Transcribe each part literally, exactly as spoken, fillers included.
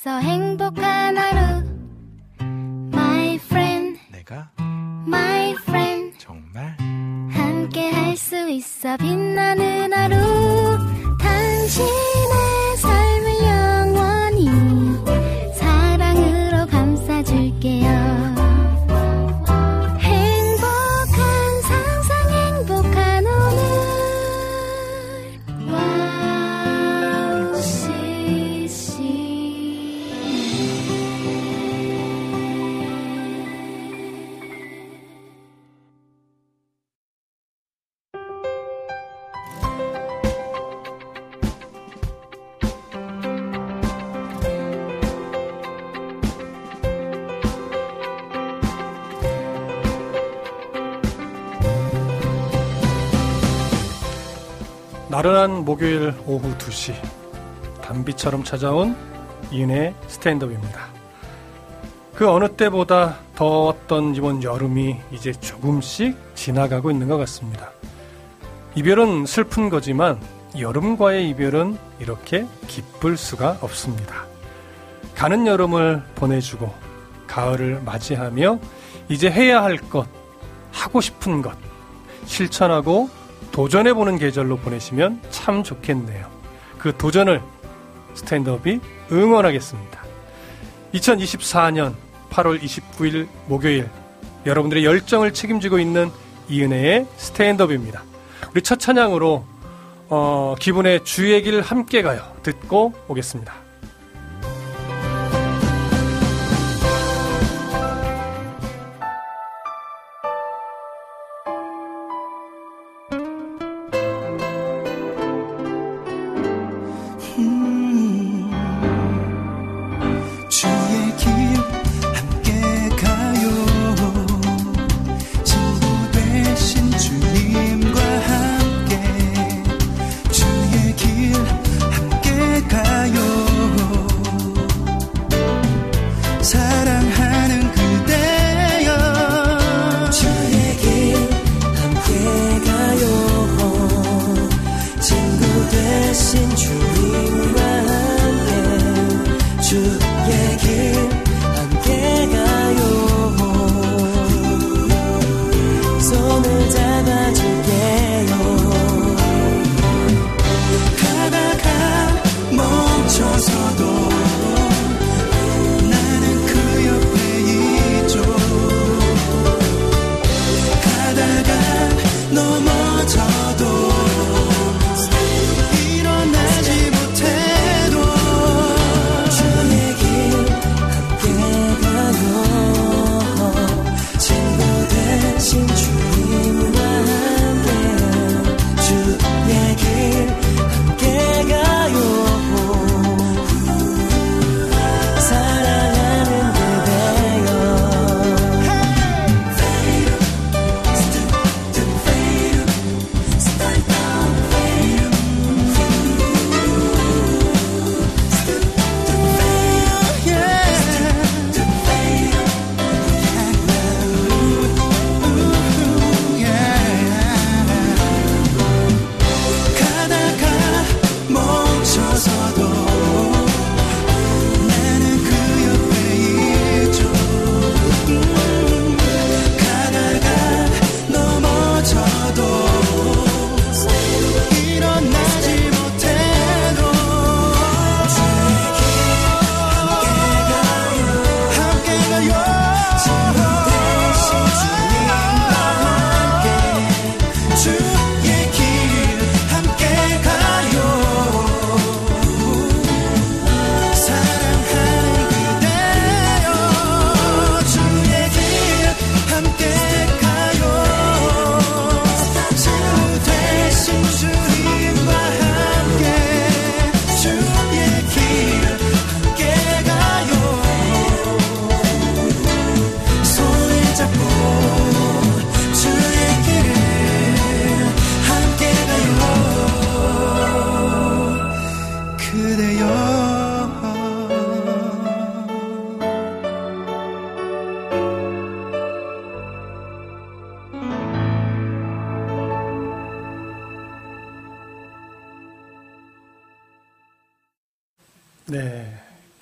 있어 행복한 하루 My friend 내가 My friend 정말 함께 할 수 있어 빛나는 하루 당신의 삶을 영원히 사랑으로 감싸줄게요 나른한 목요일 오후 두 시 단비처럼 찾아온 이은혜의 스탠드업입니다. 그 어느 때보다 더웠던 이번 여름이 이제 조금씩 지나가고 있는 것 같습니다. 이별은 슬픈 거지만 여름과의 이별은 이렇게 기쁠 수가 없습니다. 가는 여름을 보내주고 가을을 맞이하며 이제 해야 할 것, 하고 싶은 것 실천하고 도전해보는 계절로 보내시면 참 좋겠네요. 그 도전을 스탠드업이 응원하겠습니다. 이천이십사 년 팔월 이십구일 목요일 여러분들의 열정을 책임지고 있는 이은혜의 스탠드업입니다. 우리 첫 찬양으로 어, 기분의 주의 길 함께 가요 듣고 오겠습니다.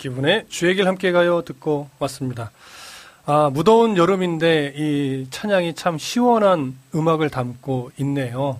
기분에 주의 길 함께 가요 듣고 왔습니다. 아, 무더운 여름인데 이 찬양이 참 시원한 음악을 담고 있네요.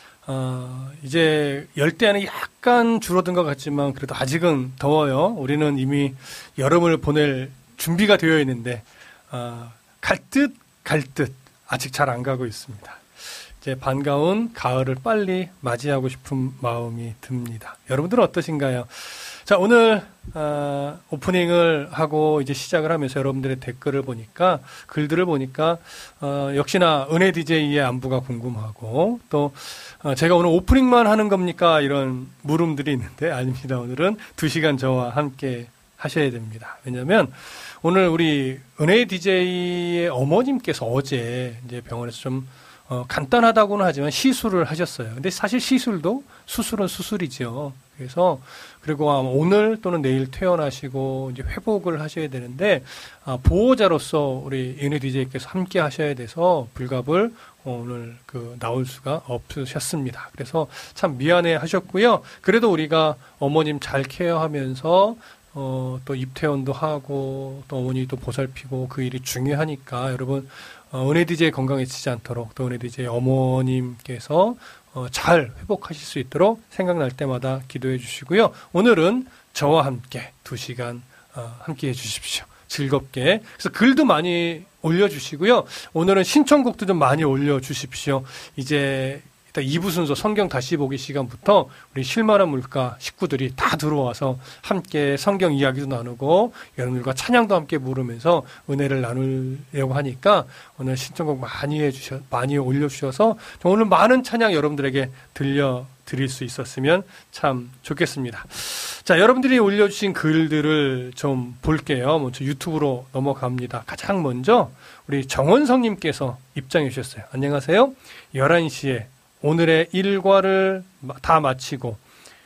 아, 이제 열대야는 약간 줄어든 것 같지만 그래도 아직은 더워요. 우리는 이미 여름을 보낼 준비가 되어 있는데 아, 갈 듯 갈 듯 아직 잘 안 가고 있습니다. 이제 반가운 가을을 빨리 맞이하고 싶은 마음이 듭니다. 여러분들은 어떠신가요? 자, 오늘 어, 오프닝을 하고 이제 시작을 하면서 여러분들의 댓글을 보니까 글들을 보니까 어, 역시나 은혜 디제이의 안부가 궁금하고 또 어, 제가 오늘 오프닝만 하는 겁니까? 이런 물음들이 있는데 아닙니다. 오늘은 두 시간 저와 함께 하셔야 됩니다. 왜냐하면 오늘 우리 은혜 디제이의 어머님께서 어제 이제 병원에서 좀 어, 간단하다고는 하지만 시술을 하셨어요. 근데 사실 시술도 수술은 수술이죠. 그래서 그리고 오늘 또는 내일 퇴원하시고 이제 회복을 하셔야 되는데 아, 보호자로서 우리 윤혜 디제이께서 함께 하셔야 돼서 불갑을 오늘 그 나올 수가 없으셨습니다. 그래서 참 미안해 하셨고요. 그래도 우리가 어머님 잘 케어하면서 어, 또 입퇴원도 하고 또 어머니도 보살피고 그 일이 중요하니까 여러분 어, 은혜 디제이 건강해지지 않도록 또 은혜 디제이 어머님께서 어, 잘 회복하실 수 있도록 생각날 때마다 기도해 주시고요. 오늘은 저와 함께 두 시간 어, 함께 해 주십시오. 즐겁게. 그래서 글도 많이 올려주시고요. 오늘은 신청곡도 좀 많이 올려주십시오. 이제 일단 이 부 순서 성경 다시 보기 시간부터 우리 실만한 물가 식구들이 다 들어와서 함께 성경 이야기도 나누고 여러분들과 찬양도 함께 부르면서 은혜를 나누려고 하니까 오늘 신청곡 많이 해주셔, 많이 올려주셔서 오늘 많은 찬양 여러분들에게 들려드릴 수 있었으면 참 좋겠습니다. 자, 여러분들이 올려주신 글들을 좀 볼게요. 먼저 유튜브로 넘어갑니다. 가장 먼저 우리 정원성님께서 입장해 주셨어요. 안녕하세요. 열한 시에 오늘의 일과를 다 마치고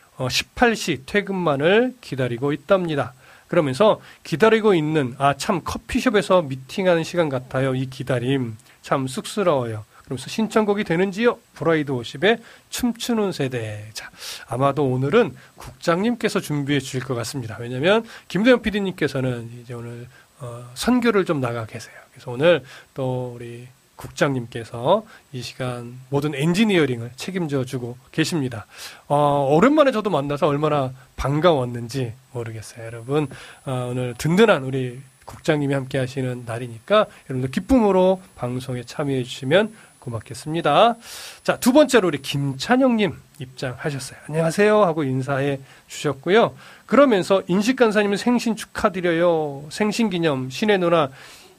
십팔 시 퇴근만을 기다리고 있답니다. 그러면서 기다리고 있는 아 참 커피숍에서 미팅하는 시간 같아요. 이 기다림 참 쑥스러워요. 그러면서 신청곡이 되는지요? 브라이드 워십의 춤추는 세대. 자, 아마도 오늘은 국장님께서 준비해 주실 것 같습니다. 왜냐하면 김도현 피디님께서는 이제 오늘 어, 선교를 좀 나가 계세요. 그래서 오늘 또 우리 국장님께서 이 시간 모든 엔지니어링을 책임져 주고 계십니다. 어, 오랜만에 저도 만나서 얼마나 반가웠는지 모르겠어요. 여러분 어, 오늘 든든한 우리 국장님이 함께 하시는 날이니까 여러분들 기쁨으로 방송에 참여해 주시면 고맙겠습니다. 자, 두 번째로 우리 김찬영님 입장하셨어요. 안녕하세요 하고 인사해 주셨고요. 그러면서 인식간사님 생신 축하드려요. 생신기념 신의 누나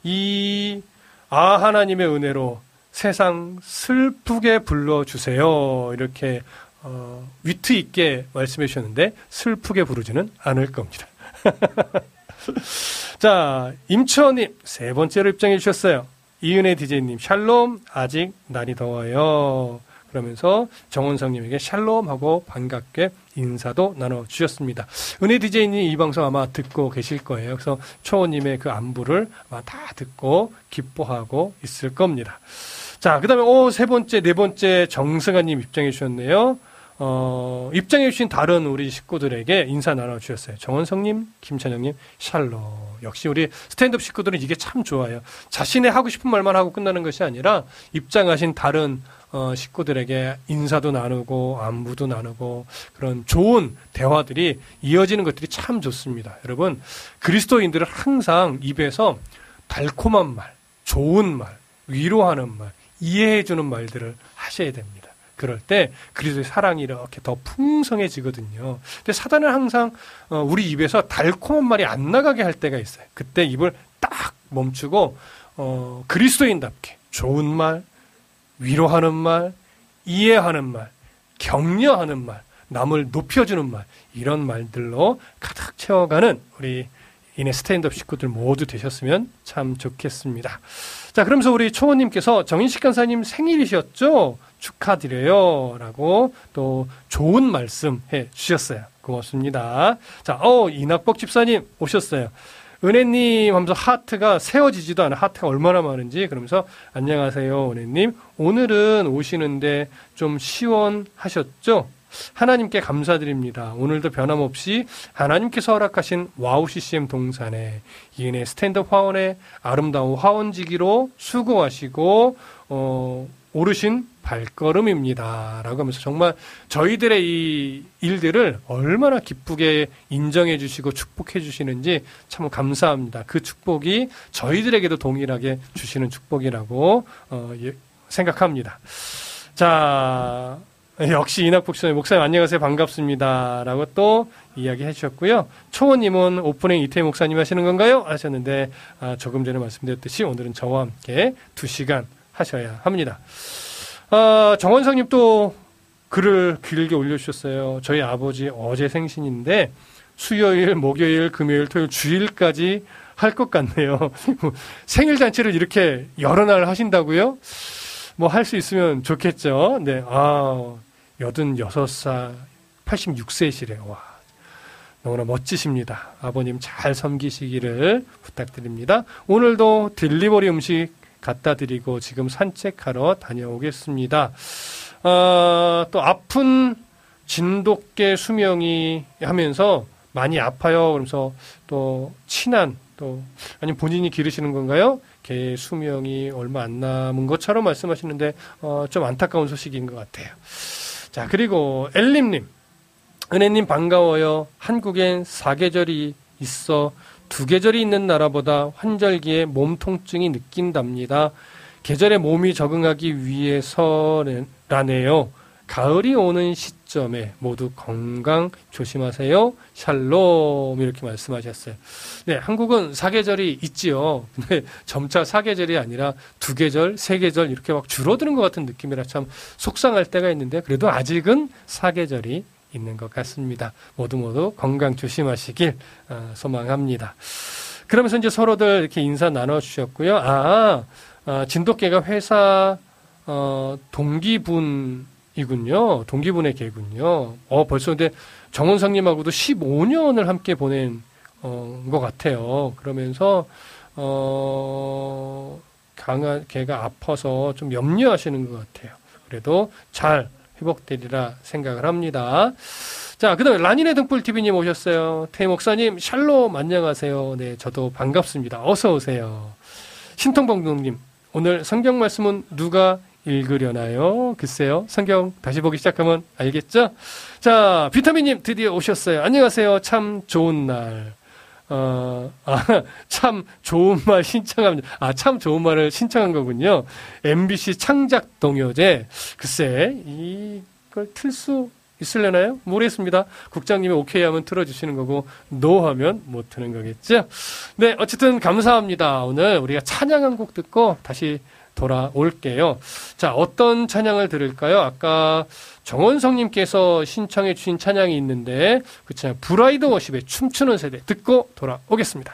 이 아 하나님의 은혜로 세상 슬프게 불러주세요. 이렇게 어, 위트 있게 말씀해 주셨는데 슬프게 부르지는 않을 겁니다. 자, 임초원님 세 번째로 입장해 주셨어요. 이은혜 디제이님 샬롬 아직 날이 더워요. 그러면서 정원성님에게 샬롬하고 반갑게 인사도 나눠주셨습니다. 은혜 디제이님 이 방송 아마 듣고 계실 거예요. 그래서 초원님의 그 안부를 아마 다 듣고 기뻐하고 있을 겁니다. 자, 그 다음에 오, 세 번째, 네 번째 정승아님 입장해 주셨네요. 어, 입장해 주신 다른 우리 식구들에게 인사 나눠주셨어요. 정원성님, 김찬영님, 샬롬. 역시 우리 스탠드업 식구들은 이게 참 좋아요. 자신의 하고 싶은 말만 하고 끝나는 것이 아니라 입장하신 다른 어, 식구들에게 인사도 나누고 안부도 나누고 그런 좋은 대화들이 이어지는 것들이 참 좋습니다. 여러분, 그리스도인들은 항상 입에서 달콤한 말, 좋은 말, 위로하는 말, 이해해주는 말들을 하셔야 됩니다. 그럴 때 그리스도의 사랑이 이렇게 더 풍성해지거든요. 근데 사단은 항상 어, 우리 입에서 달콤한 말이 안 나가게 할 때가 있어요. 그때 입을 딱 멈추고 어, 그리스도인답게 좋은 말, 위로하는 말, 이해하는 말, 격려하는 말, 남을 높여주는 말, 이런 말들로 가득 채워가는 우리 이내 스탠드업 식구들 모두 되셨으면 참 좋겠습니다. 자, 그러면서 우리 초원님께서 정인식 간사님 생일이셨죠? 축하드려요. 라고 또 좋은 말씀 해 주셨어요. 고맙습니다. 자, 어, 이낙복 집사님 오셨어요. 은혜님 하면서 하트가 세워지지도 않아. 하트가 얼마나 많은지. 그러면서 안녕하세요 은혜님. 오늘은 오시는데 좀 시원하셨죠? 하나님께 감사드립니다. 오늘도 변함없이 하나님께서 허락하신 와우 씨씨엠 동산에 이은혜 스탠드업 화원의 아름다운 화원지기로 수고하시고 어, 오르신 발걸음입니다. 라고 하면서 정말 저희들의 이 일들을 얼마나 기쁘게 인정해 주시고 축복해 주시는지 참 감사합니다. 그 축복이 저희들에게도 동일하게 주시는 축복이라고 어, 예, 생각합니다. 자, 역시 이낙복수님 목사님 안녕하세요. 반갑습니다. 라고 또 이야기 해주셨고요. 초원님은 오프닝 이태희 목사님 하시는 건가요? 하셨는데 아, 조금 전에 말씀드렸듯이 오늘은 저와 함께 두 시간 하셔야 합니다. 아, 정원성님 또 글을 길게 올려주셨어요. 저희 아버지 어제 생신인데 수요일, 목요일, 금요일, 토요일, 주일까지 할 것 같네요. 생일 잔치를 이렇게 여러 날 하신다고요? 뭐 할 수 있으면 좋겠죠. 네, 아, 여든여섯 살, 팔십육 세시래요. 와, 너무나 멋지십니다. 아버님 잘 섬기시기를 부탁드립니다. 오늘도 딜리버리 음식 갖다 드리고 지금 산책하러 다녀오겠습니다. 아, 또 아픈 진돗개 수명이 하면서 많이 아파요. 그러면서 또 친한 또 아니면 본인이 기르시는 건가요? 개 수명이 얼마 안 남은 것처럼 말씀하시는데 어, 좀 안타까운 소식인 것 같아요. 자, 그리고 엘림님, 은혜님 반가워요. 한국엔 사계절이 있어 두 계절이 있는 나라보다 환절기에 몸 통증이 느낀답니다. 계절에 몸이 적응하기 위해서라네요. 가을이 오는 시점에 모두 건강 조심하세요. 샬롬 이렇게 말씀하셨어요. 네, 한국은 사계절이 있지요. 근데 점차 사계절이 아니라 두 계절, 세 계절 이렇게 막 줄어드는 것 같은 느낌이라 참 속상할 때가 있는데 그래도 아직은 사계절이 있는 것 같습니다. 모두 모두 건강 조심하시길 소망합니다. 그러면서 이제 서로들 이렇게 인사 나눠주셨고요. 아, 아 진돗개가 회사 어, 동기분이군요. 동기분의 개군요. 어, 벌써 근데 정원상님하고도 십오 년을 함께 보낸 어, 것 같아요. 그러면서 어, 강한 개가 아파서 좀 염려하시는 것 같아요. 그래도 잘 회복되리라 생각을 합니다. 자, 그 다음에 라니네 등불티비님 오셨어요. 태희 목사님, 샬롬, 안녕하세요. 네, 저도 반갑습니다. 어서오세요. 신통방송님, 오늘 성경 말씀은 누가 읽으려나요? 글쎄요. 성경 다시 보기 시작하면 알겠죠? 자, 비타민님 드디어 오셨어요. 안녕하세요. 참 좋은 날. 어, 아, 참 좋은 말 신청합니다. 아, 참 좋은 말을 신청한 거군요. 엠비씨 창작 동요제. 글쎄, 이걸 틀 수 있으려나요? 모르겠습니다. 국장님이 오케이 하면 틀어주시는 거고, 노 하면 못 트는 거겠죠? 네, 어쨌든 감사합니다. 오늘 우리가 찬양 한 곡 듣고 다시 돌아올게요. 자, 어떤 찬양을 들을까요? 아까 정원성님께서 신청해 주신 찬양이 있는데 그 찬양 브라이드 워십의 춤추는 세대 듣고 돌아오겠습니다.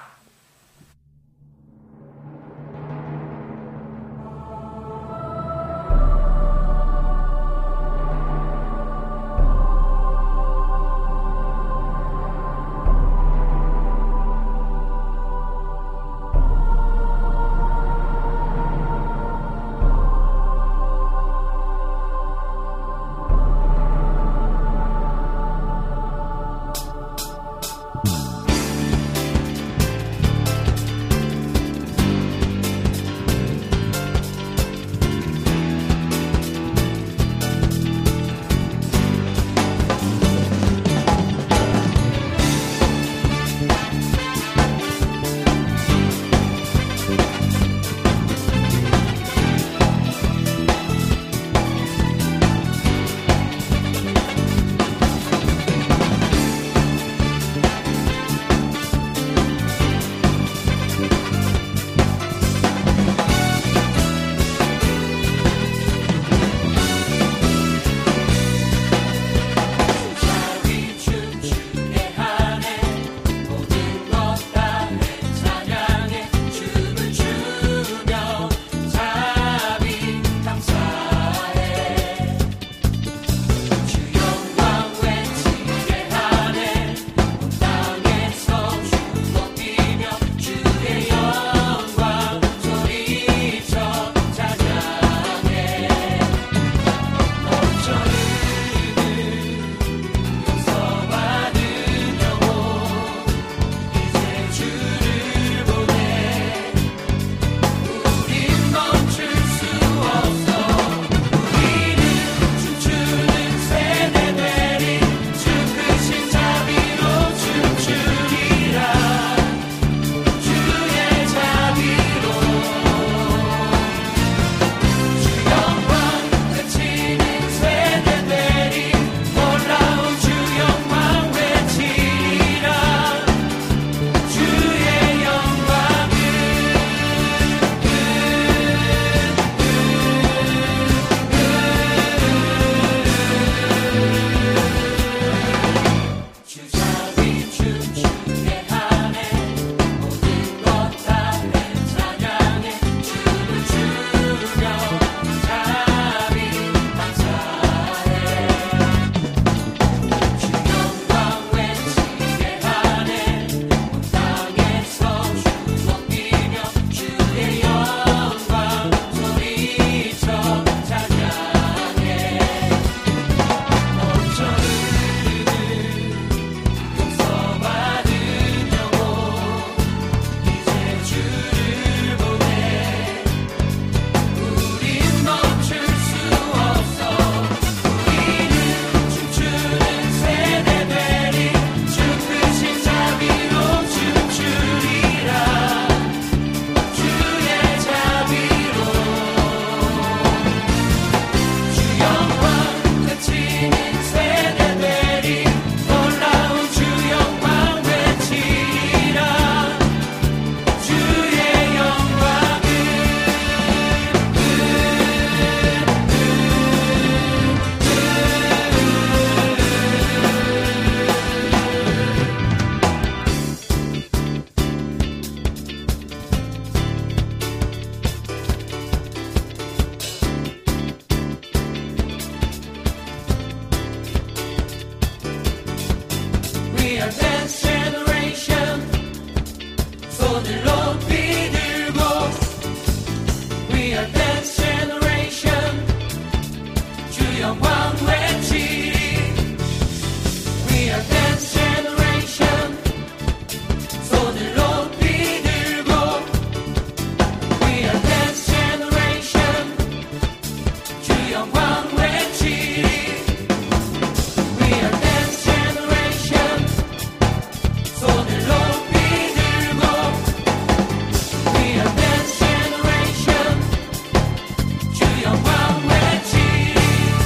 영광 외치리. We are dance generation. 손을 높이 들고 We are dance generation. 주 영광 외치리. We are dance generation. 손을 높이 들고 We are dance generation. 주 영광 외치리.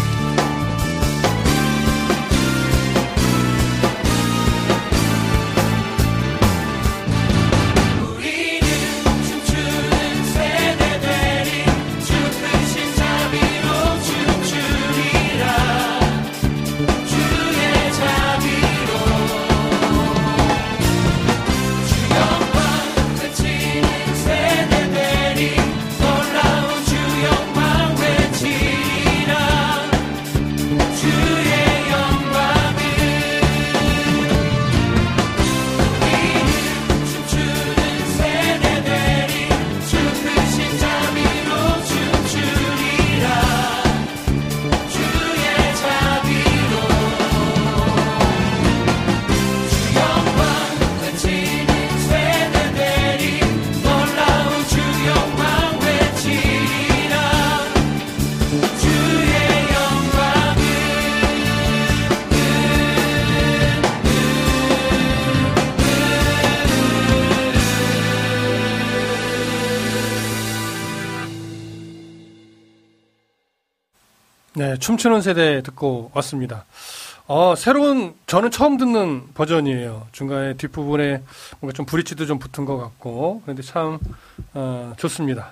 우리는 춤추는 세대 되리. 주 크신 자비로 춤추리라. 주의 자비로 주 영광 외치는 세대 되리. 놀라운 주 영광 외치리라. 주의 영광을. 우리는 춤추는 세대 되리. 주 크신 자비로 춤추리라. 주의 자비로 주 영광 외치는 세대 되리. 놀라운 주 영광 외치리라. 주의 영광을. 네, 춤추는 세대 듣고 왔습니다. 어, 새로운, 저는 처음 듣는 버전이에요. 중간에 뒷부분에 뭔가 좀 브릿지도 좀 붙은 것 같고, 그런데 참, 어, 좋습니다.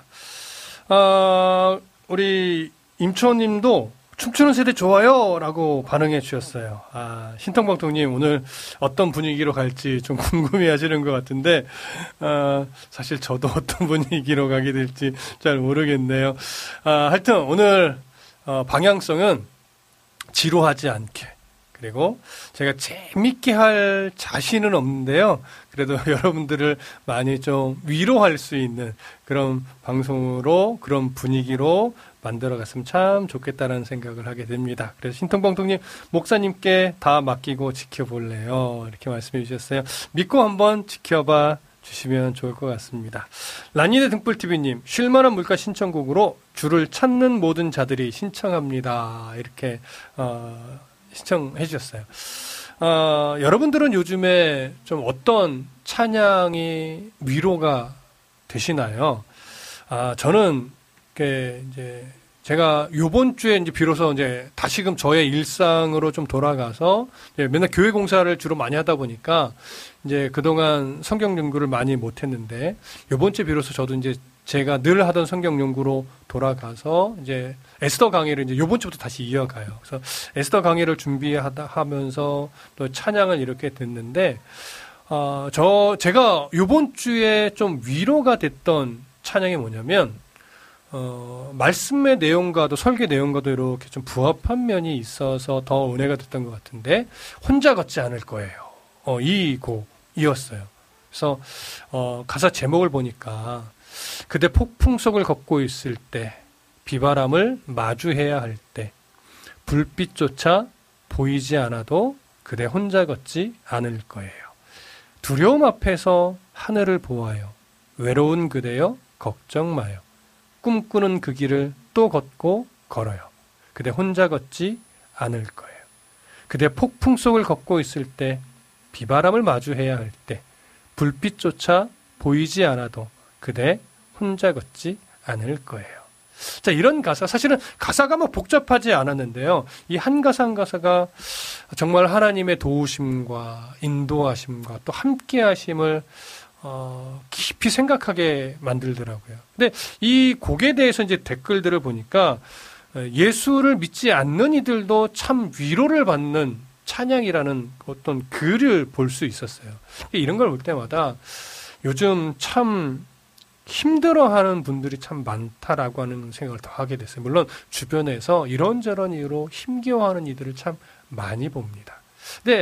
어, 우리 임초님도 춤추는 세대 좋아요! 라고 반응해 주셨어요. 아, 신통방통님 오늘 어떤 분위기로 갈지 좀 궁금해 하시는 것 같은데, 어, 사실 저도 어떤 분위기로 가게 될지 잘 모르겠네요. 아, 하여튼 오늘 어, 방향성은 지루하지 않게, 그리고 제가 재밌게 할 자신은 없는데요. 그래도 여러분들을 많이 좀 위로할 수 있는 그런 방송으로, 그런 분위기로 만들어갔으면 참 좋겠다는 생각을 하게 됩니다. 그래서 신통방통님, 목사님께 다 맡기고 지켜볼래요. 이렇게 말씀해 주셨어요. 믿고 한번 지켜봐 주시면 좋을 것 같습니다. 라니네 등불티비님, 쉴만한 물가 신청곡으로 주를 찾는 모든 자들이 신청합니다. 이렇게 어, 신청해 주셨어요. 어, 여러분들은 요즘에 좀 어떤 찬양이 위로가 되시나요? 아, 저는 이렇게 이제 제가 요번 주에 이제 비로소 이제 다시금 저의 일상으로 좀 돌아가서 이제 맨날 교회 공사를 주로 많이 하다 보니까 이제 그동안 성경 연구를 많이 못 했는데 요번 주에 비로소 저도 이제 제가 늘 하던 성경 연구로 돌아가서 이제 에스더 강의를 이제 요번 주부터 다시 이어가요. 그래서 에스더 강의를 준비하다 하면서 또 찬양을 이렇게 듣는데 어, 저 제가 요번 주에 좀 위로가 됐던 찬양이 뭐냐면 어, 말씀의 내용과도 설계 내용과도 이렇게 좀 부합한 면이 있어서 더 은혜가 됐던 것 같은데 혼자 걷지 않을 거예요. 어, 이 곡이었어요. 그래서 어, 가사 제목을 보니까 그대 폭풍 속을 걷고 있을 때 비바람을 마주해야 할 때 불빛조차 보이지 않아도 그대 혼자 걷지 않을 거예요. 두려움 앞에서 하늘을 보아요. 외로운 그대여 걱정 마요. 꿈꾸는 그 길을 또 걷고 걸어요. 그대 혼자 걷지 않을 거예요. 그대 폭풍 속을 걷고 있을 때 비바람을 마주해야 할 때 불빛조차 보이지 않아도 그대 혼자 걷지 않을 거예요. 자, 이런 가사, 사실은 가사가 뭐 복잡하지 않았는데요. 이 한 가사 한 가사가 정말 하나님의 도우심과 인도하심과 또 함께하심을 어, 깊이 생각하게 만들더라고요. 근데 이 곡에 대해서 이제 댓글들을 보니까 예수를 믿지 않는 이들도 참 위로를 받는 찬양이라는 어떤 글을 볼 수 있었어요. 이런 걸 볼 때마다 요즘 참 힘들어하는 분들이 참 많다라고 하는 생각을 더 하게 됐어요. 물론 주변에서 이런저런 이유로 힘겨워하는 이들을 참 많이 봅니다. 근데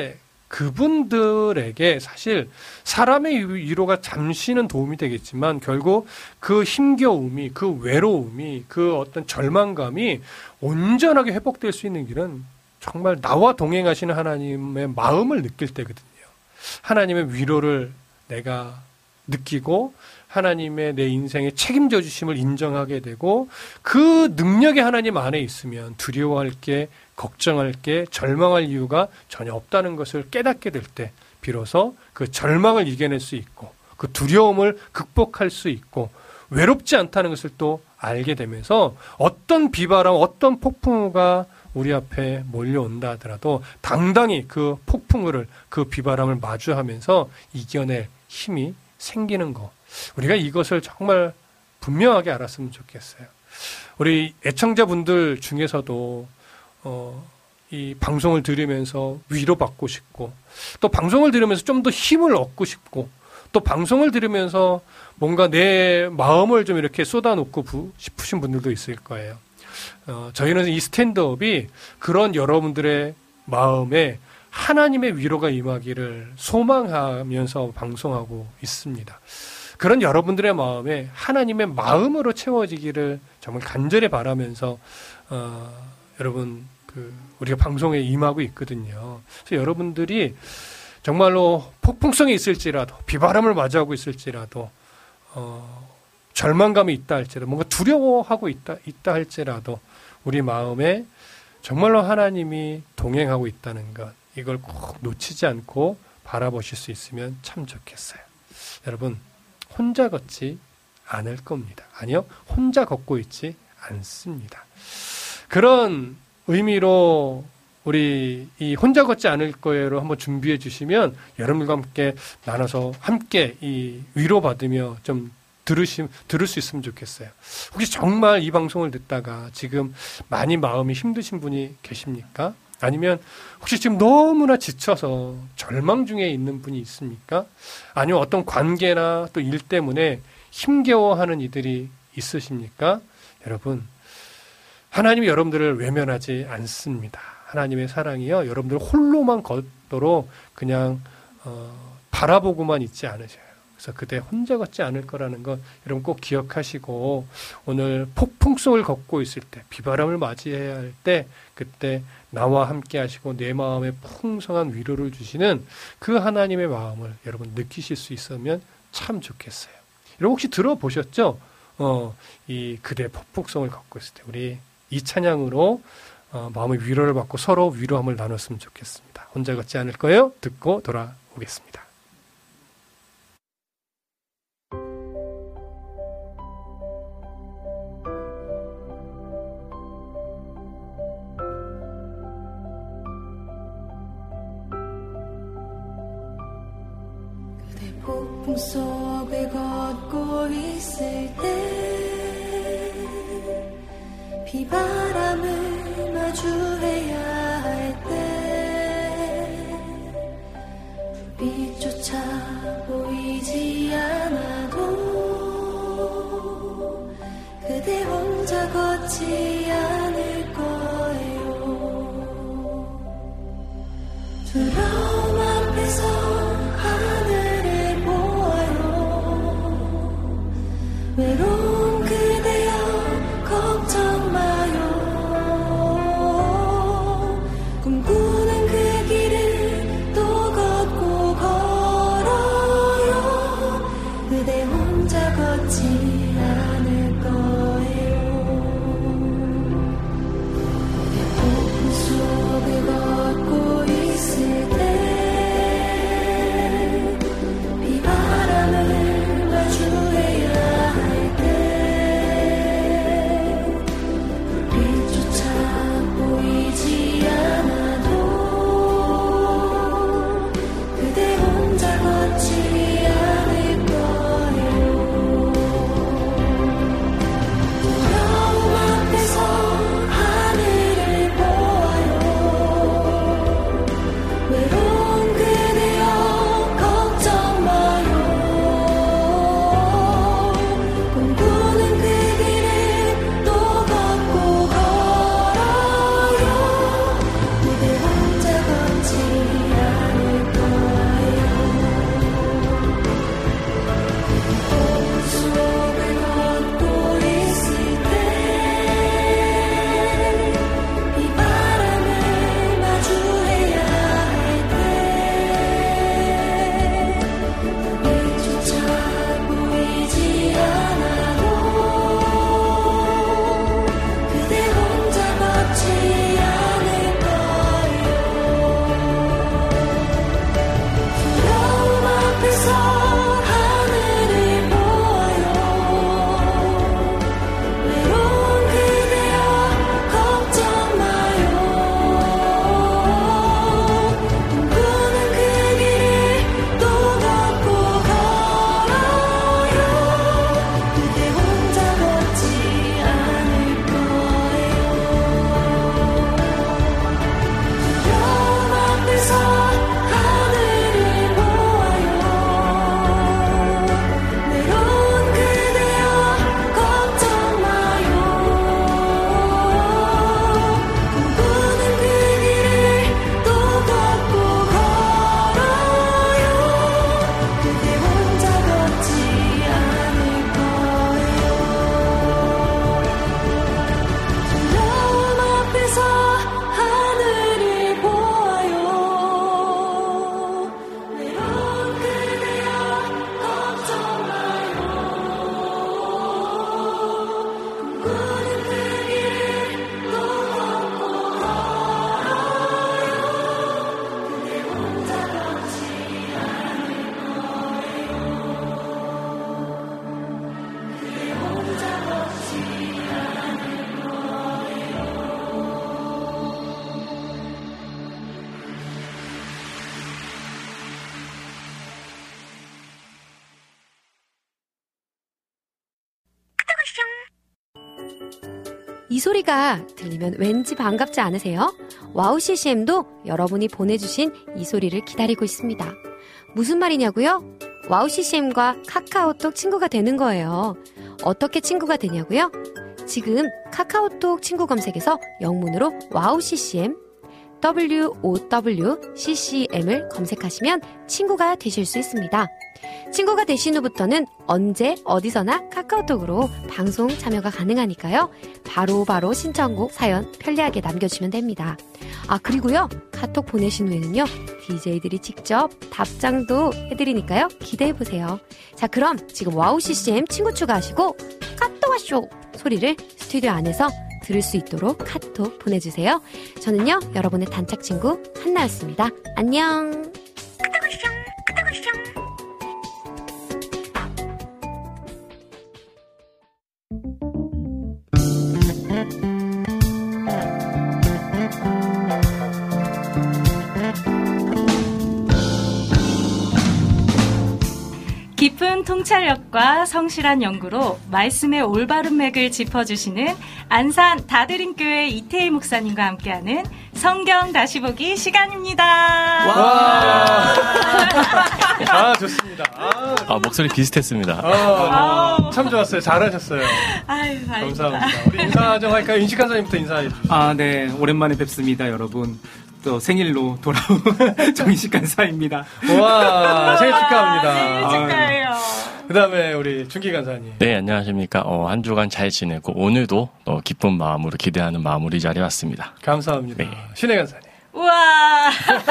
그분들에게 사실 사람의 위로가 잠시는 도움이 되겠지만 결국 그 힘겨움이, 그 외로움이, 그 어떤 절망감이 온전하게 회복될 수 있는 길은 정말 나와 동행하시는 하나님의 마음을 느낄 때거든요. 하나님의 위로를 내가 느끼고 하나님의 내 인생에 책임져 주심을 인정하게 되고 그 능력이 하나님 안에 있으면 두려워할 게, 걱정할 게, 절망할 이유가 전혀 없다는 것을 깨닫게 될 때 비로소 그 절망을 이겨낼 수 있고 그 두려움을 극복할 수 있고 외롭지 않다는 것을 또 알게 되면서 어떤 비바람, 어떤 폭풍우가 우리 앞에 몰려온다 하더라도 당당히 그 폭풍우를, 그 비바람을 마주하면서 이겨낼 힘이 생기는 것. 우리가 이것을 정말 분명하게 알았으면 좋겠어요. 우리 애청자분들 중에서도 어, 이 방송을 들으면서 위로받고 싶고 또 방송을 들으면서 좀 더 힘을 얻고 싶고 또 방송을 들으면서 뭔가 내 마음을 좀 이렇게 쏟아놓고 부, 싶으신 분들도 있을 거예요. 어, 저희는 이 스탠드업이 그런 여러분들의 마음에 하나님의 위로가 임하기를 소망하면서 방송하고 있습니다. 그런 여러분들의 마음에 하나님의 마음으로 채워지기를 정말 간절히 바라면서 어, 여러분 그 우리가 방송에 임하고 있거든요. 그래서 여러분들이 정말로 폭풍성이 있을지라도 비바람을 맞이하고 있을지라도 어, 절망감이 있다 할지라도 뭔가 두려워하고 있다, 있다 할지라도 우리 마음에 정말로 하나님이 동행하고 있다는 것 이걸 꼭 놓치지 않고 바라보실 수 있으면 참 좋겠어요. 여러분 혼자 걷지 않을 겁니다. 아니요, 혼자 걷고 있지 않습니다. 그런 의미로 우리 이 혼자 걷지 않을 거예요로 한번 준비해 주시면 여러분과 함께 나눠서 함께 이 위로받으며 좀 들으시, 들을 수 있으면 좋겠어요. 혹시 정말 이 방송을 듣다가 지금 많이 마음이 힘드신 분이 계십니까? 아니면 혹시 지금 너무나 지쳐서 절망 중에 있는 분이 있습니까? 아니면 어떤 관계나 또 일 때문에 힘겨워하는 이들이 있으십니까? 여러분, 하나님이 여러분들을 외면하지 않습니다. 하나님의 사랑이요, 여러분들 홀로만 걷도록 그냥 어, 바라보고만 있지 않으셔요. 그래서 그대 혼자 걷지 않을 거라는 것 여러분 꼭 기억하시고 오늘 폭풍성을 걷고 있을 때, 비바람을 맞이해야 할 때 그때 나와 함께 하시고 내 마음에 풍성한 위로를 주시는 그 하나님의 마음을 여러분 느끼실 수 있으면 참 좋겠어요. 여러분 혹시 들어보셨죠? 어, 이 그대 폭풍성을 걷고 있을 때 우리 이 찬양으로 어, 마음의 위로를 받고 서로 위로함을 나눴으면 좋겠습니다. 혼자 걷지 않을 거예요? 듣고 돌아오겠습니다. 폭풍 속을 걷고 있을 때 비바람을 마주해야 할 때 불빛조차 보이지 않아도 그대 혼자 걷지 않을 거예요. 두려움 앞에서 외로운 그대여 걱정 마요. 이 소리가 들리면 왠지 반갑지 않으세요? 와우 씨씨엠도 여러분이 보내주신 이 소리를 기다리고 있습니다. 무슨 말이냐고요? 와우 씨씨엠과 카카오톡 친구가 되는 거예요. 어떻게 친구가 되냐고요? 지금 카카오톡 친구 검색에서 영문으로 와우 씨씨엠 워우씨씨엠을 검색하시면 친구가 되실 수 있습니다. 친구가 되신 후부터는 언제 어디서나 카카오톡으로 방송 참여가 가능하니까요. 바로바로 바로 신청곡 사연 편리하게 남겨주시면 됩니다. 아 그리고요 카톡 보내신 후에는요 디제이들이 직접 답장도 해드리니까요 기대해보세요. 자 그럼 지금 와우 씨씨엠 친구 추가하시고 카톡 와쇼 소리를 스튜디오 안에서 들을 수 있도록 카톡 보내주세요. 저는요 여러분의 단짝 친구 한나였습니다. 안녕. 깊은 통찰력과 성실한 연구로 말씀의 올바른 맥을 짚어주시는 안산 다드림교회 이태희 목사님과 함께하는 성경 다시 보기 시간입니다. 와. 아 좋습니다. 아, 아 목소리 비슷했습니다. 아, 참 좋았어요. 잘하셨어요. 아유, 감사합니다. 우리 인사 좀 할까요? 인식 간사님부터 인사해 주시죠. 아, 네. 오랜만에 뵙습니다, 여러분. 또 생일로 돌아온 정식 간사입니다. 와, 생일 축하합니다. 생일 축하해요. 그 다음에 우리 준기 간사님. 네, 안녕하십니까. 어, 한 주간 잘 지내고 오늘도 어, 기쁜 마음으로 기대하는 마무리 자리에 왔습니다. 감사합니다. 네. 신혜 간사님. 우와.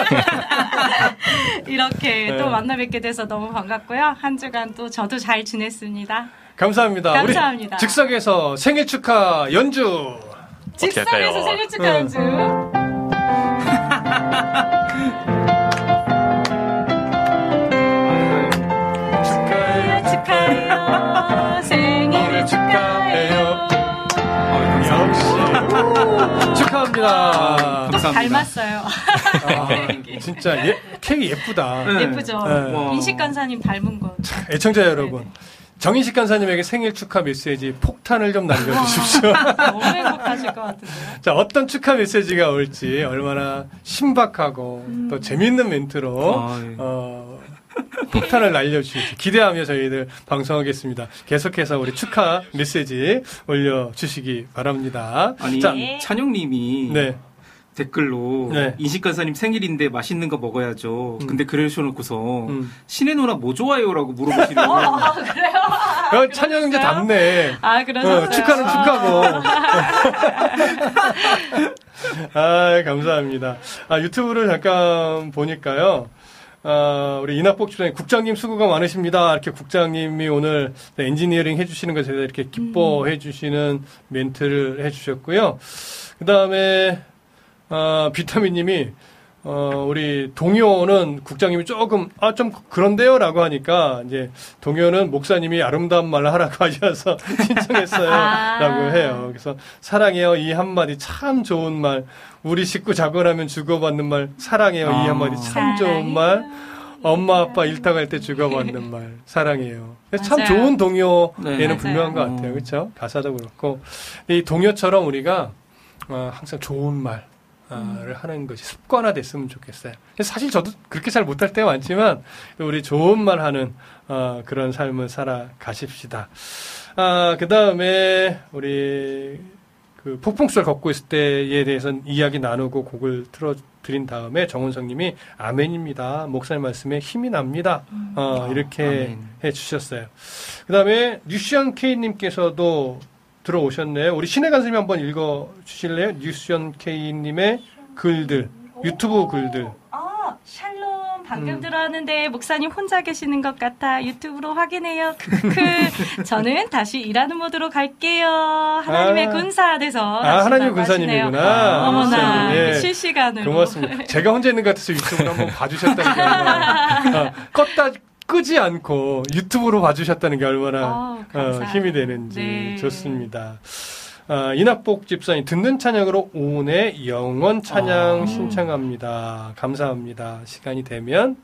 이렇게 네. 또 만나 뵙게 돼서 너무 반갑고요. 한 주간 또 저도 잘 지냈습니다. 감사합니다. 감사합니다. 우리 즉석에서 생일 축하 연주. 즉석에서 생일 축하 연주. 축하해요, 축하해요. 생일 축하해요. 역시. 축하합니다. 감사합니다. 닮았어요. 아, 진짜 예, 케이크 예쁘다. 네. 예쁘죠? 네. 인식 간사님 닮은 거. 애청자 여러분. 정인식 간사님에게 생일 축하 메시지 폭탄을 좀 남겨주십시오. 너무 행복하실 것 같은데요. 자, 어떤 축하 메시지가 올지 얼마나 신박하고 음. 또 재미있는 멘트로 아, 예. 어, 폭탄을 날려주실지 기대하며 저희들 방송하겠습니다. 계속해서 우리 축하 메시지 올려주시기 바랍니다. 아니, 자, 찬용님이 네. 댓글로 네. 인식간사님 생일인데 맛있는 거 먹어야죠. 음. 근데 그러셔놓고서 음. 신의 누나 뭐 좋아해요라고 물어보시려고. 아, 그래요? 어, 찬영 형제 닮네. 아, 그러셨어요? 어, 축하는 축하고. 아, 감사합니다. 아, 유튜브를 잠깐 보니까요. 아, 우리 이낙복 주장님, 국장님 수고가 많으십니다. 이렇게 국장님이 오늘 엔지니어링 해주시는 것에 대해서 이렇게 기뻐해 주시는 멘트를 해주셨고요. 그 다음에, 아, 비타민님이, 어, 우리 동요는 국장님이 조금, 아, 좀 그런데요? 라고 하니까, 이제, 동요는 목사님이 아름다운 말 하라고 하셔서 신청했어요. 아. 라고 해요. 그래서, 사랑해요. 이 한마디 참 좋은 말. 우리 식구 자고나면 주고받는 말. 사랑해요. 이 아. 한마디 참 좋은 말. 엄마, 아빠 일탁할 때 주고받는 말. 사랑해요. 참 맞아요. 좋은 동요에는 네. 분명한 것 맞아요. 같아요. 그렇죠? 가사도 그렇고. 이 동요처럼 우리가, 어, 항상 좋은 말. 를 하는 것이 습관화됐으면 좋겠어요. 사실 저도 그렇게 잘 못할 때가 많지만 우리 좋은 말 하는 어, 그런 삶을 살아가십시다. 아, 그 다음에 우리 그 폭풍수를 걷고 있을 때에 대해서는 이야기 나누고 곡을 틀어드린 다음에 정은성님이 아멘입니다. 목사님 말씀에 힘이 납니다. 어, 이렇게 아멘. 해주셨어요. 그 다음에 뉴시안 K님께서도 들어오셨네요. 우리 신혜 간사님 한번 읽어 주실래요? 뉴시언 K님의 글들, 유튜브 글들. 아, 샬롬. 방금 음. 들어왔는데 목사님 혼자 계시는 것 같아. 유튜브로 확인해요. 크크. 저는 다시 일하는 모드로 갈게요. 하나님의 아. 군사 돼서. 아, 하나님 군사님이구나. 어머나. 예. 실시간으로. 고맙습니다. 제가 혼자 있는 것 같아서 유튜브로 한번 봐주셨다는 게 얼마나 어, 껐다 끄지 않고 유튜브로 봐주셨다는 게 얼마나 어, 어, 감사합니다. 힘이 되는지 네. 좋습니다. 아, 이낙복 집사님 듣는 찬양으로 오은의 영원 찬양 아. 신청합니다. 감사합니다. 시간이 되면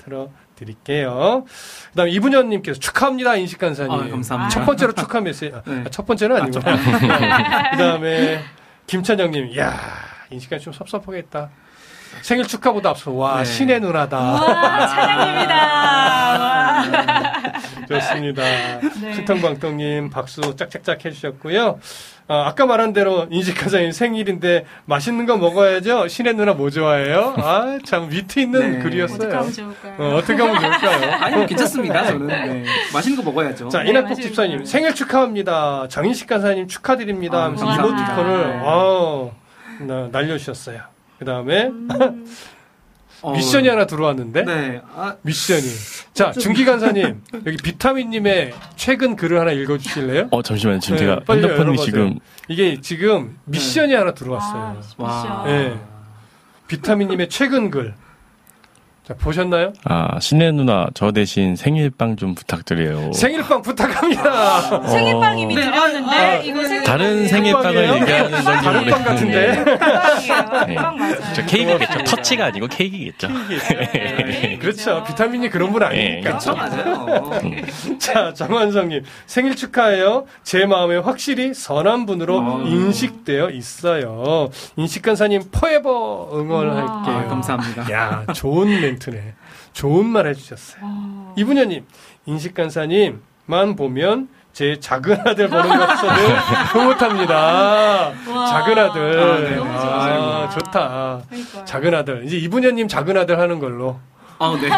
들어드릴게요. 그 다음에 이분현님께서 축하합니다. 인식간사님. 아, 감사합니다. 첫 번째로 축하 메시지. 아, 네. 첫 번째는 아니구나. 그 다음에 김찬영님, 이야, 인식간 좀 섭섭하겠다. 생일 축하보다 앞서, 와, 네. 신의 누나다. 와, 찬양입니다. 좋습니다. 네. 신통광통님, 박수 짝짝짝 해주셨고요. 어, 아까 말한 대로 인식가사님 생일인데 맛있는 거 먹어야죠. 신의 누나 뭐 좋아해요? 아, 참 위트 있는 네. 글이었어요. 어떻게 하면 좋을까요? 어, 어떻게 하면 좋을까요? 아니, 괜찮습니다, 저는. 네. 맛있는 거 먹어야죠. 자, 네, 이낙복 맞아요. 집사님 생일 축하합니다. 정인식 간사님 축하드립니다. 아, 하면서 감사합니다. 이모티콘을 네. 어, 나- 날려주셨어요. 그 다음에 음, 어, 미션이 하나 들어왔는데 네. 아, 미션이 자 준기 간사님 여기 비타민님의 최근 글을 하나 읽어주실래요? 어 잠시만요. 지금 네, 제가 빨리 핸드폰이 열어보세요. 지금 이게 지금 미션이 하나 아, 들어왔어요. 와. 미션. 네. 비타민님의 최근 글. 자 보셨나요? 아 신혜 누나 저 대신 생일빵 좀 부탁드려요. 생일빵 부탁합니다. 생일빵 이미 네, 드렸는데 아, 이거 생일빵 다른 생일빵을 빵이에요? 얘기하는 건지 다른 빵 모르겠는데. 같은데. 빵이에요. 네. 빵 맞아요. 저 케이크겠죠. 고맙습니다. 터치가 아니고 케이크겠죠. 네, 그렇죠. 비타민이 그런 분 아니니까. 그쵸, 맞아요. 자, 정환성님 생일 축하해요. 제 마음에 확실히 선한 분으로 어. 인식되어 있어요. 인식간사님 포에버 응원할게요. 아, 감사합니다. 야, 좋은 멘트네. 좋은 말 해주셨어요. 와. 이분녀님, 인식간사님만 보면 제 작은 아들 보는 것처럼 흐뭇합니다. 와. 작은 아들. 아, 네. 너무 아, 좋으시다. 좋다. 그러니까요. 작은 아들. 이제 이분녀님 작은 아들 하는 걸로. 아, 네.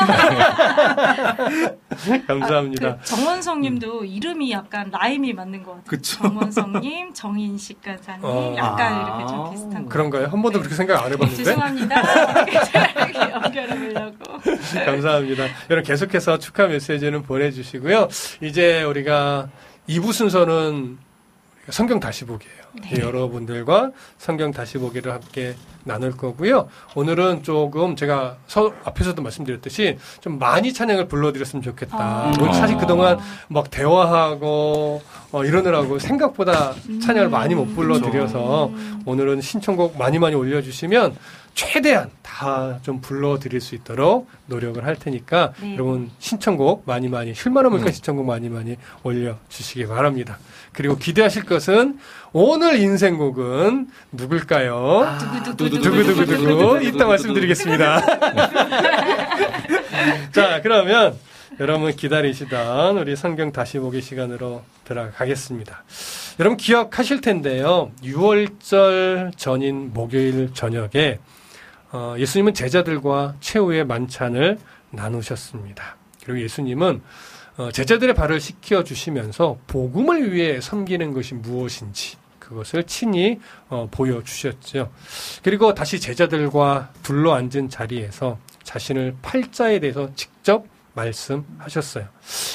감사합니다. 그 정원성님도 이름이 약간 라임이 맞는 것 같아요. 그쵸. 정원성님, 정인식 간사님, 어. 약간 아. 이렇게 좀 비슷한 거. 그런가요? 한 번도 그렇게 생각 안 해봤는데. 죄송합니다. 이렇게 연결해 보려고. 감사합니다. 여러분 계속해서 축하 메시지는 보내주시고요. 이제 우리가 이 부 순서는 성경 다시 보기예요. 네. 여러분들과 성경 다시 보기를 함께 나눌 거고요. 오늘은 조금 제가 서, 앞에서도 말씀드렸듯이 좀 많이 찬양을 불러드렸으면 좋겠다. 아. 오늘 사실 그동안 막 대화하고 어, 이러느라고 생각보다 찬양을 많이 못 불러드려서 음. 오늘은 신청곡 많이 많이 올려주시면 최대한 다 좀 불러드릴 수 있도록 노력을 할 테니까 네. 여러분 신청곡 많이 많이 쉴만한 물가 신청곡 많이 많이 올려주시기 바랍니다. 그리고 기대하실 것은 오늘 인생곡은 누굴까요? 아, 두구두구두구 이따 말씀드리겠습니다. 자 그러면 여러분 기다리시던 우리 성경 다시 보기 시간으로 들어가겠습니다. 여러분 기억하실 텐데요. 유월절 전인 목요일 저녁에 어, 예수님은 제자들과 최후의 만찬을 나누셨습니다. 그리고 예수님은 어, 제자들의 발을 씻겨 주시면서 복음을 위해 섬기는 것이 무엇인지 그것을 친히 어, 보여주셨죠. 그리고 다시 제자들과 둘러앉은 자리에서 자신을 팔자에 대해서 직접 말씀하셨어요.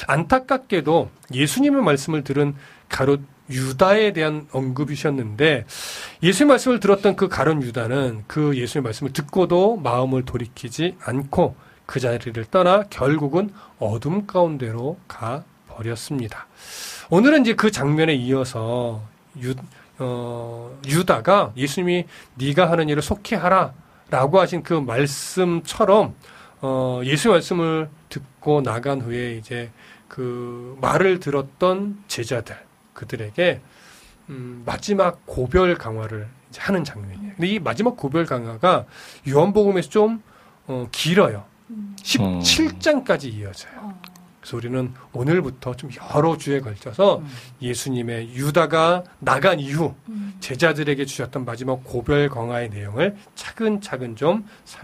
안타깝게도 예수님의 말씀을 들은 가롯 유다에 대한 언급이셨는데 예수의 말씀을 들었던 그 가룟 유다는 그 예수의 말씀을 듣고도 마음을 돌이키지 않고 그 자리를 떠나 결국은 어둠 가운데로 가 버렸습니다. 오늘은 이제 그 장면에 이어서 유, 어, 유다가 예수님이 네가 하는 일을 속히 하라라고 하신 그 말씀처럼 어, 예수의 말씀을 듣고 나간 후에 이제 그 말을 들었던 제자들 그들에게 음, 마지막 고별 강화를 이제 하는 장면이에요. 근데 이 마지막 고별 강화가 요한복음에서 좀 어, 길어요. 십칠 장까지 이어져요. 어. 그래서 우리는 오늘부터 좀 여러 주에 걸쳐서 예수님의 유다가 나간 이후 음. 제자들에게 주셨던 마지막 고별 강화의 내용을 차근차근 좀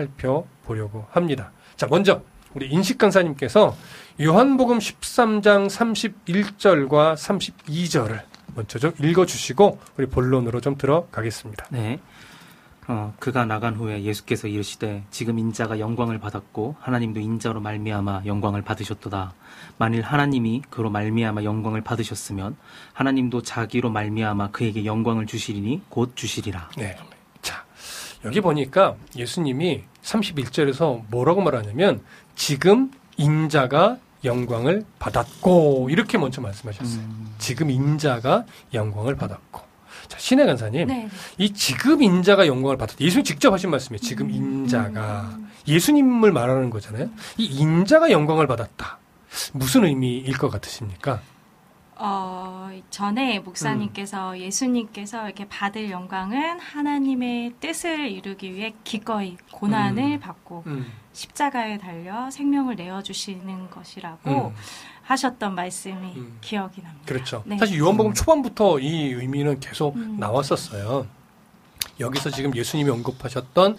살펴보려고 합니다. 자, 먼저 우리 인식 강사님께서 요한복음 십삼 장 삼십일 절과 삼십이 절을 먼저 좀 읽어주시고 우리 본론으로 좀 들어가겠습니다. 네. 어, 그가 나간 후에 예수께서 이르시되 지금 인자가 영광을 받았고 하나님도 인자로 말미암아 영광을 받으셨도다. 만일 하나님이 그로 말미암아 영광을 받으셨으면 하나님도 자기로 말미암아 그에게 영광을 주시리니 곧 주시리라. 네. 자, 여기 보니까 예수님이 삼십일 절에서 뭐라고 말하냐면 지금 인자가 영광을 받았고 이렇게 먼저 말씀하셨어요. 음. 지금 인자가 영광을 받았고. 자, 신혜 간사님. 네. 이 지금 인자가 영광을 받았다. 예수님 직접 하신 말씀이에요. 지금 인자가. 예수님을 말하는 거잖아요. 이 인자가 영광을 받았다. 무슨 의미일 것 같으십니까? 어, 전에 목사님께서 음. 예수님께서 이렇게 받을 영광은 하나님의 뜻을 이루기 위해 기꺼이 고난을 음. 받고 음. 십자가에 달려 생명을 내어주시는 것이라고 음. 하셨던 말씀이 음. 기억이 납니다. 그렇죠. 네. 사실 요한복음 초반부터 이 의미는 계속 음. 나왔었어요. 여기서 지금 예수님이 언급하셨던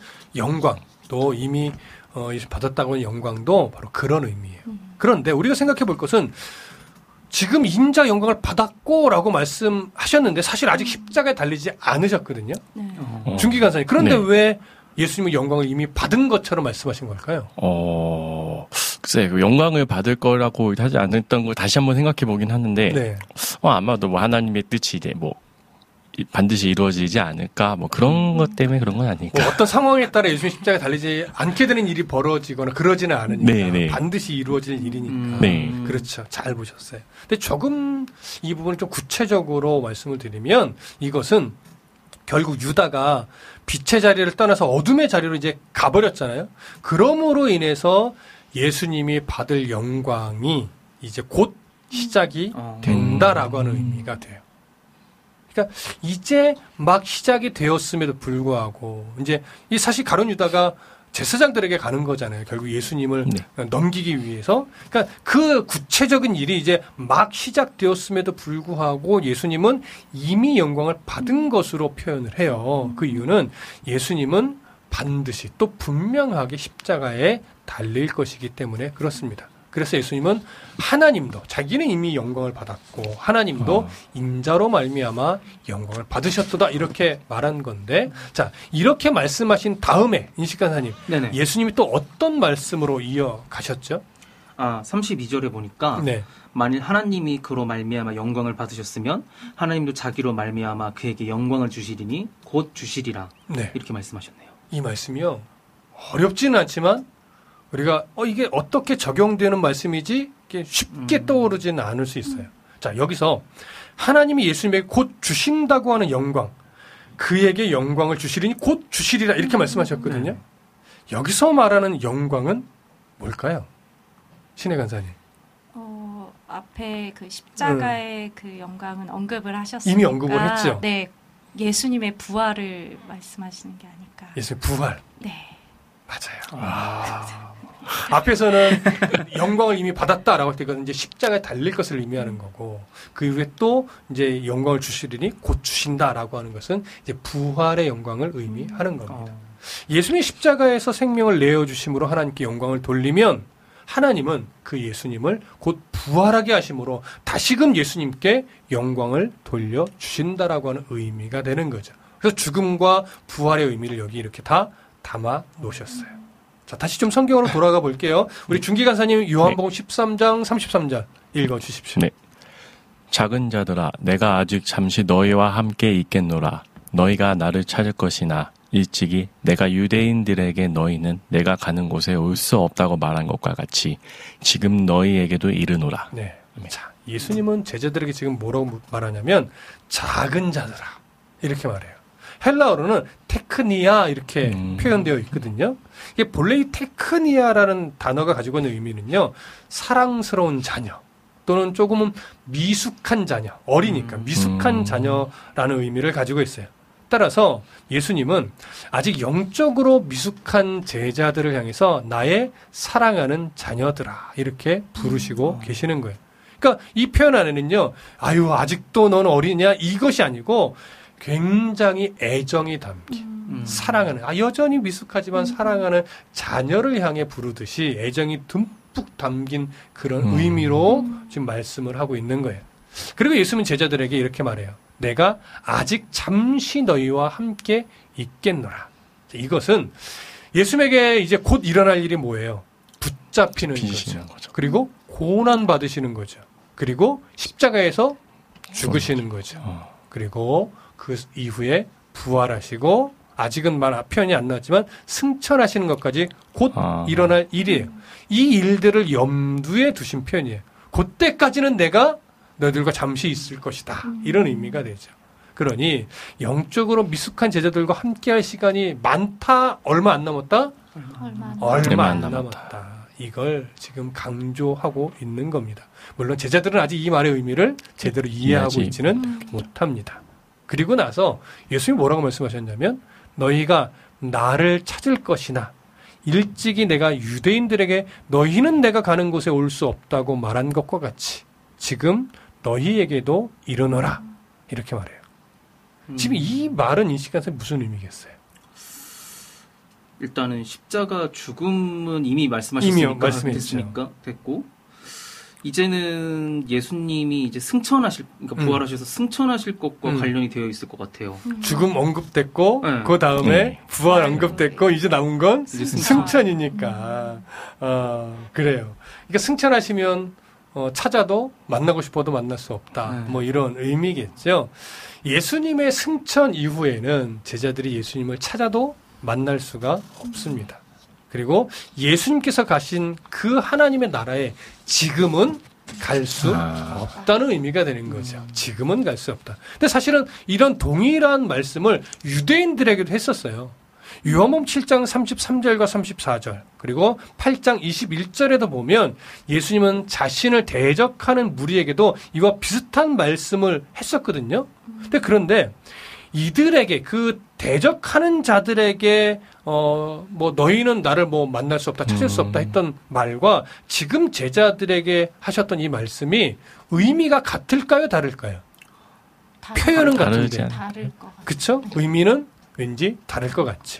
영광도 이미 어, 받았다고 하는 영광도 바로 그런 의미예요. 음. 그런데 우리가 생각해 볼 것은 지금 인자 영광을 받았고라고 말씀하셨는데 사실 아직 십자가에 달리지 않으셨거든요. 네. 어. 중기간사님. 그런데 네. 왜 예수님은 영광을 이미 받은 것처럼 말씀하신 걸까요? 어, 글쎄, 그 영광을 받을 거라고 하지 않았던 걸 다시 한번 생각해 보긴 하는데, 네. 어, 아마도 뭐 하나님의 뜻이 이제 뭐 반드시 이루어지지 않을까, 뭐 그런 것 때문에 그런 건 아닐까. 뭐 어떤 상황에 따라 예수님 십자가에 달리지 않게 되는 일이 벌어지거나 그러지는 않으니까 네네. 반드시 이루어질 일이니까. 음. 네. 그렇죠. 잘 보셨어요. 근데 조금 이 부분을 좀 구체적으로 말씀을 드리면 이것은 결국 유다가 빛의 자리를 떠나서 어둠의 자리로 이제 가버렸잖아요. 그러므로 인해서 예수님이 받을 영광이 이제 곧 시작이 된다라고 하는 의미가 돼요. 그러니까 이제 막 시작이 되었음에도 불구하고 이제 이 사실 가룟 유다가 제사장들에게 가는 거잖아요. 결국 예수님을 네. 넘기기 위해서. 그러니까 그 구체적인 일이 이제 막 시작되었음에도 불구하고 예수님은 이미 영광을 받은 것으로 표현을 해요. 그 이유는 예수님은 반드시 또 분명하게 십자가에 달릴 것이기 때문에 그렇습니다. 그래서 예수님은 하나님도 자기는 이미 영광을 받았고 하나님도 어. 인자로 말미암아 영광을 받으셨도다 이렇게 말한 건데 자 이렇게 말씀하신 다음에 인식간사님 네네. 예수님이 또 어떤 말씀으로 이어가셨죠? 아 삼십이 절에 보니까 네. 만일 하나님이 그로 말미암아 영광을 받으셨으면 하나님도 자기로 말미암아 그에게 영광을 주시리니 곧 주시리라 네. 이렇게 말씀하셨네요. 이 말씀이요 어렵지는 않지만 우리가 어 이게 어떻게 적용되는 말씀이지? 이게 쉽게 음. 떠오르지는 않을 수 있어요. 자 여기서 하나님이 예수님에게 곧 주신다고 하는 영광, 그에게 영광을 주시리니 곧 주시리라 이렇게 말씀하셨거든요. 네. 여기서 말하는 영광은 뭘까요? 신혜 간사님. 어 앞에 그 십자가의 음. 그 영광은 언급을 하셨으니까 이미 언급을 했죠. 네, 예수님의 부활을 말씀하시는 게 아닐까. 예수님 부활. 네. 맞아요. 아. 앞에서는 영광을 이미 받았다라고 할 때 이건 이제 십자가에 달릴 것을 의미하는 거고 그 이후에 또 이제 영광을 주시리니 곧 주신다라고 하는 것은 이제 부활의 영광을 의미하는 겁니다. 어. 예수님이 십자가에서 생명을 내어 주심으로 하나님께 영광을 돌리면 하나님은 그 예수님을 곧 부활하게 하심으로 다시금 예수님께 영광을 돌려 주신다라고 하는 의미가 되는 거죠. 그래서 죽음과 부활의 의미를 여기 이렇게 다 담아 놓으셨어요. 자, 다시 좀 성경으로 돌아가 볼게요. 우리 중기간사님 요한복음 네. 십삼 장 삼십삼 절 읽어 주십시오. 네. 작은 자들아 내가 아직 잠시 너희와 함께 있겠노라. 너희가 나를 찾을 것이나 일찍이 내가 유대인들에게 너희는 내가 가는 곳에 올 수 없다고 말한 것과 같이 지금 너희에게도 이르노라. 네. 자, 예수님은 제자들에게 지금 뭐라고 말하냐면 작은 자들아 이렇게 말해요. 헬라어로는 테크니아 이렇게 음. 표현되어 있거든요. 이게 본래 이 테크니아라는 단어가 가지고 있는 의미는요. 사랑스러운 자녀 또는 조금은 미숙한 자녀, 어리니까 미숙한 자녀라는 의미를 가지고 있어요. 따라서 예수님은 아직 영적으로 미숙한 제자들을 향해서 나의 사랑하는 자녀들아 이렇게 부르시고 음. 계시는 거예요. 그러니까 이 표현 안에는요. 아유 아직도 넌 어리냐 이것이 아니고 굉장히 애정이 담긴 음. 사랑하는 아 여전히 미숙하지만 음. 사랑하는 자녀를 향해 부르듯이 애정이 듬뿍 담긴 그런 음. 의미로 음. 지금 말씀을 하고 있는 거예요. 그리고 예수님은 제자들에게 이렇게 말해요. 내가 아직 잠시 너희와 함께 있겠노라. 이것은 예수님에게 이제 곧 일어날 일이 뭐예요? 붙잡히는 거죠. 거죠. 그리고 고난 받으시는 거죠. 그리고 십자가에서 죽으시는 거죠. 어. 그리고 그 이후에 부활하시고 아직은 말 표현이 안 나왔지만 승천하시는 것까지 곧 아. 일어날 일이에요. 이 일들을 염두에 두신 표현이에요. 그때까지는 내가 너희들과 잠시 있을 것이다. 이런 의미가 되죠. 그러니 영적으로 미숙한 제자들과 함께할 시간이 많다. 얼마 안 남았다? 얼마 안, 얼마 안 남았다. 이걸 지금 강조하고 있는 겁니다. 물론 제자들은 아직 이 말의 의미를 제대로 이해하고 이해하지. 있지는 음. 못합니다. 그리고 나서 예수님이 뭐라고 말씀하셨냐면 너희가 나를 찾을 것이나 일찍이 내가 유대인들에게 너희는 내가 가는 곳에 올 수 없다고 말한 것과 같이 지금 너희에게도 이르노라 이렇게 말해요. 음, 지금 이 말은 이 시간에 무슨 의미겠어요? 일단은 십자가 죽음은 이미 말씀하셨으니까 이미요, 말씀했죠. 됐으니까 됐고 이제는 예수님이 이제 승천하실 그러니까 음. 부활하셔서 승천하실 것과 음. 관련이 되어 있을 것 같아요. 음. 죽음 언급됐고 네. 그 다음에 네. 부활 언급됐고 이제 나온 건 이제 승천이니까 어, 그래요. 그러니까 승천하시면 어, 찾아도 만나고 싶어도 만날 수 없다. 네. 뭐 이런 의미겠죠. 예수님의 승천 이후에는 제자들이 예수님을 찾아도 만날 수가 없습니다. 그리고 예수님께서 가신 그 하나님의 나라에 지금은 갈 수 아. 없다는 의미가 되는 거죠. 지금은 갈 수 없다. 근데 사실은 이런 동일한 말씀을 유대인들에게도 했었어요. 요한복음 칠 장 삼십삼 절과 삼십사 절 그리고 팔 장 이십일 절에도 보면 예수님은 자신을 대적하는 무리에게도 이와 비슷한 말씀을 했었거든요. 근데 그런데 이들에게 그 대적하는 자들에게 어 뭐 너희는 나를 뭐 만날 수 없다 찾을 수 없다 했던 말과 지금 제자들에게 하셨던 이 말씀이 의미가 같을까요 다를까요? 다- 표현은 다르지 같은데 않- 다를 것 같아요. 그쵸? 의미는 왠지 다를 것 같죠.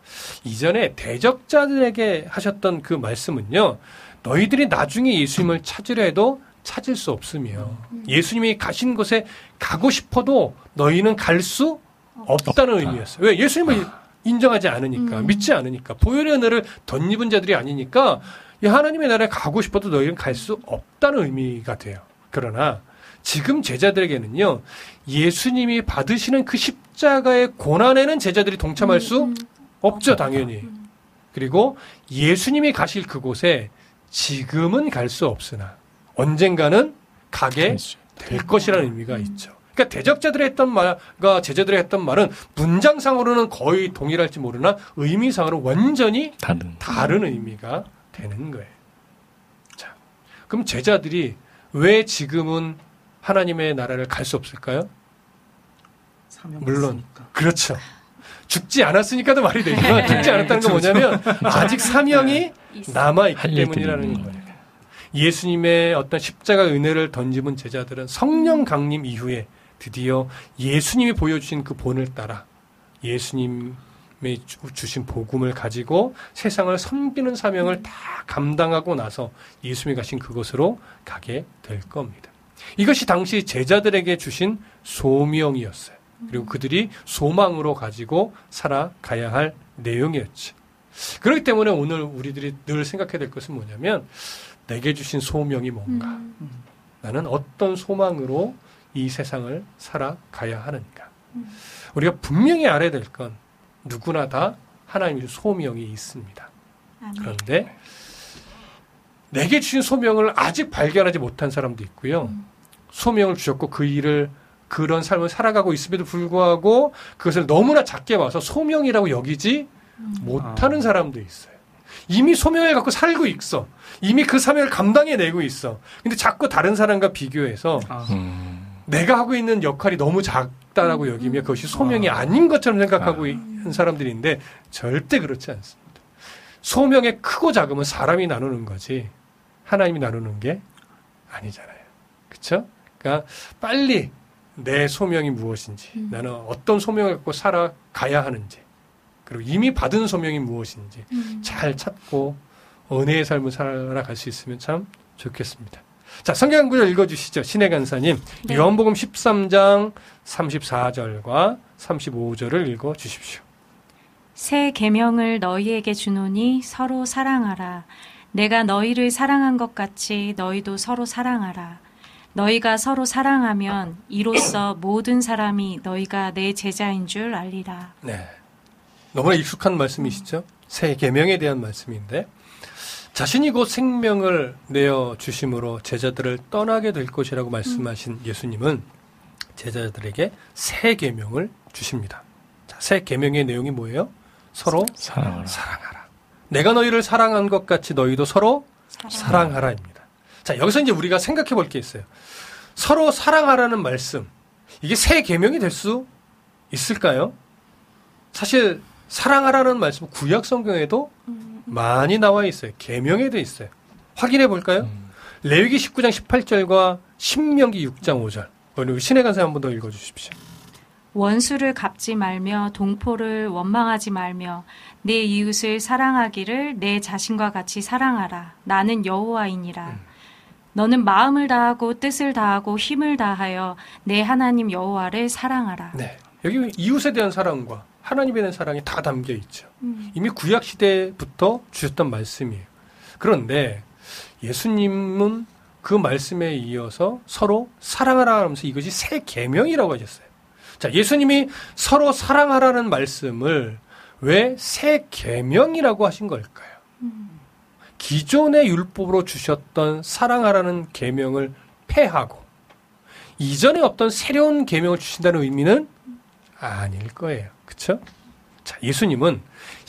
이전에 대적자들에게 하셨던 그 말씀은요. 너희들이 나중에 예수님을 찾으려 해도 찾을 수 없으며 예수님이 가신 곳에 가고 싶어도 너희는 갈 수 없다는 없다. 의미였어요. 왜? 예수님을 인정하지 않으니까 음. 믿지 않으니까 보혈의 은혜를 덧입은 자들이 아니니까 이 하나님의 나라에 가고 싶어도 너희는 갈 수 없다는 의미가 돼요. 그러나 지금 제자들에게는요. 예수님이 받으시는 그 십자가의 고난에는 제자들이 동참할 수 음. 없죠, 당연히. 그리고 예수님이 가실 그곳에 지금은 갈 수 없으나 언젠가는 가게 될 것이라는 의미가 있죠. 그러니까 대적자들이 했던 말과 제자들이 했던 말은 문장상으로는 거의 동일할지 모르나 의미상으로 완전히 다른. 다른 의미가 되는 거예요. 자, 그럼 제자들이 왜 지금은 하나님의 나라를 갈 수 없을까요? 사명이 물론. 있으니까. 그렇죠. 죽지 않았으니까도 말이 되지만 죽지 않았다는 건 뭐냐면 아직 사명이 남아있기 할 일들이 때문이라는 있는 거예요. 예수님의 어떤 십자가 은혜를 던집은 제자들은 성령 강림 이후에 드디어 예수님이 보여주신 그 본을 따라 예수님의 주- 주신 복음을 가지고 세상을 섬기는 사명을 다 감당하고 나서 예수님이 가신 그곳으로 가게 될 겁니다. 이것이 당시 제자들에게 주신 소명이었어요. 그리고 그들이 소망으로 가지고 살아가야 할 내용이었죠. 그렇기 때문에 오늘 우리들이 늘 생각해야 될 것은 뭐냐면 내게 주신 소명이 뭔가 음. 나는 어떤 소망으로 이 세상을 살아가야 하는가. 우리가 분명히 알아야 될 건 누구나 다 하나님의 소명이 있습니다. 아멘. 그런데 내게 주신 소명을 아직 발견하지 못한 사람도 있고요. 소명을 주셨고 그 일을 그런 삶을 살아가고 있음에도 불구하고 그것을 너무나 작게 봐서 소명이라고 여기지 못하는 아. 사람도 있어요. 이미 소명을 갖고 살고 있어. 이미 그 사명을 감당해내고 있어. 근데 자꾸 다른 사람과 비교해서 아, 음. 내가 하고 있는 역할이 너무 작다라고 여기며 그것이 소명이 아닌 것처럼 생각하고 아. 있는 사람들인데 절대 그렇지 않습니다. 소명의 크고 작음은 사람이 나누는 거지 하나님이 나누는 게 아니잖아요. 그렇죠? 그러니까 빨리 내 소명이 무엇인지 음. 나는 어떤 소명을 갖고 살아가야 하는지 그리고 이미 받은 소명이 무엇인지 음. 잘 찾고 은혜의 삶을 살아갈 수 있으면 참 좋겠습니다. 자, 성경 구절 읽어주시죠. 신의 간사님. 네. 요한복음 십삼 장 삼십사 절과 삼십오 절을 읽어주십시오. 새 계명을 너희에게 주노니 서로 사랑하라. 내가 너희를 사랑한 것 같이 너희도 서로 사랑하라. 너희가 서로 사랑하면 이로써 모든 사람이 너희가 내 제자인 줄 알리라. 네. 너무나 익숙한 말씀이시죠? 새 계명에 대한 말씀인데 자신이 곧 생명을 내어 주심으로 제자들을 떠나게 될 것이라고 말씀하신 예수님은 제자들에게 새 계명을 주십니다. 자, 새 계명의 내용이 뭐예요? 서로 사랑하라. 사랑하라. 내가 너희를 사랑한 것 같이 너희도 서로 사랑. 사랑하라입니다. 자, 여기서 이제 우리가 생각해 볼 게 있어요. 서로 사랑하라는 말씀, 이게 새 계명이 될 수 있을까요? 사실 사랑하라는 말씀은 구약 성경에도 많이 나와 있어요. 계명에 돼 있어요. 확인해 볼까요? 음. 레위기 십구 장 십팔 절과 신명기 육 장 오 절. 우리 신혜 간사 한 번 더 읽어 주십시오. 원수를 갚지 말며 동포를 원망하지 말며 내 이웃을 사랑하기를 내 자신과 같이 사랑하라. 나는 여호와이니라. 음. 너는 마음을 다하고 뜻을 다하고 힘을 다하여 내 하나님 여호와를 사랑하라. 네, 여기 이웃에 대한 사랑과 하나님에 대한 사랑이 다 담겨 있죠. 음. 이미 구약 시대부터 주셨던 말씀이에요. 그런데 예수님은 그 말씀에 이어서 서로 사랑하라 하면서 이것이 새 계명이라고 하셨어요. 자, 예수님이 서로 사랑하라는 말씀을 왜 새 계명이라고 하신 걸까요? 음. 기존의 율법으로 주셨던 사랑하라는 계명을 폐하고 이전에 어떤 새로운 계명을 주신다는 의미는 아닐 거예요. 그렇죠? 자, 예수님은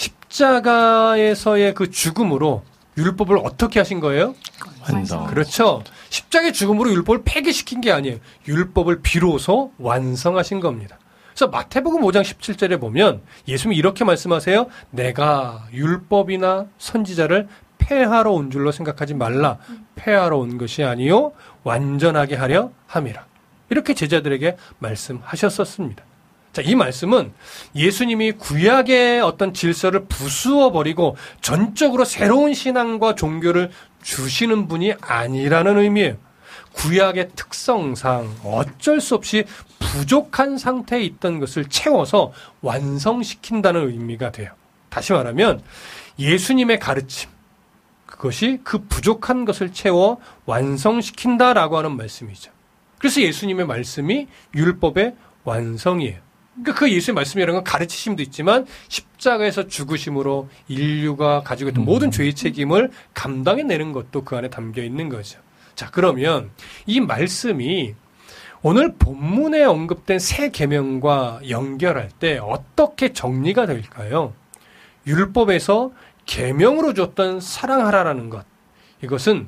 십자가에서의 그 죽음으로 율법을 어떻게 하신 거예요? 완성. 그렇죠. 십자가의 죽음으로 율법을 폐기시킨 게 아니에요. 율법을 비로소 완성하신 겁니다. 그래서 마태복음 오 장 십칠 절에 보면 예수님이 이렇게 말씀하세요. 내가 율법이나 선지자를 폐하러 온 줄로 생각하지 말라. 폐하러 온 것이 아니요 완전하게 하려 함이라. 이렇게 제자들에게 말씀하셨었습니다. 자, 이 말씀은 예수님이 구약의 어떤 질서를 부수어 버리고 전적으로 새로운 신앙과 종교를 주시는 분이 아니라는 의미예요. 구약의 특성상 어쩔 수 없이 부족한 상태에 있던 것을 채워서 완성시킨다는 의미가 돼요. 다시 말하면 예수님의 가르침, 그것이 그 부족한 것을 채워 완성시킨다라고 하는 말씀이죠. 그래서 예수님의 말씀이 율법의 완성이에요. 그러니까 그 예수의 말씀이라는 건 가르치심도 있지만 십자가에서 죽으심으로 인류가 가지고 있던 음. 모든 죄의 책임을 감당해내는 것도 그 안에 담겨 있는 거죠. 자, 그러면 이 말씀이 오늘 본문에 언급된 새 계명과 연결할 때 어떻게 정리가 될까요? 율법에서 계명으로 줬던 사랑하라라는 것. 이것은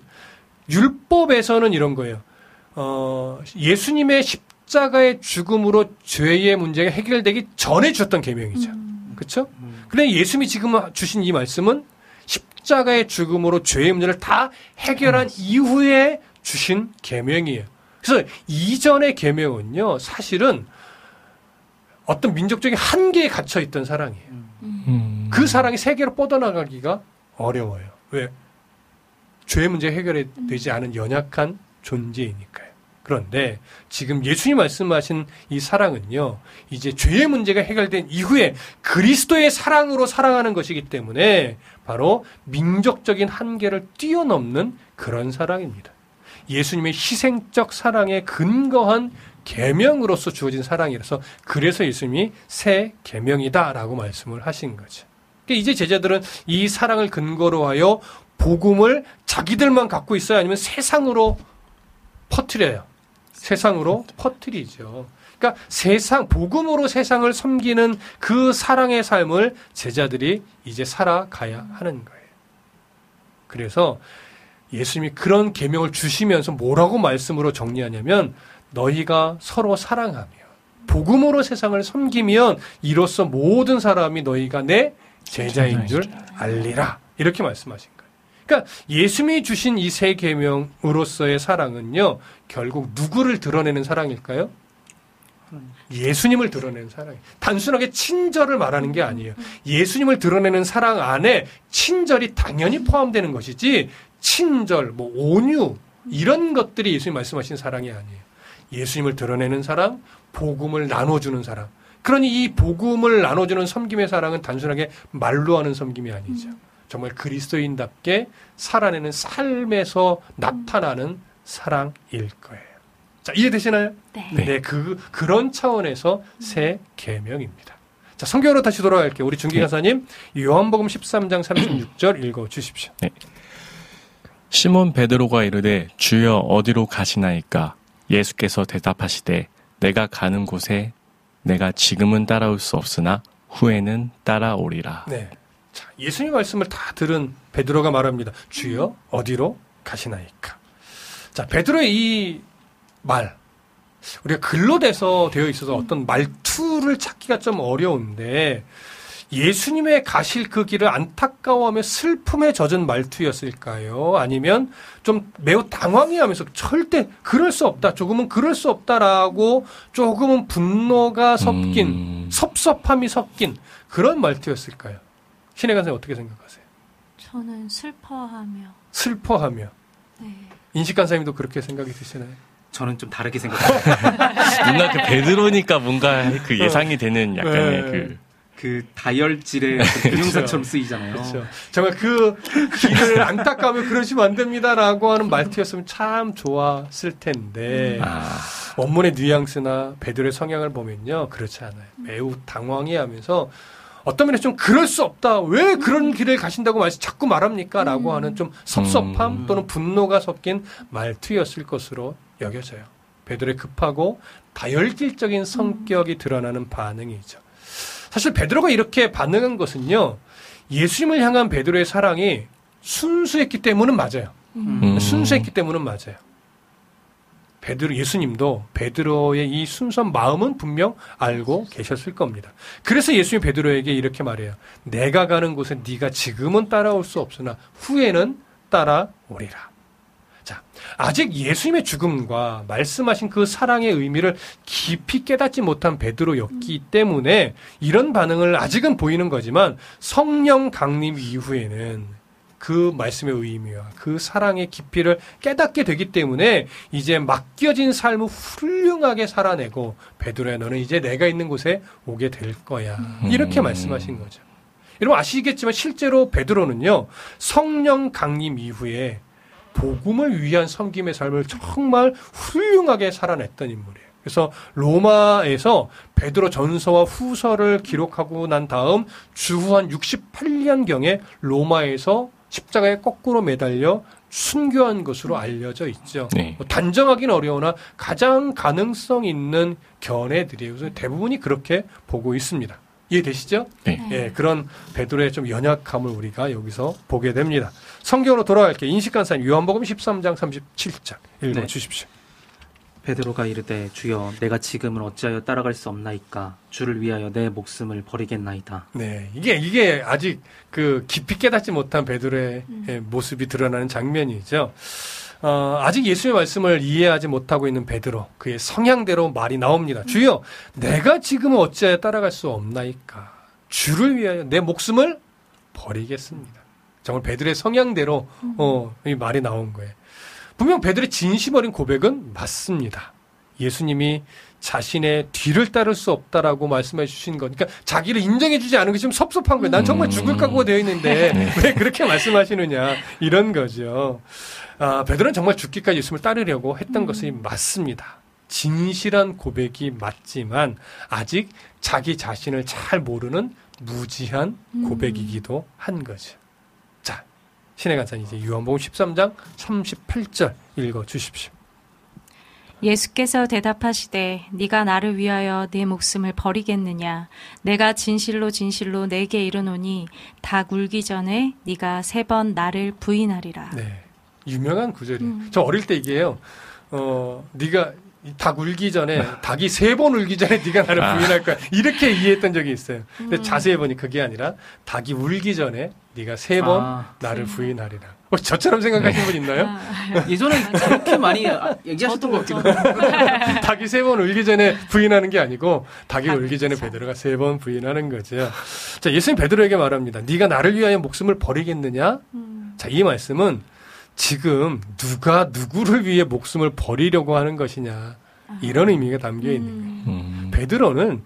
율법에서는 이런 거예요. 어, 예수님의 십자가의 죽음으로 죄의 문제가 해결되기 전에 주셨던 계명이죠. 음. 그렇죠? 음. 그런데 예수님이 지금 주신 이 말씀은 십자가의 죽음으로 죄의 문제를 다 해결한 음. 이후에 주신 계명이에요. 그래서 이전의 계명은요, 사실은 어떤 민족적인 한계에 갇혀 있던 사랑이에요. 음. 그 사랑이 세계로 뻗어나가기가 어려워요. 왜? 죄의 문제 해결이 되지 않은 연약한 존재이니까요. 그런데 지금 예수님 말씀하신 이 사랑은요, 이제 죄의 문제가 해결된 이후에 그리스도의 사랑으로 사랑하는 것이기 때문에 바로 민족적인 한계를 뛰어넘는 그런 사랑입니다. 예수님의 희생적 사랑에 근거한 계명으로서 주어진 사랑이라서 그래서 예수님이 새 계명이다라고 말씀을 하신 거죠. 그러니까 이제 제자들은 이 사랑을 근거로 하여 복음을 자기들만 갖고 있어요? 아니면 세상으로 퍼뜨려요? 세상으로 퍼뜨리죠. 그러니까 세상, 복음으로 세상을 섬기는 그 사랑의 삶을 제자들이 이제 살아가야 하는 거예요. 그래서 예수님이 그런 계명을 주시면서 뭐라고 말씀으로 정리하냐면 너희가 서로 사랑하며 복음으로 세상을 섬기면 이로써 모든 사람이 너희가 내 제자인 줄 알리라. 이렇게 말씀하신 거예요. 그러니까 예수님이 주신 이 세 계명으로서의 사랑은요, 결국 누구를 드러내는 사랑일까요? 예수님을 드러내는 사랑이에요. 단순하게 친절을 말하는 게 아니에요. 예수님을 드러내는 사랑 안에 친절이 당연히 포함되는 것이지 친절, 뭐 온유 이런 것들이 예수님 말씀하신 사랑이 아니에요. 예수님을 드러내는 사랑, 복음을 나눠주는 사랑. 그러니 이 복음을 나눠주는 섬김의 사랑은 단순하게 말로 하는 섬김이 아니죠. 정말 그리스도인답게 살아내는 삶에서 나타나는 사랑일 거예요. 자, 이해되시나요? 네. 네, 그, 그런 차원에서 새 계명입니다. 자, 성경으로 다시 돌아갈게요. 우리 준기 간사님, 요한복음 십삼 장 삼십육 절 읽어 주십시오. 네. 시몬 베드로가 이르되 주여 어디로 가시나이까? 예수께서 대답하시되 내가 가는 곳에 내가 지금은 따라올 수 없으나 후에는 따라오리라. 네. 자, 예수님 말씀을 다 들은 베드로가 말합니다. 주여 어디로 가시나이까. 자, 베드로의 이 말, 우리가 글로 돼서 되어 있어서 어떤 말투를 찾기가 좀 어려운데 예수님의 가실 그 길을 안타까워하며 슬픔에 젖은 말투였을까요? 아니면 좀 매우 당황해하면서 절대 그럴 수 없다, 조금은 그럴 수 없다라고 조금은 분노가 섞인 음. 섭섭함이 섞인 그런 말투였을까요? 신혜관 선생님 어떻게 생각하세요? 저는 슬퍼하며. 슬퍼하며. 네. 인식관 선생님도 그렇게 생각이 드시나요? 저는 좀 다르게 생각합니다. 뭔가 그 베드로니까 뭔가 그 예상이 되는 약간의 네. 그 그 다혈질의 비명사처럼 쓰이잖아요. 그렇죠. 정말 그 길을 안타까우며 그러시면 안 됩니다라고 하는 말투였으면 참 좋았을 텐데 아. 원문의 뉘앙스나 베드로의 성향을 보면요 그렇지 않아요. 매우 당황해하면서 어떤 면에서 좀 그럴 수 없다. 왜 그런 길을 가신다고 말씀 자꾸 말합니까? 라고 음. 하는 좀 섭섭함 음. 또는 분노가 섞인 말투였을 것으로 여겨져요. 베드로의 급하고 다혈질적인 성격이 드러나는 반응이죠. 사실 베드로가 이렇게 반응한 것은요. 예수님을 향한 베드로의 사랑이 순수했기 때문은 맞아요. 음. 순수했기 때문은 맞아요. 베드로 예수님도 베드로의 이 순수한 마음은 분명 알고 계셨을 겁니다. 그래서 예수님이 베드로에게 이렇게 말해요. 내가 가는 곳에 네가 지금은 따라올 수 없으나 후에는 따라오리라. 자, 아직 예수님의 죽음과 말씀하신 그 사랑의 의미를 깊이 깨닫지 못한 베드로였기 때문에 이런 반응을 아직은 보이는 거지만 성령 강림 이후에는 그 말씀의 의미와 그 사랑의 깊이를 깨닫게 되기 때문에 이제 맡겨진 삶을 훌륭하게 살아내고 베드로야 너는 이제 내가 있는 곳에 오게 될 거야. 이렇게 음. 말씀하신 거죠. 여러분 아시겠지만 실제로 베드로는요. 성령 강림 이후에 복음을 위한 섬김의 삶을 정말 훌륭하게 살아냈던 인물이에요. 그래서 로마에서 베드로 전서와 후서를 기록하고 난 다음 주후 한 육십팔 년경에 로마에서 십자가에 거꾸로 매달려 순교한 것으로 알려져 있죠. 네. 뭐 단정하기는 어려우나 가장 가능성 있는 견해들이에요. 그래서 대부분이 그렇게 보고 있습니다. 이해되시죠? 네. 예, 그런 베드로의 좀 연약함을 우리가 여기서 보게 됩니다. 성경으로 돌아갈게요. 인식간사님 요한복음 십삼 장 삼십칠 절 읽어주십시오. 네. 베드로가 이르되 주여 내가 지금은 어찌하여 따라갈 수 없나이까 주를 위하여 내 목숨을 버리겠나이다. 네, 이게 이게 아직 그 깊이 깨닫지 못한 베드로의 음. 모습이 드러나는 장면이죠. 어, 아직 예수의 말씀을 이해하지 못하고 있는 베드로 그의 성향대로 말이 나옵니다. 음. 주여 내가 지금은 어찌하여 따라갈 수 없나이까 주를 위하여 내 목숨을 버리겠습니다. 정말 베드로의 성향대로 음. 어, 이 말이 나온 거예요. 분명 베드로의 진심 어린 고백은 맞습니다. 예수님이 자신의 뒤를 따를 수 없다라고 말씀해 주신 거니까 자기를 인정해 주지 않은 게 좀 섭섭한 거예요. 난 정말 죽을 각오가 되어 있는데 네. 왜 그렇게 말씀하시느냐 이런 거죠. 아, 베드로는 정말 죽기까지 예수님을 따르려고 했던 음. 것이 맞습니다. 진실한 고백이 맞지만 아직 자기 자신을 잘 모르는 무지한 고백이기도 한 거죠. 자, 신의 간사님 이제 요한복음 십삼 장 삼십팔 절 읽어 주십시오. 예수께서 대답하시되 네가 나를 위하여 내 목숨을 버리겠느냐 내가 진실로 진실로 내게 이르노니 닭 울기 전에 네가 세 번 나를 부인하리라. 네, 유명한 구절이에요. 음. 저 어릴 때 얘기해요. 어, 네가 닭 울기 전에 닭이 세 번 울기 전에 네가 나를 부인할 거야. 이렇게 이해했던 적이 있어요. 근데 음. 자세히 보니 그게 아니라 닭이 울기 전에 네가 세 번 아, 나를 부인하리라. 어, 저처럼 생각하시는 분 있나요? 아, 예전에 그렇게 많이 얘기하셨던 것 같기도 하고. 닭이 세 번 울기 전에 부인하는 게 아니고 닭이 울기 전에 베드로가 세 번 부인하는 거죠. 자, 예수님 베드로에게 말합니다. 네가 나를 위하여 목숨을 버리겠느냐? 음. 자, 이 말씀은 지금 누가 누구를 위해 목숨을 버리려고 하는 것이냐 이런 의미가 담겨 있는 거예요. 음. 베드로는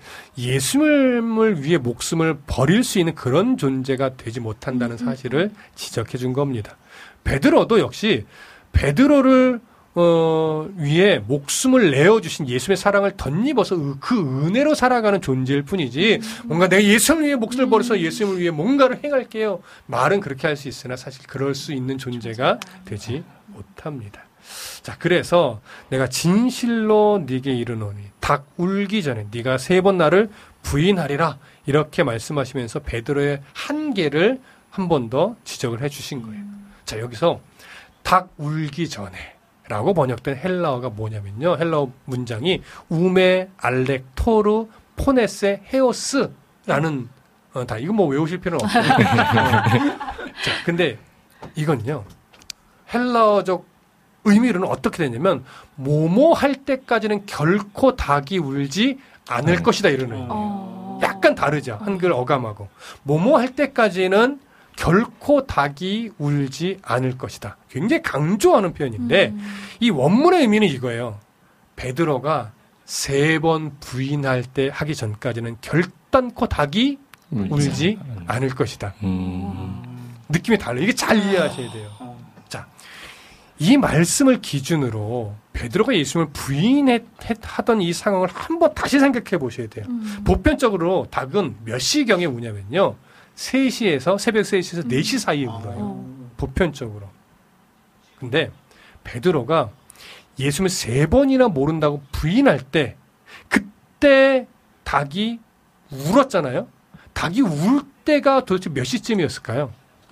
예수님을 위해 목숨을 버릴 수 있는 그런 존재가 되지 못한다는 사실을 지적해 준 겁니다. 베드로도 역시 베드로를 어, 위해 목숨을 내어주신 예수님의 사랑을 덧입어서 그 은혜로 살아가는 존재일 뿐이지 뭔가 내가 예수님을 위해 목숨을 버려서 예수님을 위해 뭔가를 행할게요. 말은 그렇게 할 수 있으나 사실 그럴 수 있는 존재가 되지 못합니다. 자, 그래서 내가 진실로 네게 이르노니 닭 울기 전에 네가 세 번 나를 부인하리라 이렇게 말씀하시면서 베드로의 한계를 한 번 더 지적을 해 주신 거예요. 자, 여기서 닭 울기 전에 라고 번역된 헬라어가 뭐냐면요. 헬라어 문장이 우메 알렉 토르 포네세 헤오스라는 어, 다 이거 뭐 외우실 필요는 없어요. 자, 근데 이건요. 헬라어적 의미로는 어떻게 되냐면 뭐뭐 할 때까지는 결코 닭이 울지 않을 네. 것이다 이런 의미. 어... 약간 다르죠. 한글 어감하고. 뭐뭐 할 때까지는 결코 닭이 울지 않을 것이다. 굉장히 강조하는 표현인데 음. 이 원문의 의미는 이거예요. 베드로가 세 번 부인할 때 하기 전까지는 결단코 닭이 울지, 울지 않을 것이다. 음. 느낌이 달라요. 이게 잘 이해하셔야 돼요. 자, 이 말씀을 기준으로 베드로가 예수님을 부인하던 이 상황을 한번 다시 생각해 보셔야 돼요. 음. 보편적으로 닭은 몇 시경에 우냐면요. 세 시에서 새벽 세 시에서 네 시 사이에 울어요. 아. 보편적으로. 근데 베드로가 예수님을 세 번이나 모른다고 부인할 때 그때 닭이 울었잖아요. 닭이 울 때가 도대체 몇 시쯤이었을까요?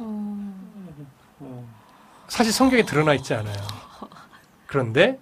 사실 성경에 드러나 있지 않아요. 그런데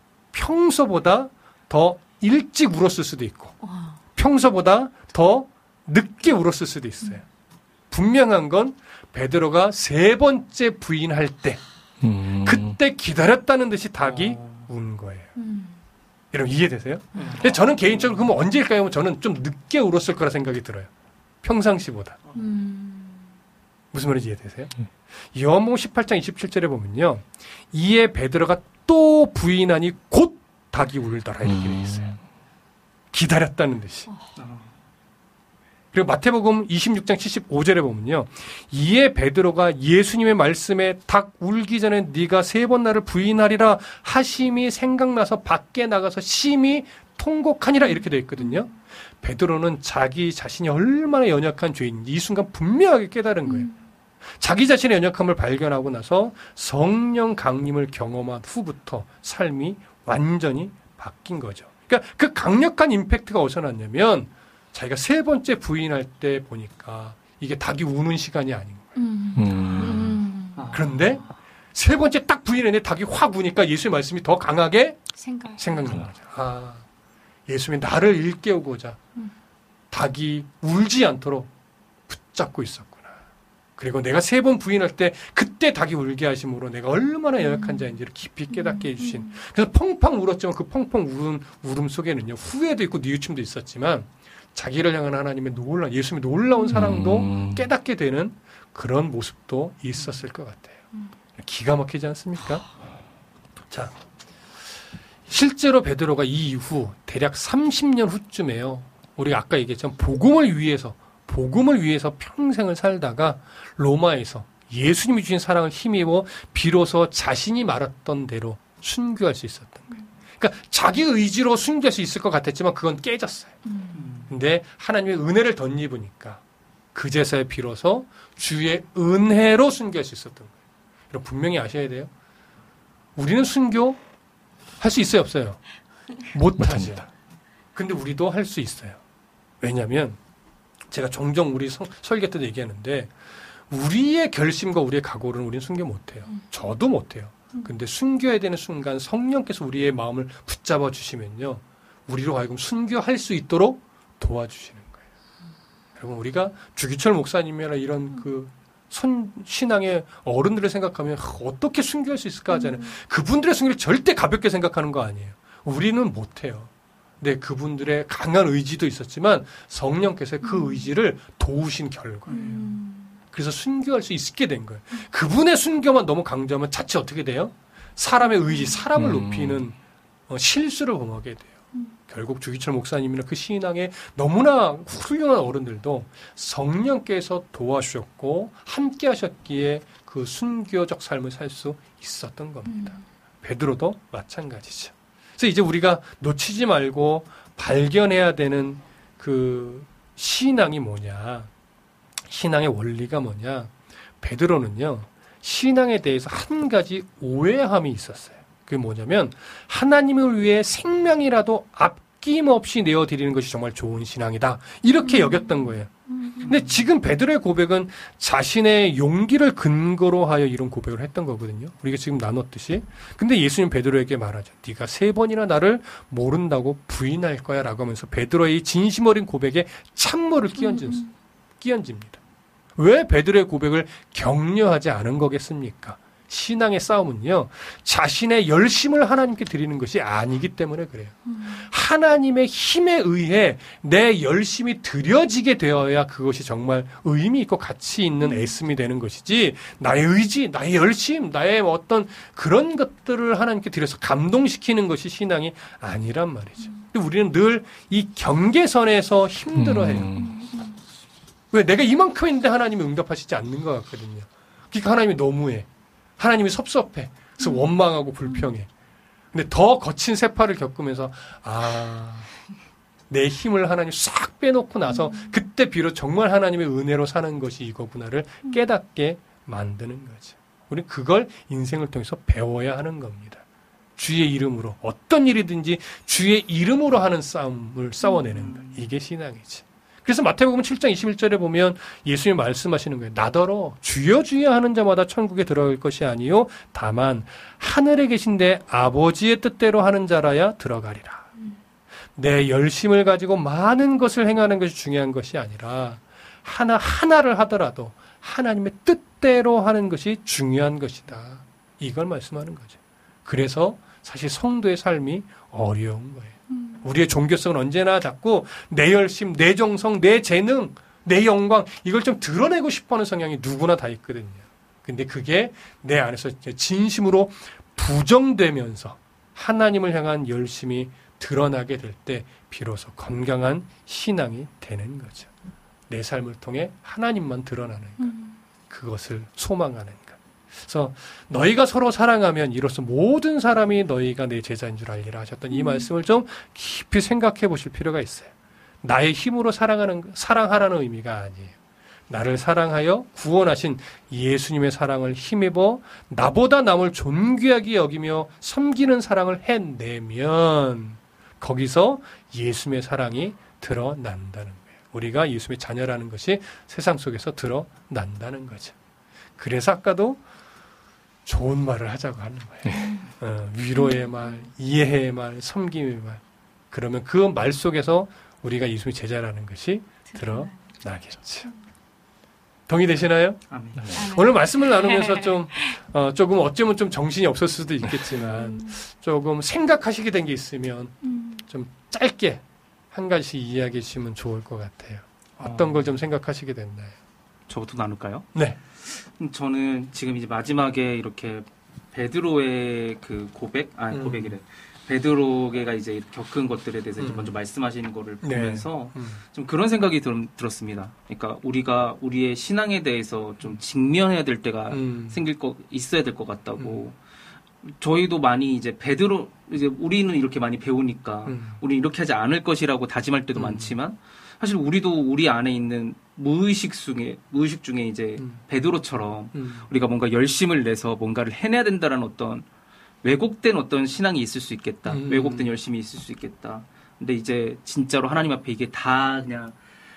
평소보다 더 일찍 울었을 수도 있고 평소보다 더 늦게 울었을 수도 있어요. 분명한 건 베드로가 세 번째 부인할 때 음. 그때 기다렸다는 듯이 닭이 어. 운 거예요. 음. 여러분 이해되세요? 음. 저는 개인적으로 그러면 언제일까요? 저는 좀 늦게 울었을 거라 생각이 들어요. 평상시보다. 음. 무슨 말인지 이해되세요? 음. 요한복음 십팔 장 이십칠 절에 보면요. 이에 베드로가 또 부인하니 곧 닭이 울더라 이렇게 돼 있어요. 기다렸다는 듯이. 어. 그리고 마태복음 이십육 장 칠십오 절에 보면요. 이에 베드로가 예수님의 말씀에 닭 울기 전에 네가 세 번 나를 부인하리라 하심이 생각나서 밖에 나가서 심히 통곡하니라 이렇게 되어 있거든요. 베드로는 자기 자신이 얼마나 연약한 죄인지 이 순간 분명하게 깨달은 거예요. 자기 자신의 연약함을 발견하고 나서 성령 강림을 경험한 후부터 삶이 완전히 바뀐 거죠. 그러니까 그 강력한 임팩트가 어디서 났냐면 자기가 세 번째 부인할 때 보니까 이게 닭이 우는 시간이 아닌 거예요. 음. 음. 그런데 세 번째 딱 부인했는데 닭이 확 우니까 예수의 말씀이 더 강하게 생각. 생각나는 거죠. 아, 예수님이 나를 일깨우고자 음. 닭이 울지 않도록 붙잡고 있었구나. 그리고 내가 세 번 부인할 때 그때 닭이 울게 하심으로 내가 얼마나 연약한 자인지를 깊이 깨닫게 해주신. 그래서 펑펑 울었지만 그 펑펑 울음, 울음 속에는요. 후회도 있고 뉘우침도 있었지만 자기를 향한 하나님의 놀라운, 예수님의 놀라운 사랑도 음. 깨닫게 되는 그런 모습도 있었을 것 같아요. 기가 막히지 않습니까? 자, 실제로 베드로가 이 이후 대략 삼십 년 후쯤에요. 우리가 아까 얘기했지만 복음을 위해서, 복음을 위해서 평생을 살다가 로마에서 예수님이 주신 사랑을 힘입어 비로소 자신이 말했던 대로 순교할 수 있었던 거예요. 그러니까 자기 의지로 순교할 수 있을 것 같았지만 그건 깨졌어요. 근데 하나님의 은혜를 덧입으니까 그제서야 비로소 주의 은혜로 순교할 수 있었던 거예요. 여러분 분명히 아셔야 돼요. 우리는 순교 할 수 있어요, 없어요? 못하죠. 근데 우리도 할 수 있어요. 왜냐하면 제가 종종 우리 성, 설교 때도 얘기하는데 우리의 결심과 우리의 각오로는 우리는 순교 못해요. 저도 못해요. 근데 순교해야 되는 순간 성령께서 우리의 마음을 붙잡아 주시면요. 우리로 하여금 순교할 수 있도록 도와주시는 거예요. 여러분 우리가 주기철 목사님이나 이런 그 선, 신앙의 어른들을 생각하면 어떻게 순교할 수 있을까 하잖아요. 그분들의 순교를 절대 가볍게 생각하는 거 아니에요. 우리는 못해요. 네, 그분들의 강한 의지도 있었지만 성령께서 그 의지를 도우신 결과예요. 그래서 순교할 수 있게 된 거예요. 그분의 순교만 너무 강조하면 자칫 어떻게 돼요? 사람의 의지, 사람을 높이는 어, 실수를 범하게 돼요. 결국 주기철 목사님이나 그 신앙의 너무나 훌륭한 어른들도 성령께서 도와주셨고 함께 하셨기에 그 순교적 삶을 살 수 있었던 겁니다. 음. 베드로도 마찬가지죠. 그래서 이제 우리가 놓치지 말고 발견해야 되는 그 신앙이 뭐냐, 신앙의 원리가 뭐냐. 베드로는요, 신앙에 대해서 한 가지 오해함이 있었어요. 그게 뭐냐면 하나님을 위해 생명이라도 아낌없이 내어드리는 것이 정말 좋은 신앙이다. 이렇게 음. 여겼던 거예요. 근데 지금 베드로의 고백은 자신의 용기를 근거로 하여 이런 고백을 했던 거거든요. 우리가 지금 나눴듯이. 근데 예수님 베드로에게 말하죠. 네가 세 번이나 나를 모른다고 부인할 거야 라고 하면서 베드로의 진심 어린 고백에 찬물을 끼얹은, 끼얹습니다. 왜 베드로의 고백을 격려하지 않은 거겠습니까? 신앙의 싸움은요, 자신의 열심을 하나님께 드리는 것이 아니기 때문에 그래요. 음. 하나님의 힘에 의해 내 열심이 드려지게 되어야 그것이 정말 의미 있고 가치 있는 애씀이 되는 것이지, 나의 의지, 나의 열심, 나의 어떤 그런 것들을 하나님께 드려서 감동시키는 것이 신앙이 아니란 말이죠. 근데 우리는 늘 이 경계선에서 힘들어해요. 음. 왜? 내가 이만큼 했는데 하나님이 응답하시지 않는 것 같거든요. 그러니까 하나님이 너무해. 하나님이 섭섭해. 그래서 원망하고 불평해. 근데 더 거친 세파를 겪으면서 아, 내 힘을 하나님 싹 빼놓고 나서 그때 비로소 정말 하나님의 은혜로 사는 것이 이거구나를 깨닫게 만드는 거죠. 우리는 그걸 인생을 통해서 배워야 하는 겁니다. 주의 이름으로 어떤 일이든지 주의 이름으로 하는 싸움을 싸워내는 것. 이게 신앙이지. 그래서 마태복음 칠 장 이십일 절에 보면 예수님이 말씀하시는 거예요. 나더러 주여 주여 하는 자마다 천국에 들어갈 것이 아니요 다만 하늘에 계신 내 아버지의 뜻대로 하는 자라야 들어가리라. 내 열심을 가지고 많은 것을 행하는 것이 중요한 것이 아니라 하나 하나를 하더라도 하나님의 뜻대로 하는 것이 중요한 것이다. 이걸 말씀하는 거죠. 그래서 사실 성도의 삶이 어려운 거예요. 우리의 종교성은 언제나 자꾸 내 열심, 내 정성, 내 재능, 내 영광 이걸 좀 드러내고 싶어하는 성향이 누구나 다 있거든요. 근데 그게 내 안에서 진심으로 부정되면서 하나님을 향한 열심이 드러나게 될 때 비로소 건강한 신앙이 되는 거죠. 내 삶을 통해 하나님만 드러나는 것. 그것을 소망하는 것. 그래서 너희가 서로 사랑하면 이로써 모든 사람이 너희가 내 제자인 줄 알리라 하셨던 이 말씀을 좀 깊이 생각해 보실 필요가 있어요. 나의 힘으로 사랑하는, 사랑하라는 의미가 아니에요. 나를 사랑하여 구원하신 예수님의 사랑을 힘입어 나보다 남을 존귀하게 여기며 섬기는 사랑을 해내면 거기서 예수님의 사랑이 드러난다는 거예요. 우리가 예수님의 자녀라는 것이 세상 속에서 드러난다는 거죠. 그래서 아까도 좋은 말을 하자고 하는 거예요. 어, 위로의 말, 이해의 말, 섬김의 말. 그러면 그 말 속에서 우리가 예수님의 제자라는 것이 드러나겠죠. 동의되시나요? 아멘. 오늘 말씀을 나누면서 좀 어, 조금 어쩌면 좀 정신이 없을 수도 있겠지만 조금 생각하시게 된 게 있으면 좀 짧게 한 가지 이야기해 주시면 좋을 것 같아요. 어떤 걸 좀 생각하시게 됐나요? 저부터 나눌까요? 네. 저는 지금 이제 마지막에 이렇게 베드로의 그 고백, 아 음. 고백이래. 베드로가 이제 겪은 것들에 대해서 이제 음. 먼저 말씀하시는 거를 네. 보면서 음. 좀 그런 생각이 들, 들었습니다. 그러니까 우리가 우리의 신앙에 대해서 좀 직면해야 될 때가 음. 생길 거 있어야 될 것 같다고. 음. 저희도 많이 이제 베드로 이제 우리는 이렇게 많이 배우니까 음. 우리 이렇게 하지 않을 것이라고 다짐할 때도 음. 많지만 사실 우리도 우리 안에 있는 무의식 중에 무의식 중에 이제 음. 베드로처럼 음. 우리가 뭔가 열심을 내서 뭔가를 해내야 된다라는 어떤 왜곡된 어떤 신앙이 있을 수 있겠다. 음. 왜곡된 열심이 있을 수 있겠다. 근데 이제 진짜로 하나님 앞에 이게 다 그냥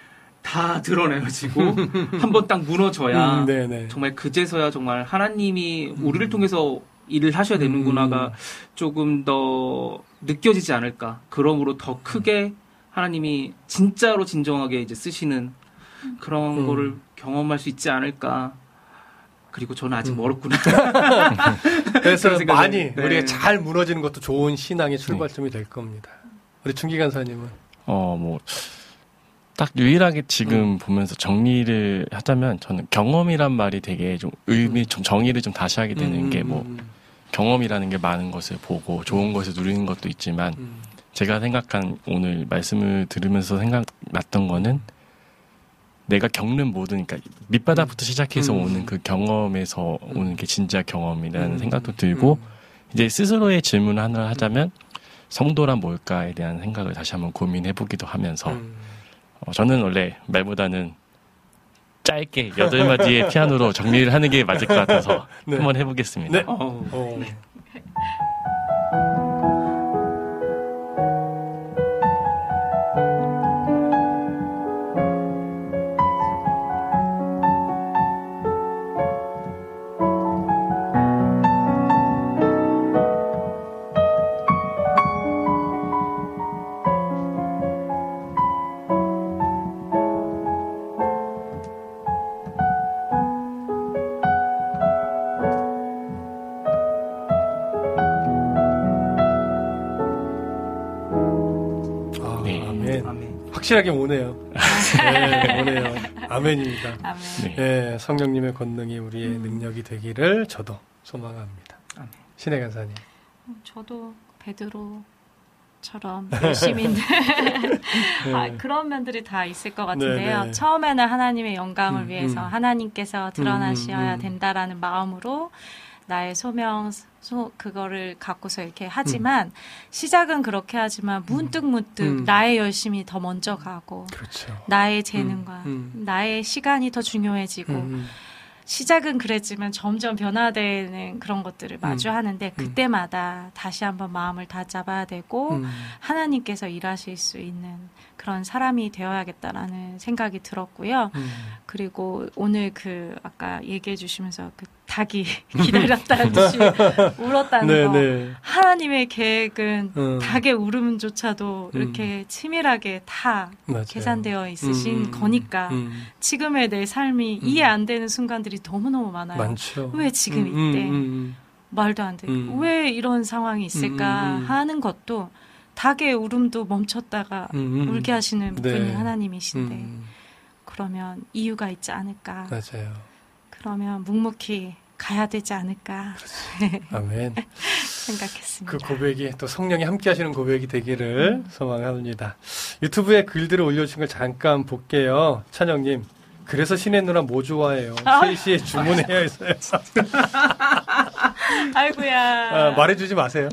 다 드러내가지고 한번 딱 무너져야 음, 네네. 정말 그제서야 정말 하나님이 우리를 통해서 일을 하셔야 되는구나가 음. 조금 더 느껴지지 않을까. 그러므로 더 크게 하나님이 진짜로 진정하게 이제 쓰시는 그런 음. 거를 경험할 수 있지 않을까. 그리고 저는 아직 음. 멀었구나. 그래서 그런 생각이- 많이 네. 우리가 잘 무너지는 것도 좋은 신앙의 출발점이 될 겁니다. 우리 준기 간사님은 어, 뭐, 딱 유일하게 지금 보면서 정리를 하자면 저는 경험이란 말이 되게 좀 의미, 좀 정의를 좀 다시 하게 되는 음, 게 뭐, 음, 경험이라는 게 많은 것을 보고 좋은 것을 누리는 것도 있지만 음, 제가 생각한 오늘 말씀을 들으면서 생각났던 거는 내가 겪는 모든, 그러니까 밑바닥부터 시작해서 음. 오는 그 경험에서 음. 오는 게 진짜 경험이라는 음. 생각도 들고 음. 이제 스스로의 질문 하나를 하자면 성도란 뭘까에 대한 생각을 다시 한번 고민해보기도 하면서 음. 어, 저는 원래 말보다는 짧게 여덟 마디의 피아노로 정리를 하는 게 맞을 것 같아서 네. 한번 해보겠습니다. 네. 어, 어. 확실하게 오네요. 네, 오네요. 아멘입니다. 아멘. 네. 예, 성령님의 권능이 우리의 음. 능력이 되기를 저도 소망합니다. 아멘. 신혜 간사님. 저도 베드로처럼 열심히 아, 그런 면들이 다 있을 것 같은데요. 네, 네. 처음에는 하나님의 영광을 음, 위해서 음. 하나님께서 드러나셔야 음, 음. 된다라는 마음으로 나의 소명 소, 그거를 갖고서 이렇게 하지만 시작은 그렇게 하지만 문득 문득 음. 나의 열심이 더 먼저 가고 그렇죠. 나의 재능과 음, 음. 나의 시간이 더 중요해지고 음, 시작은 그랬지만 점점 변화되는 그런 것들을 마주하는데 그때마다 다시 한번 마음을 다잡아야 되고 음. 하나님께서 일하실 수 있는 그런 사람이 되어야겠다라는 생각이 들었고요. 음. 그리고 오늘 그 아까 얘기해 주시면서 그 닭이 기다렸다는 듯이 울었다는 네, 거. 네. 하나님의 계획은 음. 닭의 울음조차도 음. 이렇게 치밀하게 다 맞아요. 계산되어 있으신 음, 거니까 음. 지금의 내 삶이 음. 이해 안 되는 순간들이 너무너무 많아요. 많죠. 왜 지금 음, 이때 음, 음, 말도 안 돼. 음. 왜 이런 상황이 있을까 음, 음. 하는 것도 닭의 울음도 멈췄다가 음, 음. 울게 하시는 네. 분이 하나님이신데 음, 그러면 이유가 있지 않을까. 맞아요. 그러면 묵묵히 가야 되지 않을까 아멘. 생각했습니다. 그 고백이 또 성령이 함께 하시는 고백이 되기를 소망합니다. 유튜브에 글들을 올려주신 걸 잠깐 볼게요. 찬영님. 그래서 신의 누나 뭐 좋아해요? 세 시에 주문해야 했어요. 아이고야. 아, 말해주지 마세요.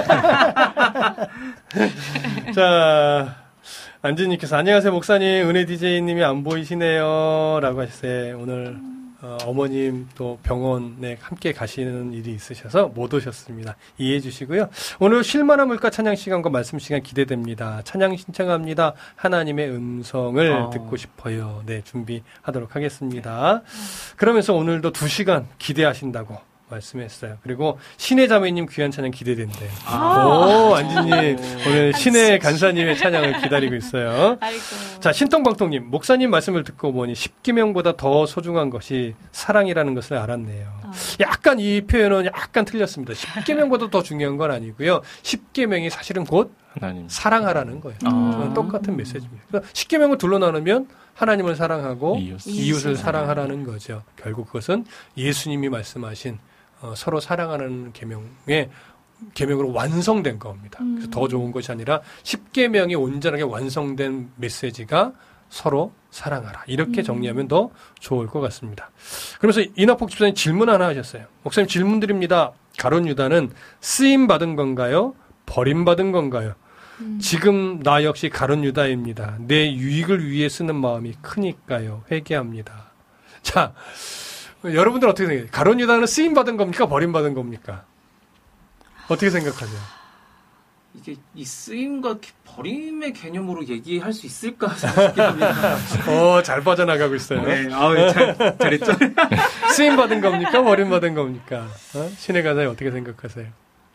자, 안지님께서 안녕하세요 목사님. 은혜 디제이님이 안 보이시네요. 라고 하셨어요. 오늘 어, 어머님 또 병원에 함께 가시는 일이 있으셔서 못 오셨습니다. 이해해 주시고요. 오늘 쉴만한 물가 찬양 시간과 말씀 시간 기대됩니다. 찬양 신청합니다. 하나님의 음성을 어. 듣고 싶어요. 네, 준비하도록 하겠습니다. 그러면서 오늘도 두 시간 기대하신다고 말씀했어요. 그리고 신의 자매님 귀한 찬양 기대된대요. 아. 오, 안지님 오늘 신의 간사님의 찬양을 기다리고 있어요. 아이고. 자, 신통방통님, 목사님 말씀을 듣고 보니 십계명보다 더 소중한 것이 사랑이라는 것을 알았네요. 어. 약간 이 표현은 약간 틀렸습니다. 십계명보다 더 중요한 건 아니고요. 십계명이 사실은 곧 하나님. 사랑하라는 거예요. 아. 똑같은 메시지입니다. 그러니까 십계명을 둘러 나누면 하나님을 사랑하고 이웃. 이웃을 사랑하라는 거죠. 결국 그것은 예수님이 말씀하신 어, 서로 사랑하는 계명의 계명으로 완성된 겁니다. 그래서 더 좋은 것이 아니라 십계명이 온전하게 완성된 메시지가 서로 사랑하라. 이렇게 정리하면 더 좋을 것 같습니다. 그러면서 이낙복 집사님 질문 하나 하셨어요. 목사님 질문 드립니다. 가룟 유다는 쓰임 받은 건가요? 버림받은 건가요? 음. 지금 나 역시 가룟 유다입니다. 내 유익을 위해 쓰는 마음이 크니까요. 회개합니다. 자, 여러분들 어떻게 생각해요? 가룟 유다는 쓰임 받은 겁니까? 버림받은 겁니까? 어떻게 생각하세요? 이게 이 쓰임과 버림의 개념으로 얘기할 수 있을까 생각하게 됩니다. 어, 잘 빠져나가고 있어요. 네, 아우, 잘, 잘했죠. 쓰임 받은 겁니까? 버림받은 겁니까? 어? 신의 가사에 어떻게 생각하세요?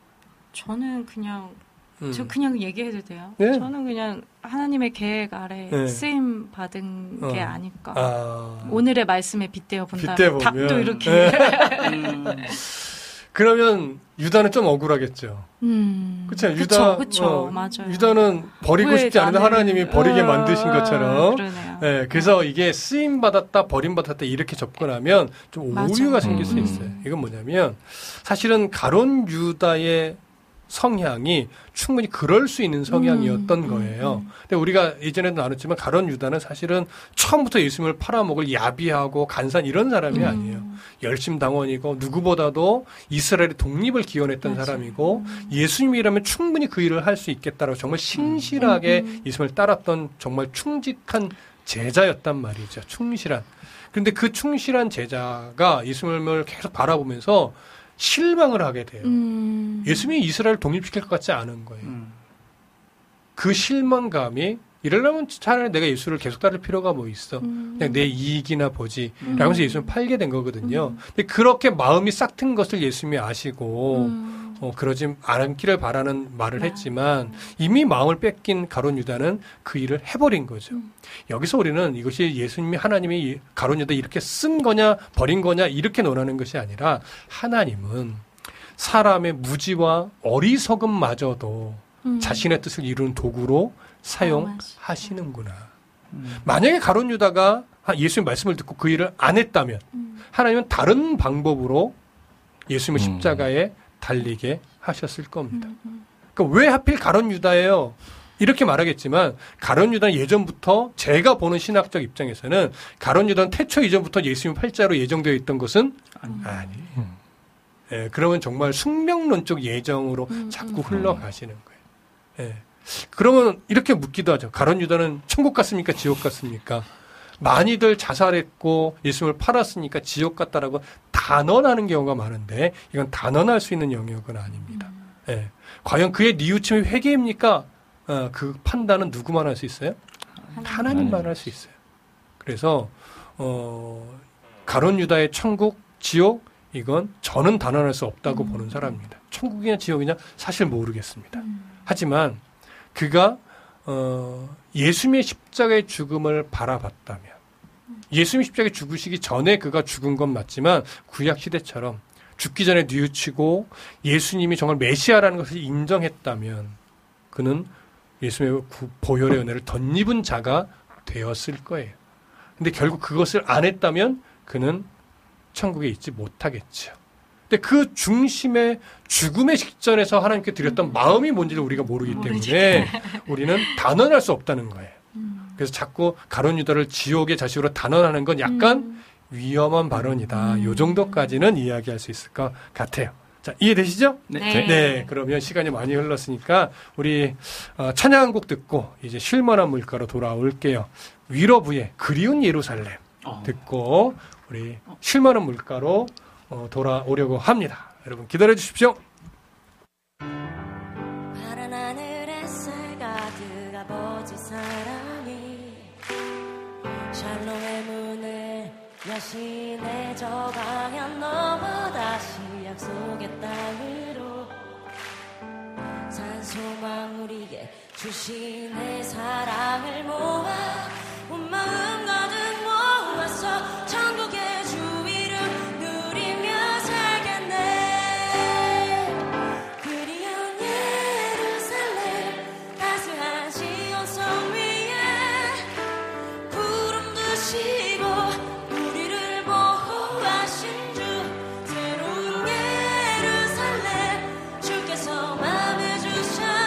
저는 그냥 음. 저 그냥 얘기해도 돼요. 네. 저는 그냥 하나님의 계획 아래 네. 쓰임 받은 게 어. 아닐까. 아. 오늘의 말씀에 빗대어 본다면 빗대어 닭도 보면. 이렇게. 네. 음, 그러면 유다는 좀 억울하겠죠. 음. 그쵸? 유다, 그쵸, 어, 맞아요. 유다는 버리고 왜 싶지 않은데 나는- 하나님이 버리게 어, 만드신 어, 것처럼. 그러네요. 네, 그래서 이게 쓰임 받았다, 버림 받았다 이렇게 접근하면 좀 맞아. 오류가 생길 수 음. 있어요. 이건 뭐냐면 사실은 가룟 유다의 성향이 충분히 그럴 수 있는 성향이었던 음, 거예요. 음, 근데 우리가 예전에도 나눴지만 가룟 유다는 사실은 처음부터 예수님을 팔아먹을 야비하고 간산 이런 사람이 음. 아니에요. 열심당원이고 누구보다도 이스라엘의 독립을 기원했던 맞아. 사람이고 음. 예수님이라면 충분히 그 일을 할 수 있겠다라고 정말 신실하게 음, 음. 예수님을 따랐던 정말 충직한 제자였단 말이죠. 충실한. 그런데 그 충실한 제자가 예수님을 계속 바라보면서 실망을 하게 돼요. 음. 예수님이 이스라엘을 독립시킬 것 같지 않은 거예요. 음. 그 실망감이 이러려면 차라리 내가 예수를 계속 따를 필요가 뭐 있어. 음. 그냥 내 이익이나 보지. 음. 라면서 예수를 팔게 된 거거든요. 음. 근데 그렇게 마음이 싹튼 것을 예수님이 아시고 음. 어, 그러지 않기를 바라는 말을 아. 했지만 이미 마음을 뺏긴 가룟 유다는 그 일을 해버린 거죠. 음. 여기서 우리는 이것이 예수님이 하나님이 가룟 유다 이렇게 쓴 거냐 버린 거냐 이렇게 논하는 것이 아니라 하나님은 사람의 무지와 어리석음마저도 음. 자신의 뜻을 이루는 도구로 사용하시는구나. 음. 만약에 가룟 유다가 예수님 말씀을 듣고 그 일을 안 했다면 음. 하나님은 다른 방법으로 예수님을 음. 십자가에 달리게 하셨을 겁니다. 음. 그러니까 왜 하필 가룟 유다예요? 이렇게 말하겠지만 가룟 유다는 예전부터 제가 보는 신학적 입장에서는 가룟 유다는 태초 이전부터 예수님 팔자로 예정되어 있던 것은 음. 아니에요. 음. 예, 그러면 정말 숙명론적 예정으로 음, 자꾸 음. 흘러가시는 거예요. 예. 그러면 이렇게 묻기도 하죠. 가룟 유다는 천국 갔습니까? 지옥 갔습니까? 많이들 자살했고 예수님을 팔았으니까 지옥 갔다라고 단언하는 경우가 많은데 이건 단언할 수 있는 영역은 아닙니다. 음. 예. 과연 그의 뉘우침이 회개입니까? 어, 그 판단은 누구만 할 수 있어요? 하나님만 할 수 있어요. 그래서 어, 가룟 유다의 천국, 지옥 이건 저는 단언할 수 없다고 음. 보는 사람입니다. 천국이냐 지옥이냐 사실 모르겠습니다. 음. 하지만 그가 어, 예수님의 십자가의 죽음을 바라봤다면 예수님이 십자가에 죽으시기 전에 그가 죽은 건 맞지만 구약 시대처럼 죽기 전에 뉘우치고 예수님이 정말 메시아라는 것을 인정했다면 그는 예수님의 보혈의 은혜를 덧입은 자가 되었을 거예요. 근데 결국 그것을 안 했다면 그는 천국에 있지 못하겠죠. 근데 그 중심의 죽음의 직전에서 하나님께 드렸던 음. 마음이 뭔지를 우리가 모르기 모르지. 때문에 우리는 단언할 수 없다는 거예요. 음. 그래서 자꾸 가룟 유다를 지옥의 자식으로 단언하는 건 약간 음. 위험한 발언이다. 음. 요 정도까지는 이야기할 수 있을 것 같아요. 자, 이해되시죠? 네. 네. 그러면 시간이 많이 흘렀으니까 우리 어, 찬양 한 곡 듣고 이제 쉴만한 물가로 돌아올게요. 위로부의 그리운 예루살렘 어. 듣고 우리 쉴만한 물가로 어, 돌아오려고 합니다. 여러분 기다려 주십시오. 파란 하늘 햇살 가득 아버지 사랑이 샬롬의 문을 여신의 저 방향 넘어 다시 약속의 땅으로 산소망 우리에게 주신 내 사랑을 모아 온 마음 가득 모아서 천국의 주 이름 누리며 살겠네. 그리운 예루살렘 따스한 시온성 위에 구름 드시고 우리를 보호하신 주 새로운 예루살렘 주께서 맘에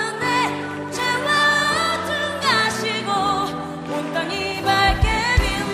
주셨네. 죄와 어둠 가시고 온 땅이 밝게 빛나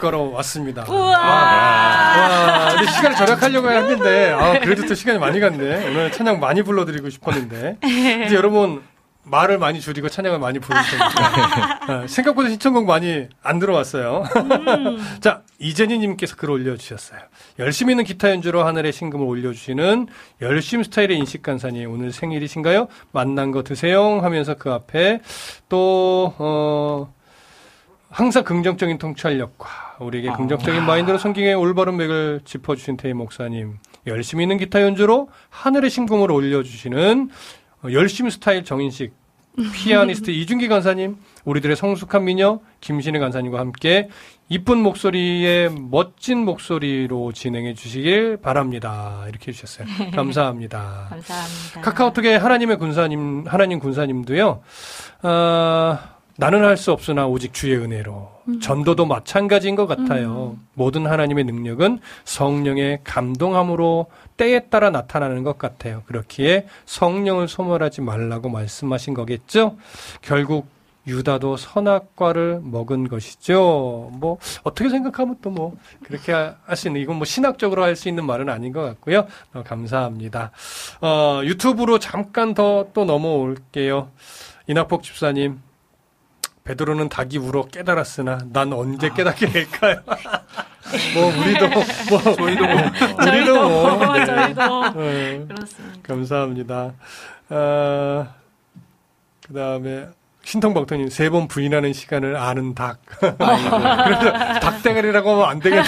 거로 왔습니다. 우와. 와, 근데 시간을 절약하려고 했는데, 아, 그래도 또 시간이 많이 갔네. 오늘 찬양 많이 불러드리고 싶었는데. 이제 여러분, 말을 많이 줄이고 찬양을 많이 부르실 테니까. 생각보다 신청곡 많이 안 들어왔어요. 음. 자, 이재니님께서 글 올려주셨어요. 열심히 있는 기타 연주로 하늘의 신금을 올려주시는 열심 스타일의 인식간사님, 오늘 생일이신가요? 만난 거 드세요 하면서 그 앞에 또 어, 항상 긍정적인 통찰력과 우리에게 아. 긍정적인 마인드로 성경의 올바른 맥을 짚어주신 태희 목사님, 열심히 있는 기타 연주로 하늘의 신금을 올려주시는 열심 스타일 정인식 피아니스트 이준기 간사님, 우리들의 성숙한 미녀 김신혜 간사님과 함께 이쁜 목소리에 멋진 목소리로 진행해 주시길 바랍니다. 이렇게 해주셨어요. 감사합니다. 감사합니다. 카카오톡에 하나님의 군사님, 하나님 군사님도요. 어, 나는 할 수 없으나 오직 주의 은혜로. 음. 전도도 마찬가지인 것 같아요. 음. 모든 하나님의 능력은 성령의 감동함으로 때에 따라 나타나는 것 같아요. 그렇기에 성령을 소멸하지 말라고 말씀하신 거겠죠? 결국 유다도 선악과를 먹은 것이죠. 뭐 어떻게 생각하면 또 뭐 그렇게 할 수 있는, 이건 뭐 신학적으로 할 수 있는 말은 아닌 것 같고요. 어, 감사합니다. 어, 유튜브로 잠깐 더 또 넘어올게요. 이낙복 집사님, 베드로는 닭이 울어 깨달았으나 난 언제 깨닫게 될까요? 뭐 우리도 뭐 저희도 뭐 저희도 뭐, 네. 저희도 네. 그렇습니다. 감사합니다. 아, 그 다음에 신통방통님, 세 번 부인하는 시간을 아는 닭. 그래서 닭대가리라고 하면 안 되겠네.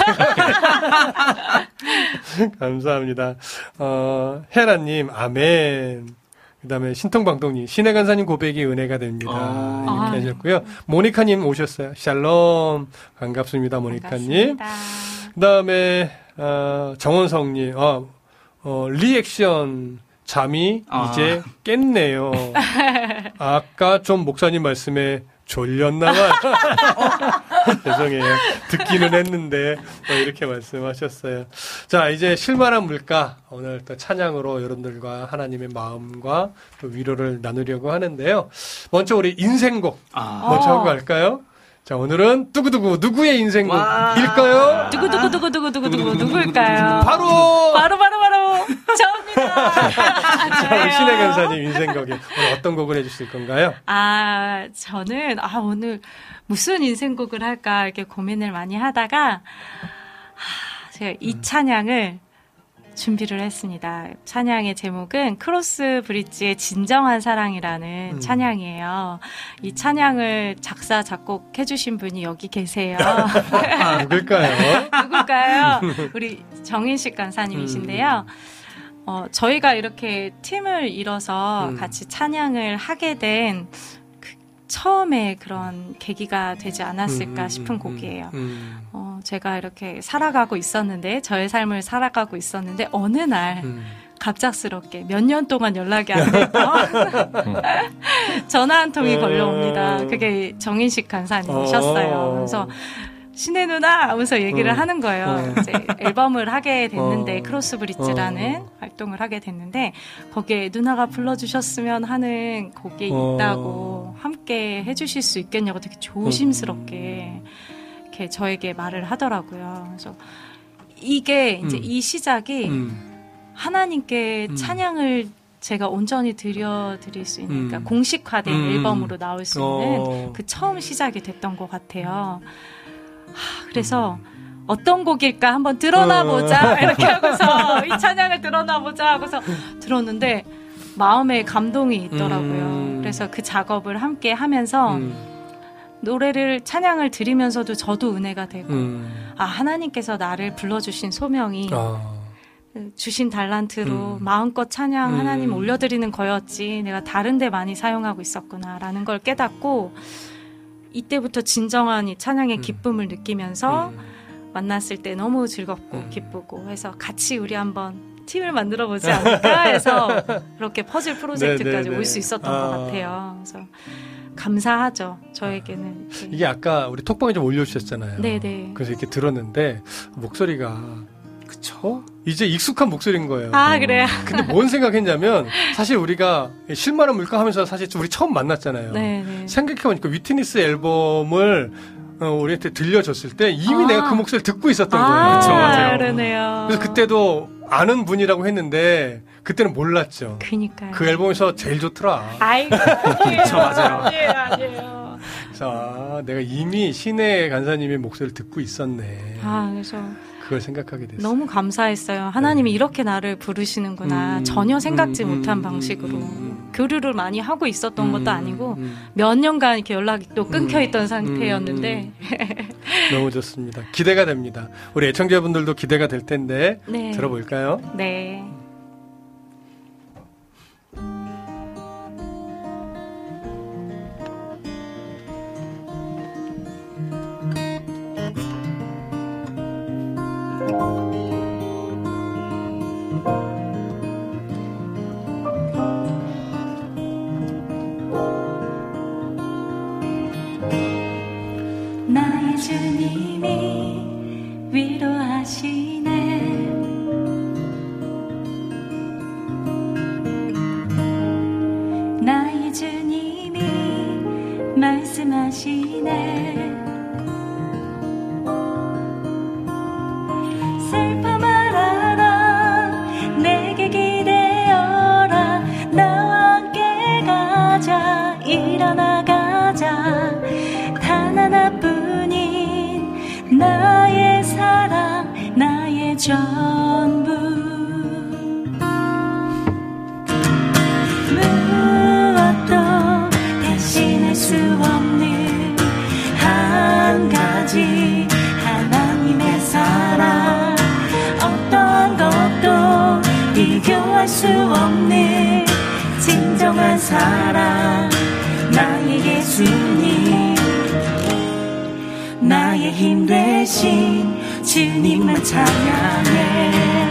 감사합니다. 어, 헤라님, 아멘. 그 다음에 신통방통님, 신의 간사님 고백이 은혜가 됩니다. 아. 이렇게 하셨고요. 모니카님 오셨어요. 샬롬. 반갑습니다, 모니카님. 그 다음에, 어, 정원성님, 어, 어, 리액션. 잠이 아. 이제 깼네요. 아까 좀 목사님 말씀에 졸렸나봐요. 죄송해요. 듣기는 했는데 이렇게 말씀하셨어요. 자, 이제 실만한 물가, 오늘 또 찬양으로 여러분들과 하나님의 마음과 또 위로를 나누려고 하는데요. 먼저 우리 인생곡 아. 먼저 하고 갈까요? 자, 오늘은 두구두구 누구의 인생곡일까요? 두구두구두구두구두구두구 누구일까요? 바로 바로 바로 바로 저입니다. 자, 우리 신의 간사님 인생곡에 오늘 어떤 곡을 해주실 건가요? 아, 저는 아 오늘 무슨 인생곡을 할까 이렇게 고민을 많이 하다가 하, 제가 이 찬양을 준비를 했습니다. 찬양의 제목은 크로스 브릿지의 진정한 사랑이라는 음. 찬양이에요. 이 찬양을 작사 작곡해 주신 분이 여기 계세요. 누굴까요? 누굴까요? 우리 정인식 간사님이신데요. 어, 저희가 이렇게 팀을 이뤄서 음. 같이 찬양을 하게 된 그 처음에 그런 계기가 되지 않았을까 음, 음, 싶은 음, 곡이에요. 음, 어, 제가 이렇게 살아가고 있었는데, 저의 삶을 살아가고 있었는데, 어느 날, 음. 갑작스럽게 몇 년 동안 연락이 안 됐던 전화 한 통이 걸려옵니다. 그게 정인식 간사님이셨어요. 그래서 신혜 누나 하면서 얘기를 어. 하는 거예요. 어. 이제 앨범을 하게 됐는데 어. 크로스 브릿지라는 어. 활동을 하게 됐는데 거기에 누나가 불러주셨으면 하는 곡이 어. 있다고 함께 해주실 수 있겠냐고 되게 조심스럽게 이렇게 저에게 말을 하더라고요. 그래서 이게 이제 음. 이 시작이 음. 하나님께 음. 찬양을 제가 온전히 드려드릴 수 있는, 음. 그러니까 공식화된 음. 앨범으로 나올 수 있는 어. 그 처음 시작이 됐던 것 같아요. 하, 그래서 어떤 곡일까 한번 들어놔보자 이렇게 하고서 이 찬양을 들어놔보자 하고서 들었는데 마음에 감동이 있더라고요. 음. 그래서 그 작업을 함께 하면서 음. 노래를 찬양을 들으면서도 저도 은혜가 되고 음. 아 하나님께서 나를 불러주신 소명이 아. 주신 달란트로 음. 마음껏 찬양 음. 하나님 올려드리는 거였지 내가 다른 데 많이 사용하고 있었구나라는 걸 깨닫고 이때부터 진정한 이 찬양의 음. 기쁨을 느끼면서 음. 만났을 때 너무 즐겁고 음. 기쁘고 해서 같이 우리 한번 팀을 만들어 보지 않을까 해서 그렇게 퍼즐 프로젝트까지 네네네. 올 수 있었던 아. 것 같아요. 그래서 감사하죠. 저에게는. 이렇게. 이게 아까 우리 톡방에 좀 올려주셨잖아요. 네네. 그래서 이렇게 들었는데 목소리가 그쵸? 이제 익숙한 목소리인 거예요. 아 그래요? 근데 뭔 생각했냐면 사실 우리가 실만한 물가 하면서 사실 우리 처음 만났잖아요. 네네. 생각해보니까 위트니스 앨범을 어, 우리한테 들려줬을 때 이미 아. 내가 그 목소리를 듣고 있었던 아, 거예요. 그쵸, 맞아요. 그러네요. 그래서 그때도 아는 분이라고 했는데 그때는 몰랐죠. 그니까요. 그 앨범에서 제일 좋더라. 아이고, 아니에요. 그쵸, 맞아요. 아니에요, 아니에요. 그래서 아, 내가 이미 신의 간사님의 목소리를 듣고 있었네. 아, 그래서 그걸 생각하게 됐어요. 너무 감사했어요. 하나님이 네. 이렇게 나를 부르시는구나. 음, 전혀 생각지 음, 못한 음, 방식으로. 음, 음, 교류를 많이 하고 있었던 음, 것도 아니고 음, 몇 년간 이렇게 연락이 또 끊겨 음, 있던 상태였는데 너무 좋습니다. 기대가 됩니다. 우리 애청자분들도 기대가 될 텐데 네. 들어볼까요? 네. 나의 주님이 위로하시네 나의 주님이 말씀하시네 슬퍼 말아라 내게 기대어라 나와 함께 가자 일어나 가자 단 하나뿐인 나의 사랑 나의 전부 무엇도 대신할 수 없는 한 가지 하나님의 사랑 어떠한 것도 비교할 수 없는 진정한 사랑 나의 예수님 나의 힘 되신 주님만 찬양해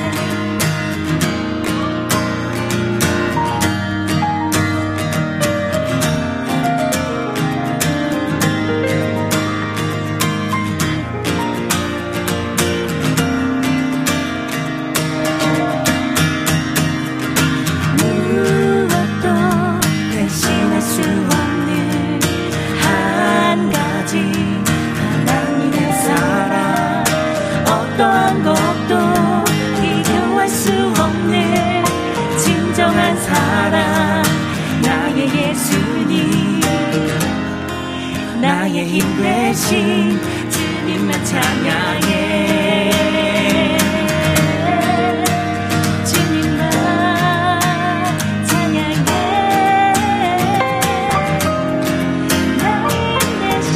무엇도 대신할 수 없는 한 가지 하나님의 사랑 어떠한 것도 비교할 수 없는 진정한 사랑 나의 예수님 나의 힘 되신 주님만 찬양해 주님만 찬양해 나의 힘 되신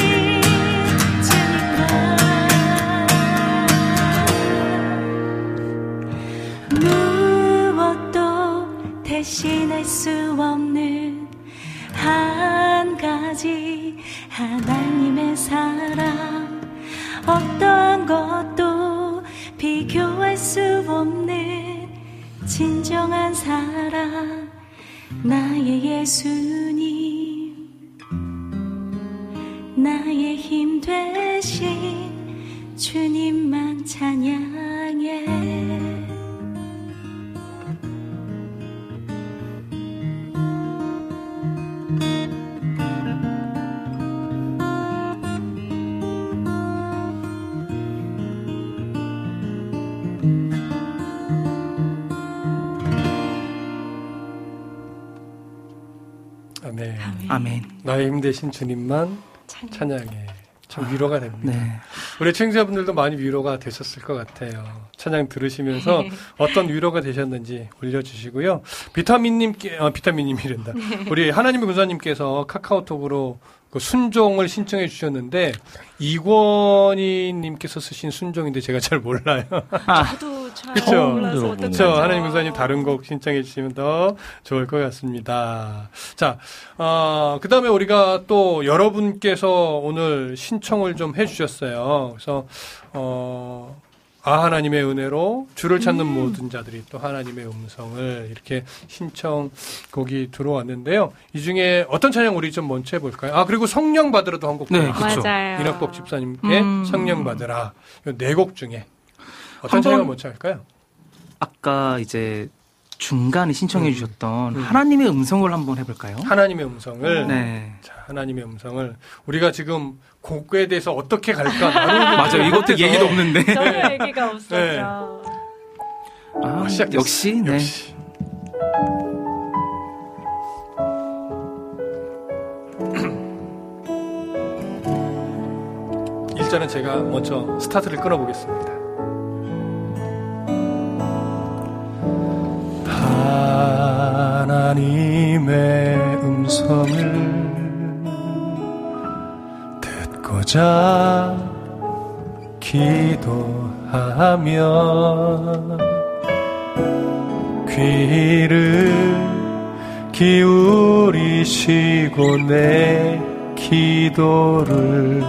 주님만 무엇도 대신할 수 없는 한 가지 하나님의 사랑 어떠한 것도 비교할 수 없는 진정한 사랑 나의 예수님 나의 힘 되신 주님만 찬양해 아멘. 아멘. 나의 힘 되신 주님만 찬양해. 참 위로가 됩니다. 네. 우리 청자분들도 많이 위로가 되셨을 것 같아요. 찬양 들으시면서 어떤 위로가 되셨는지 올려주시고요. 비타민님께, 아, 비타민님이란다. 우리 하나님의 군사님께서 카카오톡으로 그 순종을 신청해 주셨는데, 이권희님께서 쓰신 순종인데 제가 잘 몰라요. 저도 잘 그쵸? 몰라서 그쵸. 어떡하죠. 그렇죠. 하나님 군사님 다른 곡 신청해 주시면 더 좋을 것 같습니다. 자, 어, 그 다음에 우리가 또 여러분께서 오늘 신청을 좀 해주셨어요. 그래서, 어, 아, 하나님의 은혜로 주를 찾는 음. 모든 자들이 또 하나님의 음성을 이렇게 신청곡이 들어왔는데요. 이 중에 어떤 찬양 우리 좀 먼저 해볼까요? 아, 그리고 성령 받으라도 한 곡. 네, 들어주시죠. 그쵸. 맞아요. 이낙복 집사님께 음. 성령 받으라. 네 곡 중에 어떤 한 찬양을 번- 먼저 할까요? 아까 이제 중간에 신청해 음. 주셨던 음. 하나님의 음성을 한번 해볼까요? 하나님의 음성을. 네. 자, 하나님의 음성을 우리가 지금 곡에 대해서 어떻게 갈까 나누는 맞아요. 이것도 못해서. 얘기도 없는데. 전혀 얘기가 없었죠. 네. 아, 시작됐어요. 역시, 네. 역시. 일단은 제가 먼저 스타트를 끊어보겠습니다. 하나님의 음성을 듣고자 기도하며 귀를 기울이시고 내 기도를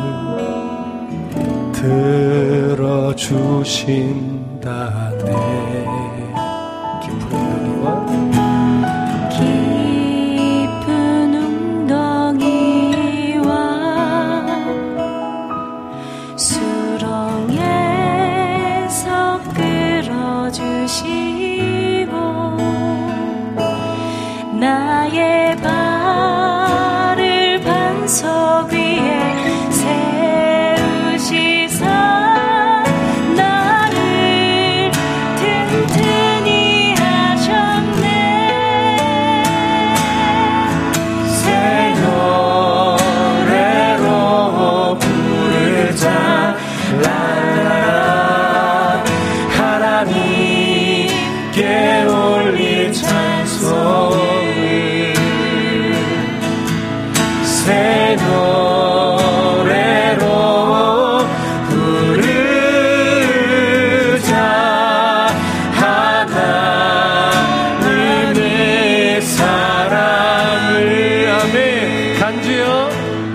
들어주신다네. 깊은 웅덩이와 깊은 웅덩이와 수렁에서 끌어주시고 나의 발을 반석 위에 세우시사 나를 튼튼히 하셨네. 새 노래로 부르자 랄라라 하나님께 올린 찬송을 새 노래로 부르자 하나님의 사랑을. 아멘. 간주요.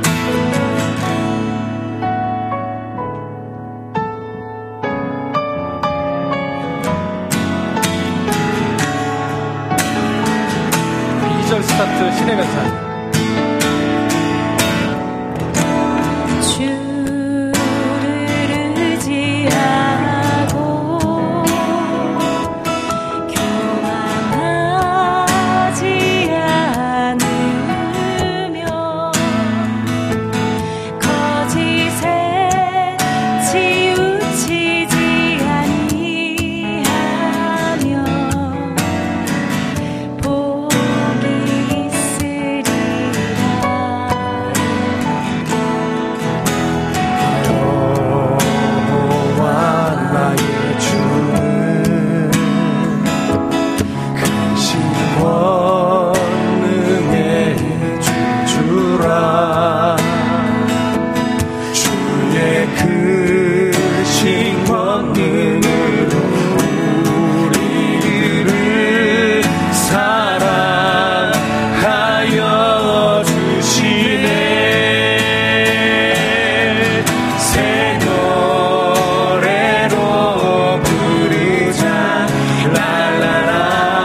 이 절 스타트 신혜면서 주를 의지하고 교만하지 않으며 거짓에 치우치지 아니하며 복이 있으리라. 여호와 나의 주는 크신 권능의 주주라. 주의 크신 권능으로 우리를 사랑하여 주시네. 새 노래로 부르자 랄라라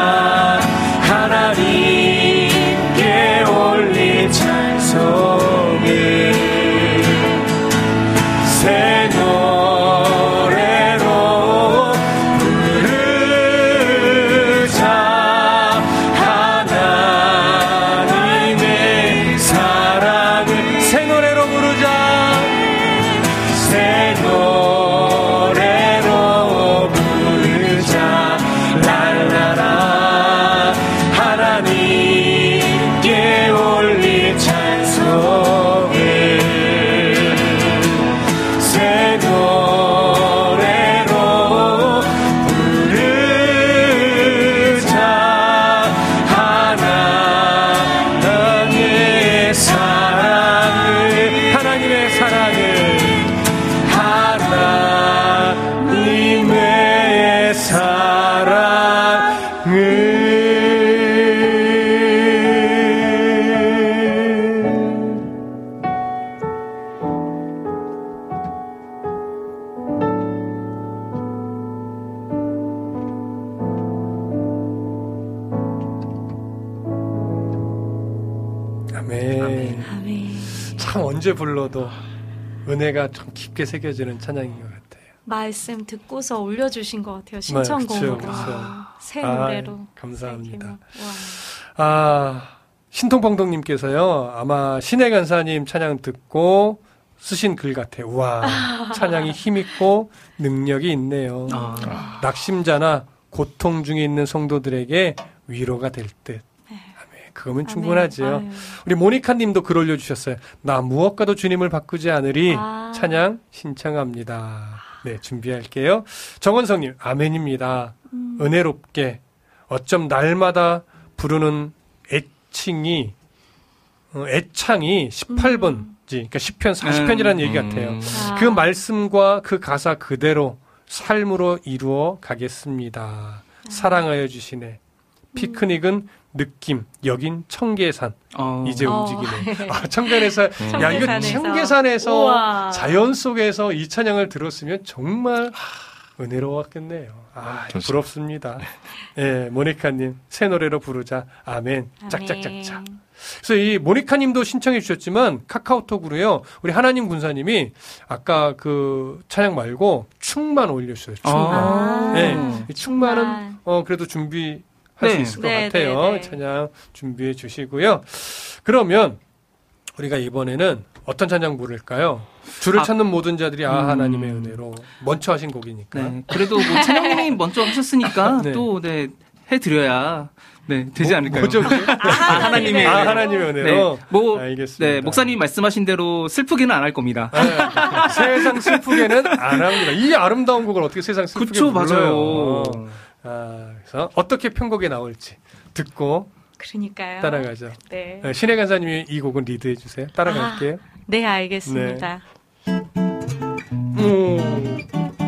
하나님께 올린 찬송을 새 노래로 부르자 하나님의 사랑을 새 노래로 부르자 새 노래로 부르자 랄라라 하나님께 올린 찬송을 새 노래로 부르자 하나님의 사랑을 하나님의 사랑을 하나님의 사랑을. 아멘. 아멘. 참 언제 불러도 은혜가 좀 깊게 새겨지는 찬양인 것 같아요. 말씀 듣고서 올려주신 것 같아요. 신청곡으로. 네, 그쵸, 그쵸. 새 노래로. 아, 감사합니다. 와. 아, 신통방동님께서요, 아마 신의 간사님 찬양 듣고 쓰신 글 같아요. 우와, 찬양이 힘있고 능력이 있네요. 아. 낙심자나 고통 중에 있는 성도들에게 위로가 될 듯. 아멘. 그거면 충분하죠. 아멘. 우리 모니카 님도 글 올려주셨어요. 나 무엇과도 주님을 바꾸지 않으리. 아. 찬양 신청합니다. 네, 준비할게요. 정원성 님, 아멘입니다. 음. 은혜롭게 어쩜 날마다 부르는 애칭이, 어, 애창이 십팔 번지, 그러니까 십 편, 사십 편이라는 음. 얘기 같아요. 아. 그 말씀과 그 가사 그대로 삶으로 이루어 가겠습니다. 사랑하여 주시네. 피크닉은 느낌, 여긴 청계산. 어. 이제 어. 움직이네. 아, 청계산에서, 야, 이거 청계산에서. 청계산에서 우와. 자연 속에서 이 찬양을 들었으면 정말 은혜로웠겠네요. 아, 좋습니다. 부럽습니다. 예, 모니카님, 새 노래로 부르자. 아멘. 짝짝짝짝. 그래서 이 모니카님도 신청해 주셨지만 카카오톡으로요. 우리 하나님 군사님이 아까 그 찬양 말고 충만 올려주셨어요. 충만. 아. 네, 이 충만은 충만. 어 그래도 준비할 네. 수 있을 것 네, 같아요. 네, 네. 찬양 준비해 주시고요. 그러면 우리가 이번에는 어떤 찬양 부를까요? 주를 아, 찾는 모든 자들이 아 음. 하나님의 은혜로 먼저 하신 곡이니까. 네. 그래도 뭐 찬양님이 먼저 하셨으니까 네. 또 네, 해드려야 네, 되지 뭐, 않을까요? 뭐죠? 그게? 아, 하나님의 아, 은혜로. 하나님의 은혜로. 네. 뭐, 알겠습니다. 네, 목사님 말씀하신 대로 슬프게는 안 할 겁니다. 네, 세상 슬프게는 안 합니다. 이 아름다운 곡을 어떻게 세상 슬프게 그쵸, 불러요? 맞아요. 아, 그래서 어떻게 편곡이 나올지 듣고 그러니까요. 따라가죠. 네. 네, 신의 간사님이 이 곡은 리드해 주세요. 따라갈게요. 네, 알겠습니다. 음.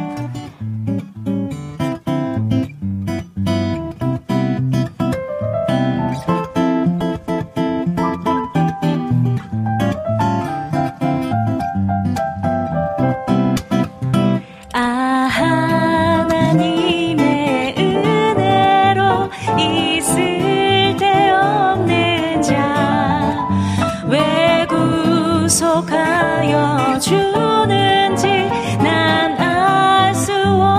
아, 하나님의 은혜로 있을 데 없는 자, 왜 구속하여 주는지 난 알 수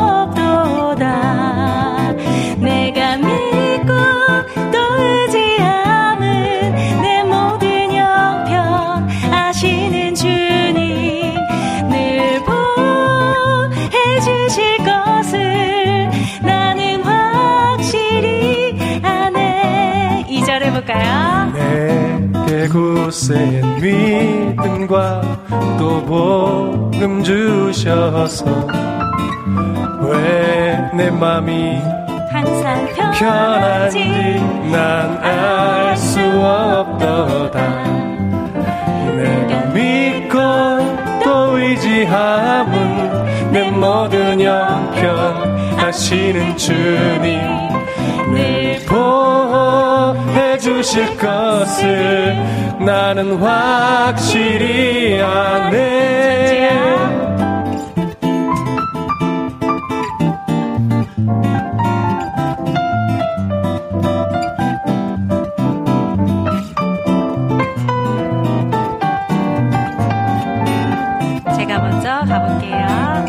없도다. 내가 믿고 또 의지함은 내 모든 형편 아시는 주님 늘 보호해 주실 것을 나는 확실히 아네. 이 절 해볼까요? 내게 굳센 믿음과 또 복음 주셔서 왜 내 맘이 항상 편한지 편한지 난 알 수 없도다. 내가 믿고 또 의지함은 내 모든 형편 아시는 주님 늘 보호해 주실 것을 나는 확실히 아네. 제가 먼저 가볼게요.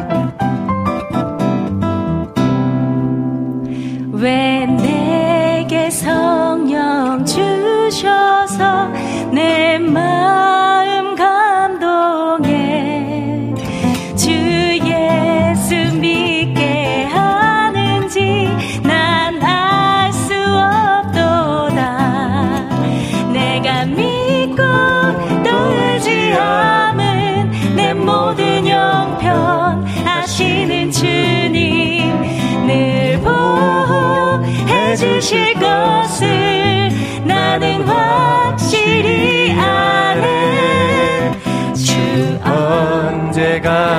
왜 내게 성령 주셔서 내 마음 감동해 주 예수 믿게 하는지 난 알 수 없도다. 내가 믿고 또 의지함은 내 모든 형편 아시는 주님 늘 보호해 주실 것을 나는 확실히 아네. 주 언제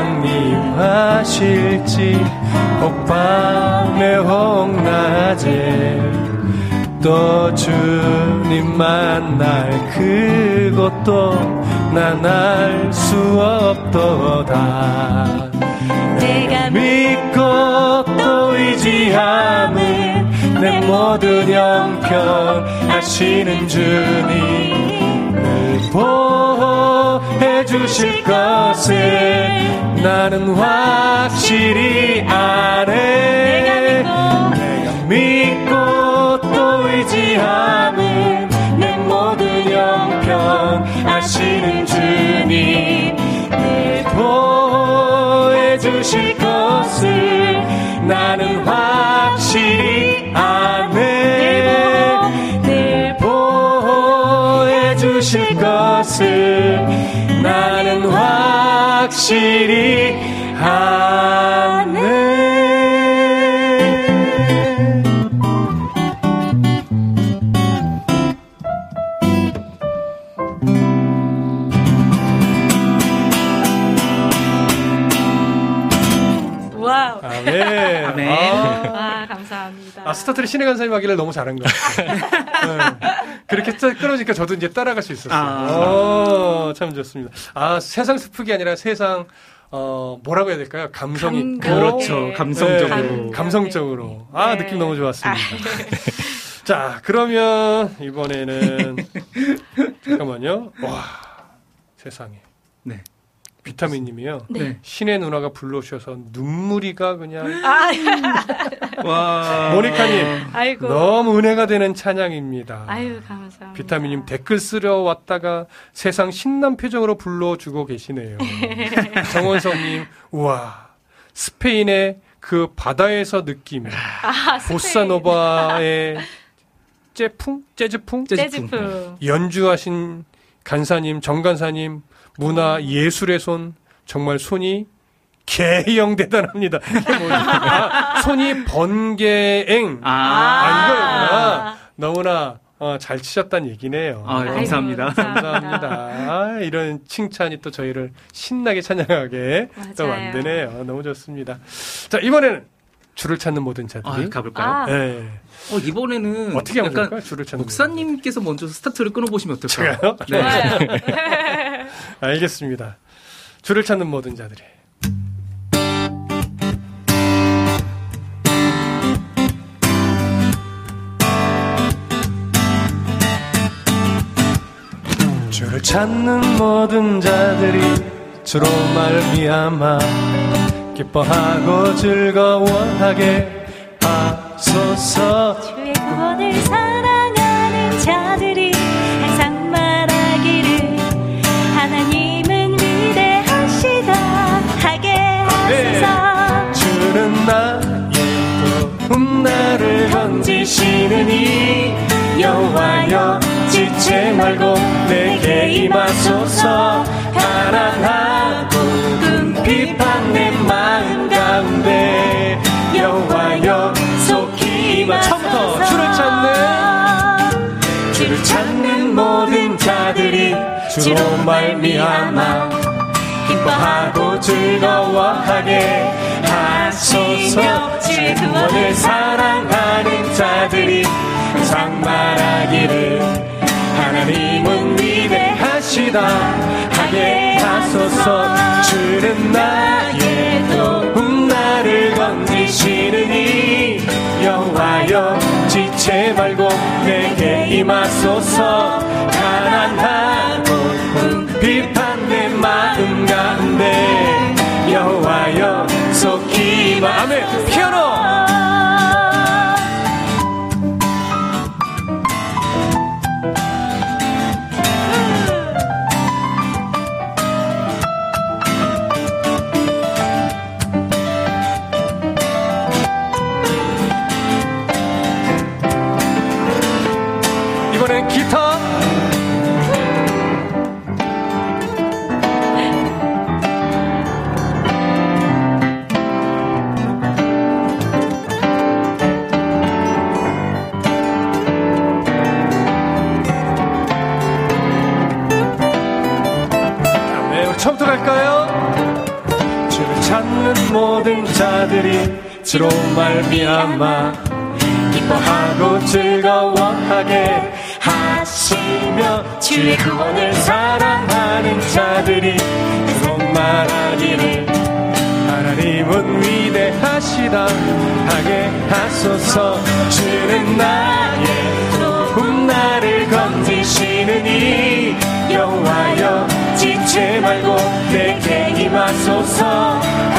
강림하실지 혹밤에 혹낮에 또 주님 만날 그것도 난 알 수 없도다. 내가 믿고 또 의지함은 내 모든 형편 아시는 주님 늘 보호해 주실 것을 나는 확실히 아네. 내가 믿고 또 의지하는 내 모든 형편 아시는 주님, 늘 보여주실 것을 나는 확실히 아네. 늘 보여주실 것을 나는 확실히 아네. 와우. 아멘. 아멘. 아, 아, 감사합니다. 아, 스타트를 신의 간사님 하기를 너무 잘한 것 같아요. 네. 그렇게 딱 끊어지니까 저도 이제 따라갈 수 있었어요. 아. 오, 참 좋습니다. 아, 세상 스프기 아니라 세상, 어, 뭐라고 해야 될까요? 감성이. 감- 있고. 그렇죠. 네. 감성적으로. 네, 감성적으로. 아, 네. 느낌 너무 좋았습니다. 아, 자, 그러면 이번에는, 잠깐만요. 와, 세상에. 네. 비타민 님이요. 네. 신의 누나가 불러주셔서 눈물이가 그냥. 아, 와. 모니카님, 아이고. 너무 은혜가 되는 찬양입니다. 아유, 감사합니다. 비타민님 댓글 쓰려 왔다가 세상 신난 표정으로 불러주고 계시네요. 정원성님, 우와, 스페인의 그 바다에서 느낌, 아, 보사노바의 재풍? 재즈풍? 재즈풍. 연주하신 간사님, 정간사님, 문화 예술의 손, 정말 손이 개형 대단합니다. 이게 뭐지? 아, 손이 번개행. 아, 아, 이거였구나. 너무나 어, 잘 치셨다는 얘기네요. 아, 감사합니다. 아이고, 감사합니다. 아, 이런 칭찬이 또 저희를 신나게 찬양하게 또 맞아요. 만드네요. 너무 좋습니다. 자, 이번에는 줄을 찾는 모든 자들이. 아, 가볼까요? 아. 네. 어, 이번에는 어떻게 하면 약간 좋을까요? 줄을 찾는 목사님께서 먼저 스타트를 끊어보시면 어떨까요? 제가요? 네. 좋아요. 알겠습니다. 줄을 찾는 모든 자들이. 주를 찾는 모든 자들이 주로 말미암아 기뻐하고 즐거워하게 하소서. 주의 구원을 사랑하는 자들이 항상 말하기를 하나님은 위대하시다 하게 하소서. 주는 나의 도움 나를 건지시느니 여호와여 지체 말고 내게 임하소서. 가난하고 궁핍한 내 마음 가운데 여호와여 속히 임하소서. 처음부터 줄을 찾는 주를 찾는 모든 자들이 주로 말미암아 기뻐하고 즐거워하게 하소서. 주의 구원을 사랑하는 자들이 항상 말하기를 하나님은 위대하시다 하게 하소서. 주는 나의 도움 나를 건지시느니 여호와여 지체 말고 내게 임하소서. 가난하고 궁핍한 내 마음 가운데 여호와여 속히 임하. 아멘. 피아노. 이번엔 기타. 자, 네, 우리 처음부터 갈까요? 주를 찾는 모든 자들이 주로 말미암아 기뻐하고 즐거워하게 하시며 주의 구원을 사랑하는 자들이 계속 말하기를 하나님은 위대하시다 하게 하소서. 주는 나의 도움 나를 건지시느니 여호와여 지체 지체 말고 내게 임하소서.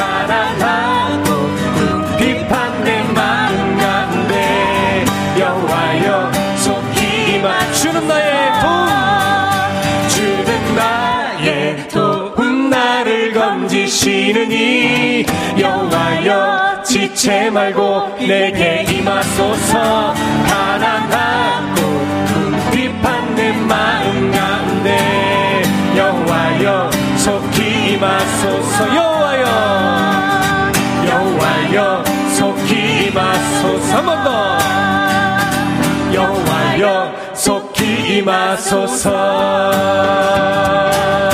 가난하고 비판된 마음 가운데 여호와여 속히 임하. 주는 나의 도움, 주는 나의 도움, 나를 건지시느니 여호와여 지체 말고 내게 임하소서. 가난하고 비판된 마음 가운데 여호와여 속히 임하소서. 여호와여 여호와여 속히 임하소서. 한 번 더. 여호와여 속히 임하소서.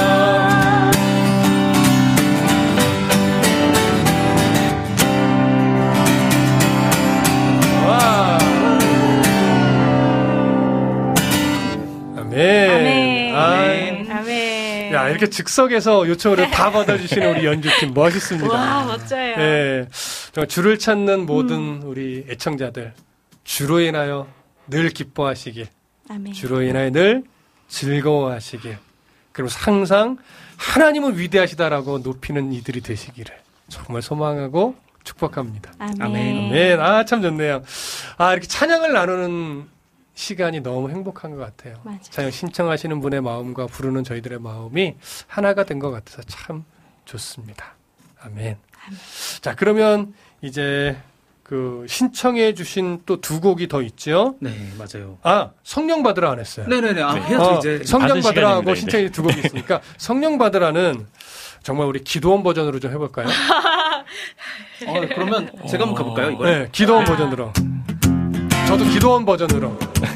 아멘. 아멘. 아멘. 야, 이렇게 즉석에서 요청을 다 받아주시는 우리 연주팀 멋있습니다. 와, 멋져요. 예, 정말 주를 찾는 모든 음. 우리 애청자들, 주로 인하여 늘 기뻐하시길, 아멘. 주로 인하여 늘 즐거워하시길, 그리고 항상 하나님은 위대하시다라고 높이는 이들이 되시기를 정말 소망하고 축복합니다. 아멘. 아멘. 아, 참 좋네요. 아, 이렇게 찬양을 나누는 시간이 너무 행복한 것 같아요. 맞아요. 찬양 신청하시는 분의 마음과 부르는 저희들의 마음이 하나가 된 것 같아서 참 좋습니다. 아멘. 아멘. 자, 그러면 이제 그 신청해 주신 또 두 곡이 더 있죠? 네, 맞아요. 아, 성령 받으라 안 했어요. 네네네. 아, 해야죠, 어, 이제. 성령 받을 받으라 하고 시간입니다, 신청해 두 곡이 있으니까 성령 받으라는 정말 우리 기도원 버전으로 좀 해볼까요? 어, 그러면 제가 한번 가볼까요, 이거? 네, 기도원 버전으로. 저도 기도원 버전으로.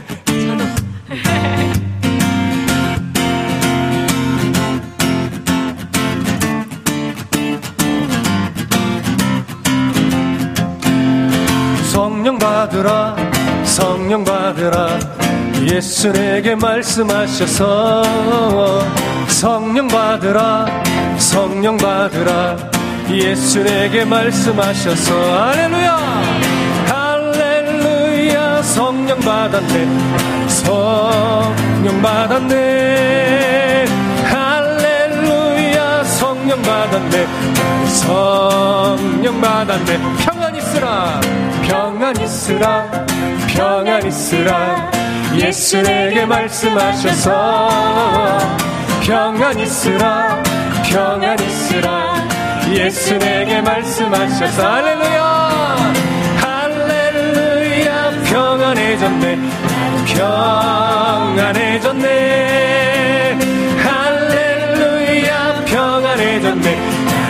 성령 받으라, 성령 받으라, 예수 내게 말씀하셔서. 성령 받으라, 성령 받으라, 예수 내게 말씀하셔서. 할렐루야, 할렐루야. 성령 받았네, 성령 받았네. 할렐루야, 성령 받았네, 성령 받았네. 평안 있으라, 평안 있으라, 평안 있으라, 예수 내게 말씀하셔서. 평안 있으라, 평안 있으라, 예수 내게 말씀하셔서. 할렐루야, 할렐루야. 평안해졌네, 평안해졌네. 할렐루야, 평안해졌네,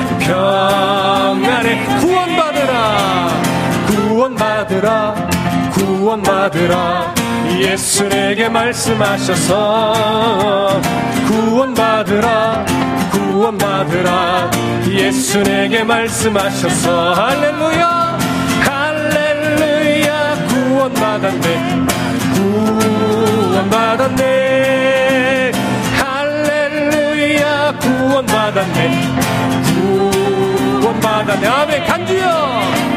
평안해. 구원받으라, 구원받으라, 구원받으라, 예수 내게 말씀하셔서. 구원받으라, 구원받으라, 예수 내게 말씀하셔서. 할렐루야, 할렐루야. 구원받았네, 구원받았네. 할렐루야, 구원받았네, 구원받았네. 아멘. 간주여,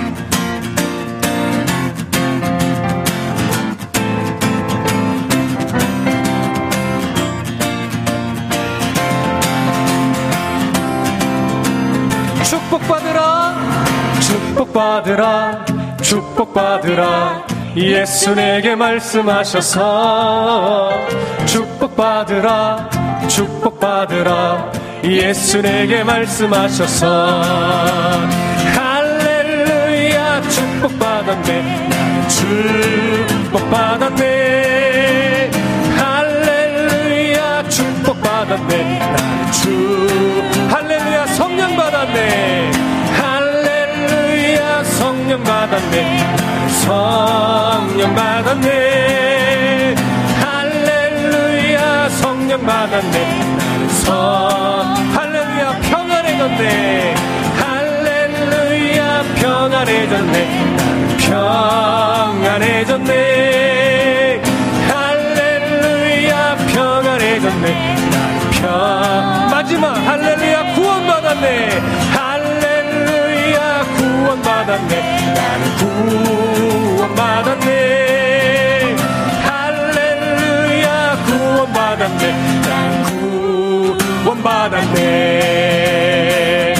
축복받으라, 축복받으라, 축복받으라, 예수 내게 말씀하셔서. 축복받으라, 축복받으라, 예수 내게 말씀하셔서. 할렐루야, 축복받았네, 축복받았네. 할렐루야, 축복받았네, 나는 주. 할렐루야, 성령 받았네, 할렐루야, 성령 받았네, 성령 받았네. 할렐루야, 성령 받았네, 나는 성. 할렐루야, 평안해졌네, 할렐루야, 평안해졌네, 나는 평안해졌네. 할렐루야, 평안해졌네, 나는 평. 마지막 할렐루야, 구원받았네, 할렐루야, 구원받았네, 나는 구원받았네. 할렐루야, 구원받았네, 나는 구원받았네. 받네.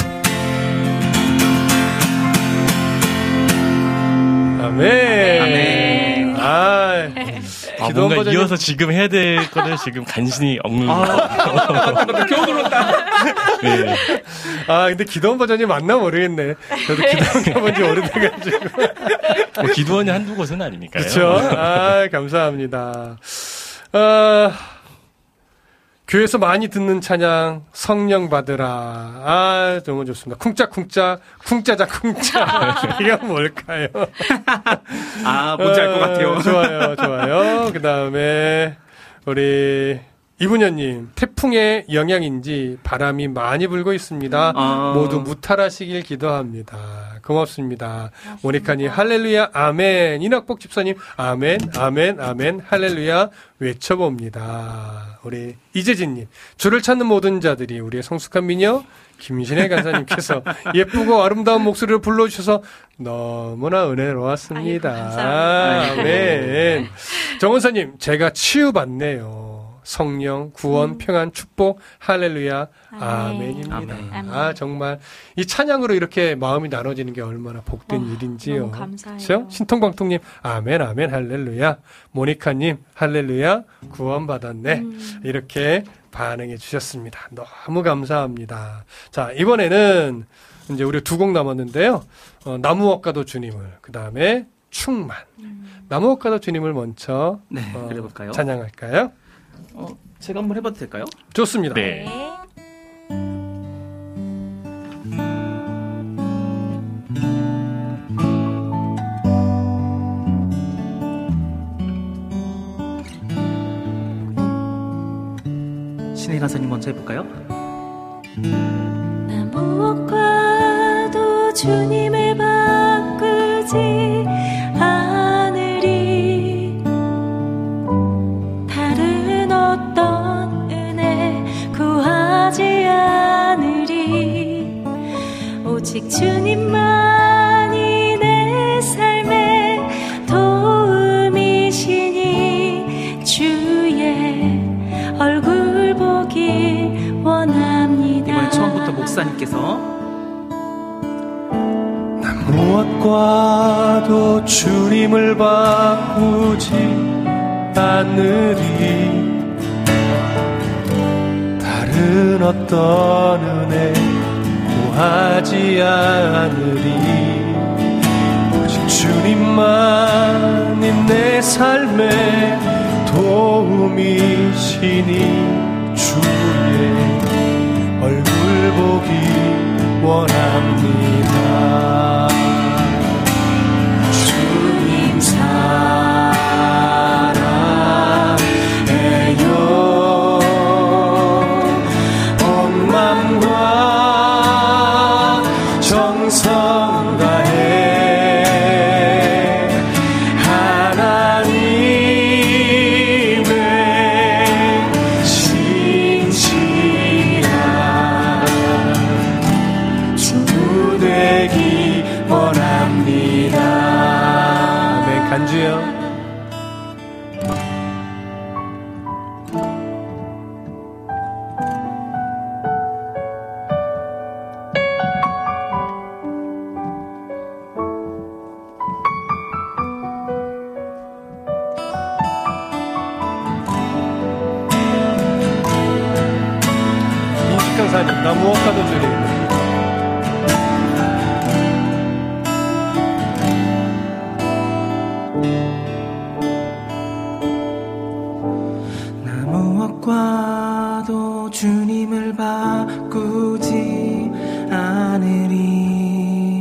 아멘. 아멘. 아, 아, 기도원 뭔가 버전이- 이어서 지금 해야 될 거를 지금 간신히 억누르는 거. 겨우 들었다. 네. 아, 근데 기도원 버전이 맞나 모르겠네. 저도 기도원 가본 지 오래돼가지고. 뭐 기도원이 한두 곳은 아니니까요. 그렇죠. 아, 감사합니다. 아, 교회에서 많이 듣는 찬양 성령 받으라. 아, 정말 좋습니다. 쿵짝쿵짝 쿵짜자 쿵짝. 이게 뭘까요? 아, 뭔지 알 것 같아요. 아, 좋아요, 좋아요. 그 다음에 우리 이분녀님, 태풍의 영향인지 바람이 많이 불고 있습니다. 아. 모두 무탈하시길 기도합니다. 고맙습니다. 모니카님, 할렐루야, 아멘. 이낙복 집사님, 아멘, 아멘, 아멘, 할렐루야 외쳐봅니다. 우리 이재진님, 주를 찾는 모든 자들이 우리의 성숙한 미녀 김신혜 간사님께서 예쁘고 아름다운 목소리를 불러주셔서 너무나 은혜로웠습니다. 아이고, 감사합니다. 아멘. 정원사님, 제가 치유받네요. 성령, 구원, 음. 평안, 축복, 할렐루야, 아멘. 아멘입니다. 아멘. 아멘. 아, 정말 이 찬양으로 이렇게 마음이 나눠지는 게 얼마나 복된 어, 일인지요. 너무 감사해요. 그렇죠? 신통방통님, 아멘, 아멘, 할렐루야. 모니카님, 할렐루야, 구원받았네. 음. 이렇게 반응해 주셨습니다. 너무 감사합니다. 자, 이번에는 이제 우리 두 곡 남았는데요. 어, 나무옥가도 주님을, 그 다음에 충만. 음. 나무옥가도 주님을 먼저 네, 어, 그래볼까요? 찬양할까요? 어, 제가 한번 해봐도 될까요? 좋습니다. 네. 신혜 간사님 먼저 해볼까요? 나 무엇과도 주님을 바꾸지 않으리. 다른 어떤 은혜 구하지 않으리. 오직 주님만이 내 삶의 도움이시니 주의 얼굴 보길 원합니다. 이번엔 처음부터 목사님께서 무엇과도 주님을 바꾸지 않으리. 다른 어떤 은혜 구하지 않으리. 오직 주님만이 내 삶의 도움이시니 주의 얼굴 보기 원합니다. 주님 사랑해요. 온 맘과 정성 다해 하나님의 신실한 주 되기 원합니다. 아멘. 간주요. 인식강사님, 나 무엇과도 주님. 나 무엇과도 주님을 바꾸지 않으리.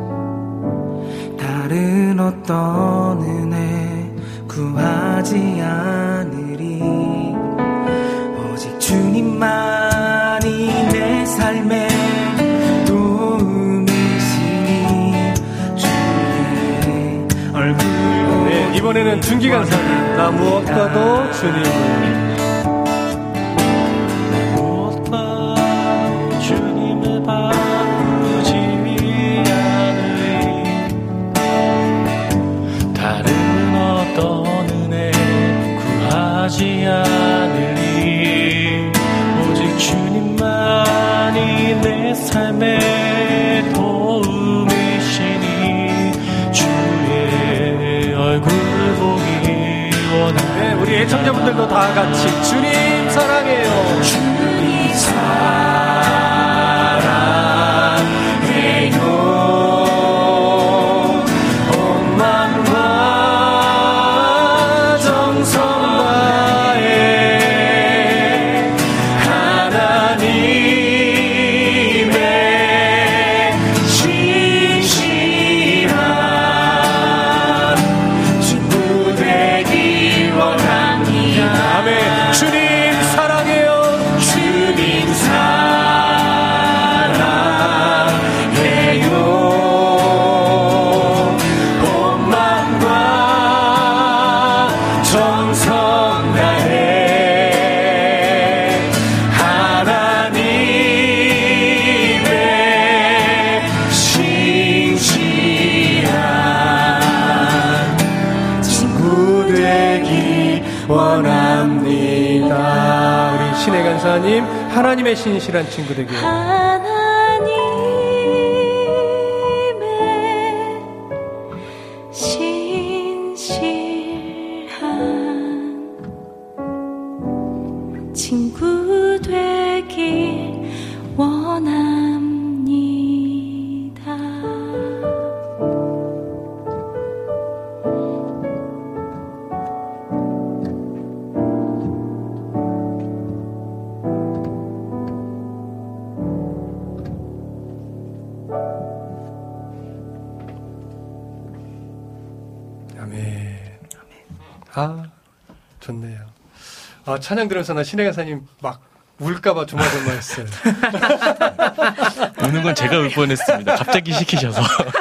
다른 어떤 은혜 구하지 않으리. 오직 주님만이 내 삶의 도움이시니 주의 얼굴 네, 이번에는 준기강사님, 나 무엇과도 주님을. 무엇과도 주님을 바꾸지 않으리. 다른 어떤 은혜 구하지 않으리. 오직 주님만 오늘도 다 같이 주님 사랑해요. 주님 사랑해요. 온 마음과 정성 다해 하나님의 신실한 친구 되기 원합니다. 아멘. 주님 사랑해요. 주님 사랑해요. 온 마음과 정성 다해 하나님의 신실한 친구 되기 원합니다. 우리 신의 간사님, 하나님의 신실한 친구 되길. 하나님의 신실한 친구 되길 원합니다. 아멘. 아, 좋네요. 아, 찬양 들으면서 나 신의 간사님 막 울까봐 조마조마했어요. 우는 건 제가 울 뻔했습니다. 갑자기 시키셔서.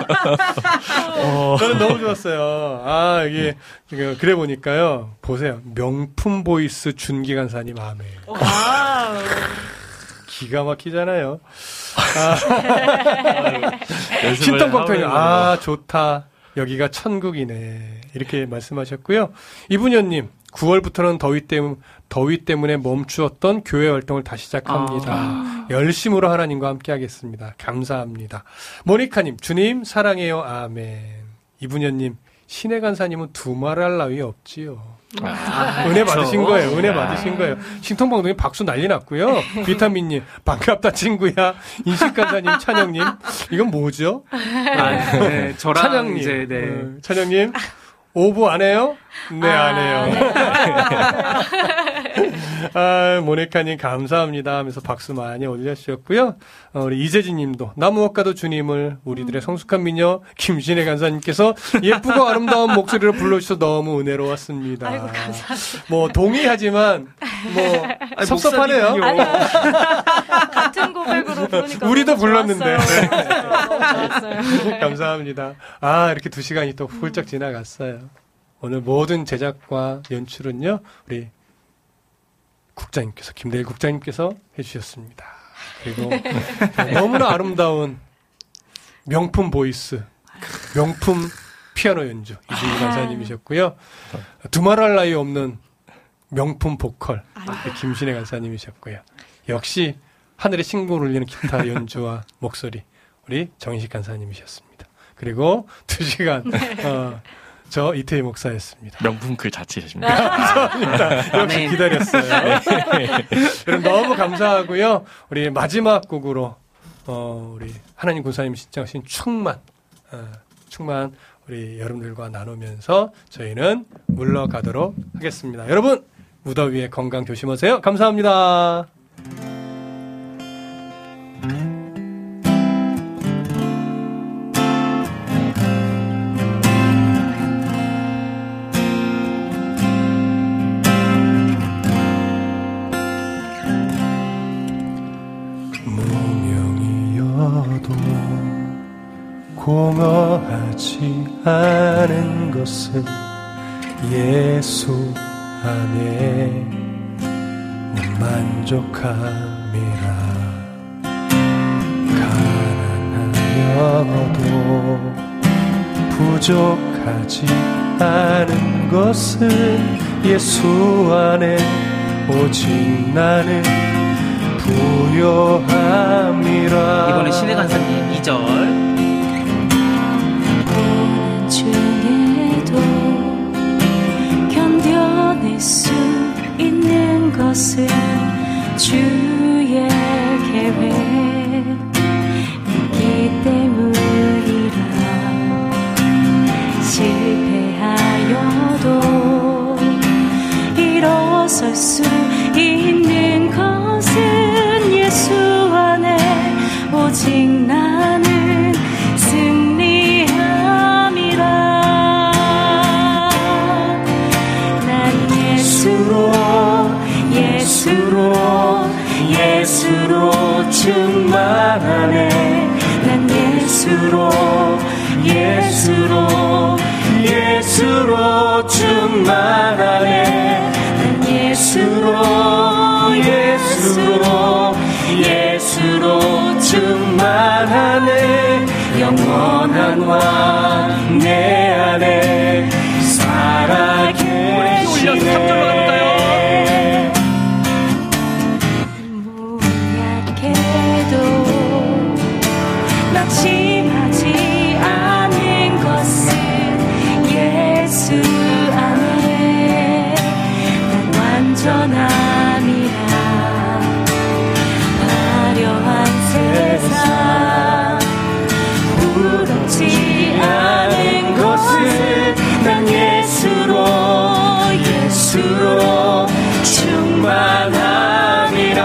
어, 저는 너무 좋았어요. 아, 이게, 이게 그래 보니까요. 보세요. 명품 보이스 준기 간사님 아멘. 기가 막히잖아요. 아, 신통광평님, 아, 좋다. 여기가 천국이네. 이렇게 말씀하셨고요. 이분현님, 구월부터는 더위 때문에, 더위 때문에 멈추었던 교회 활동을 다시 시작합니다. 아. 열심으로 하나님과 함께 하겠습니다. 감사합니다. 모니카님, 주님 사랑해요. 아멘. 이분현님, 신의 간사님은 두말할 나위 없지요. 아, 은혜 그렇죠. 받으신 거예요. 은혜 아. 받으신 거예요. 신통방송에 박수 난리 났고요. 비타민님, 반갑다 친구야. 인식간사님, 찬영님, 이건 뭐죠? 아, 네, 저랑 찬영님, 이제 네. 어, 찬영님, 오부 안 해요? 네, 안 해요. 아, 모네카님 감사합니다 하면서 박수 많이 올려주셨고요. 어, 우리 이재진 님도 나 무엇과도 주님을 우리들의 성숙한 미녀 김신혜 간사님께서 예쁘고 아름다운 목소리로 불러주셔서 너무 은혜로웠습니다. 아이고, 감사합니다. 뭐 동의하지만 뭐 아니, 섭섭하네요. 목사님은요. 같은 고백으로 부르니까 우리도 너무 불렀는데. 좋았어요. 너무 좋았어요. 감사합니다. 아, 이렇게 두 시간이 또 훌쩍 지나갔어요. 오늘 모든 제작과 연출은요, 우리 국장님께서, 김대일 국장님께서 해주셨습니다. 그리고 너무나 아름다운 명품 보이스, 명품 피아노 연주, 이준희 간사님이셨고요. 두말할 나위 없는 명품 보컬, 김신혜 간사님이셨고요. 역시 하늘의 신곡을 울리는 기타 연주와 목소리, 우리 정인식 간사님이셨습니다. 그리고 두 시간, 어, 저 이태희 목사였습니다. 명품 그 자체십니다. 감사합니다. 역시 네. 기다렸어요. 여러분 너무 감사하고요. 우리 마지막 곡으로 어, 우리 하나님 군사님이 신청하신 충만, 어, 충만 우리 여러분들과 나누면서 저희는 물러가도록 하겠습니다. 여러분 무더위에 건강 조심하세요. 감사합니다. 공허하지 않은 것은 예수 안에 만족함이라. 가난하여도 부족하지 않은 것은 예수 안에 오직 나는 부요함이라. 이번에 신의 간사님 이 절. 중에도 견뎌낼 수 충만하네. 난 예수로 예수로 예수로 충만하네. 영원한 왕 내 안에 살아계시네. 올려서 삼 절로 가볼까요? 무약해도 낙심하지 않은 것은 예수 안에 난 완전함이라. 화려한 세상 부럽지 않은 것은 난 예수로 예수로 충만함이라.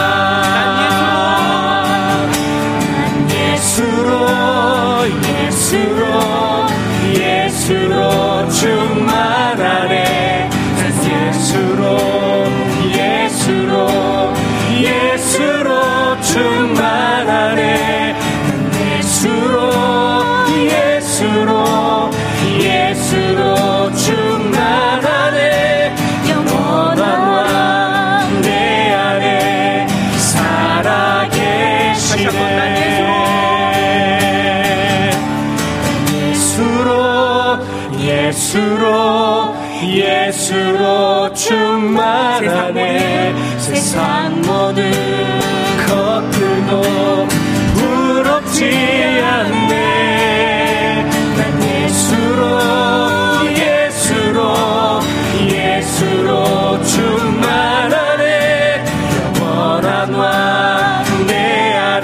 난 예수로 예수로 예수로 충만하네. 난 예수로 예수로 예수로 충만하네. 난 예수로 예수로 예수로 충만하네. 영원한 왕 내 안에 살아계시네. 예수로 예수로 예수로 충만하네. 세상 모든 것들도 부럽지 않네. 난 예수로 예수로 예수로 충만하네. 영원한 왕 내 안에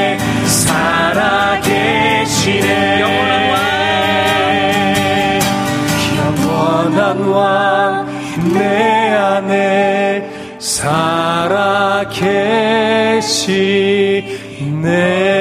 살아계시네. 영원한 왕 내 안에 살아계시네.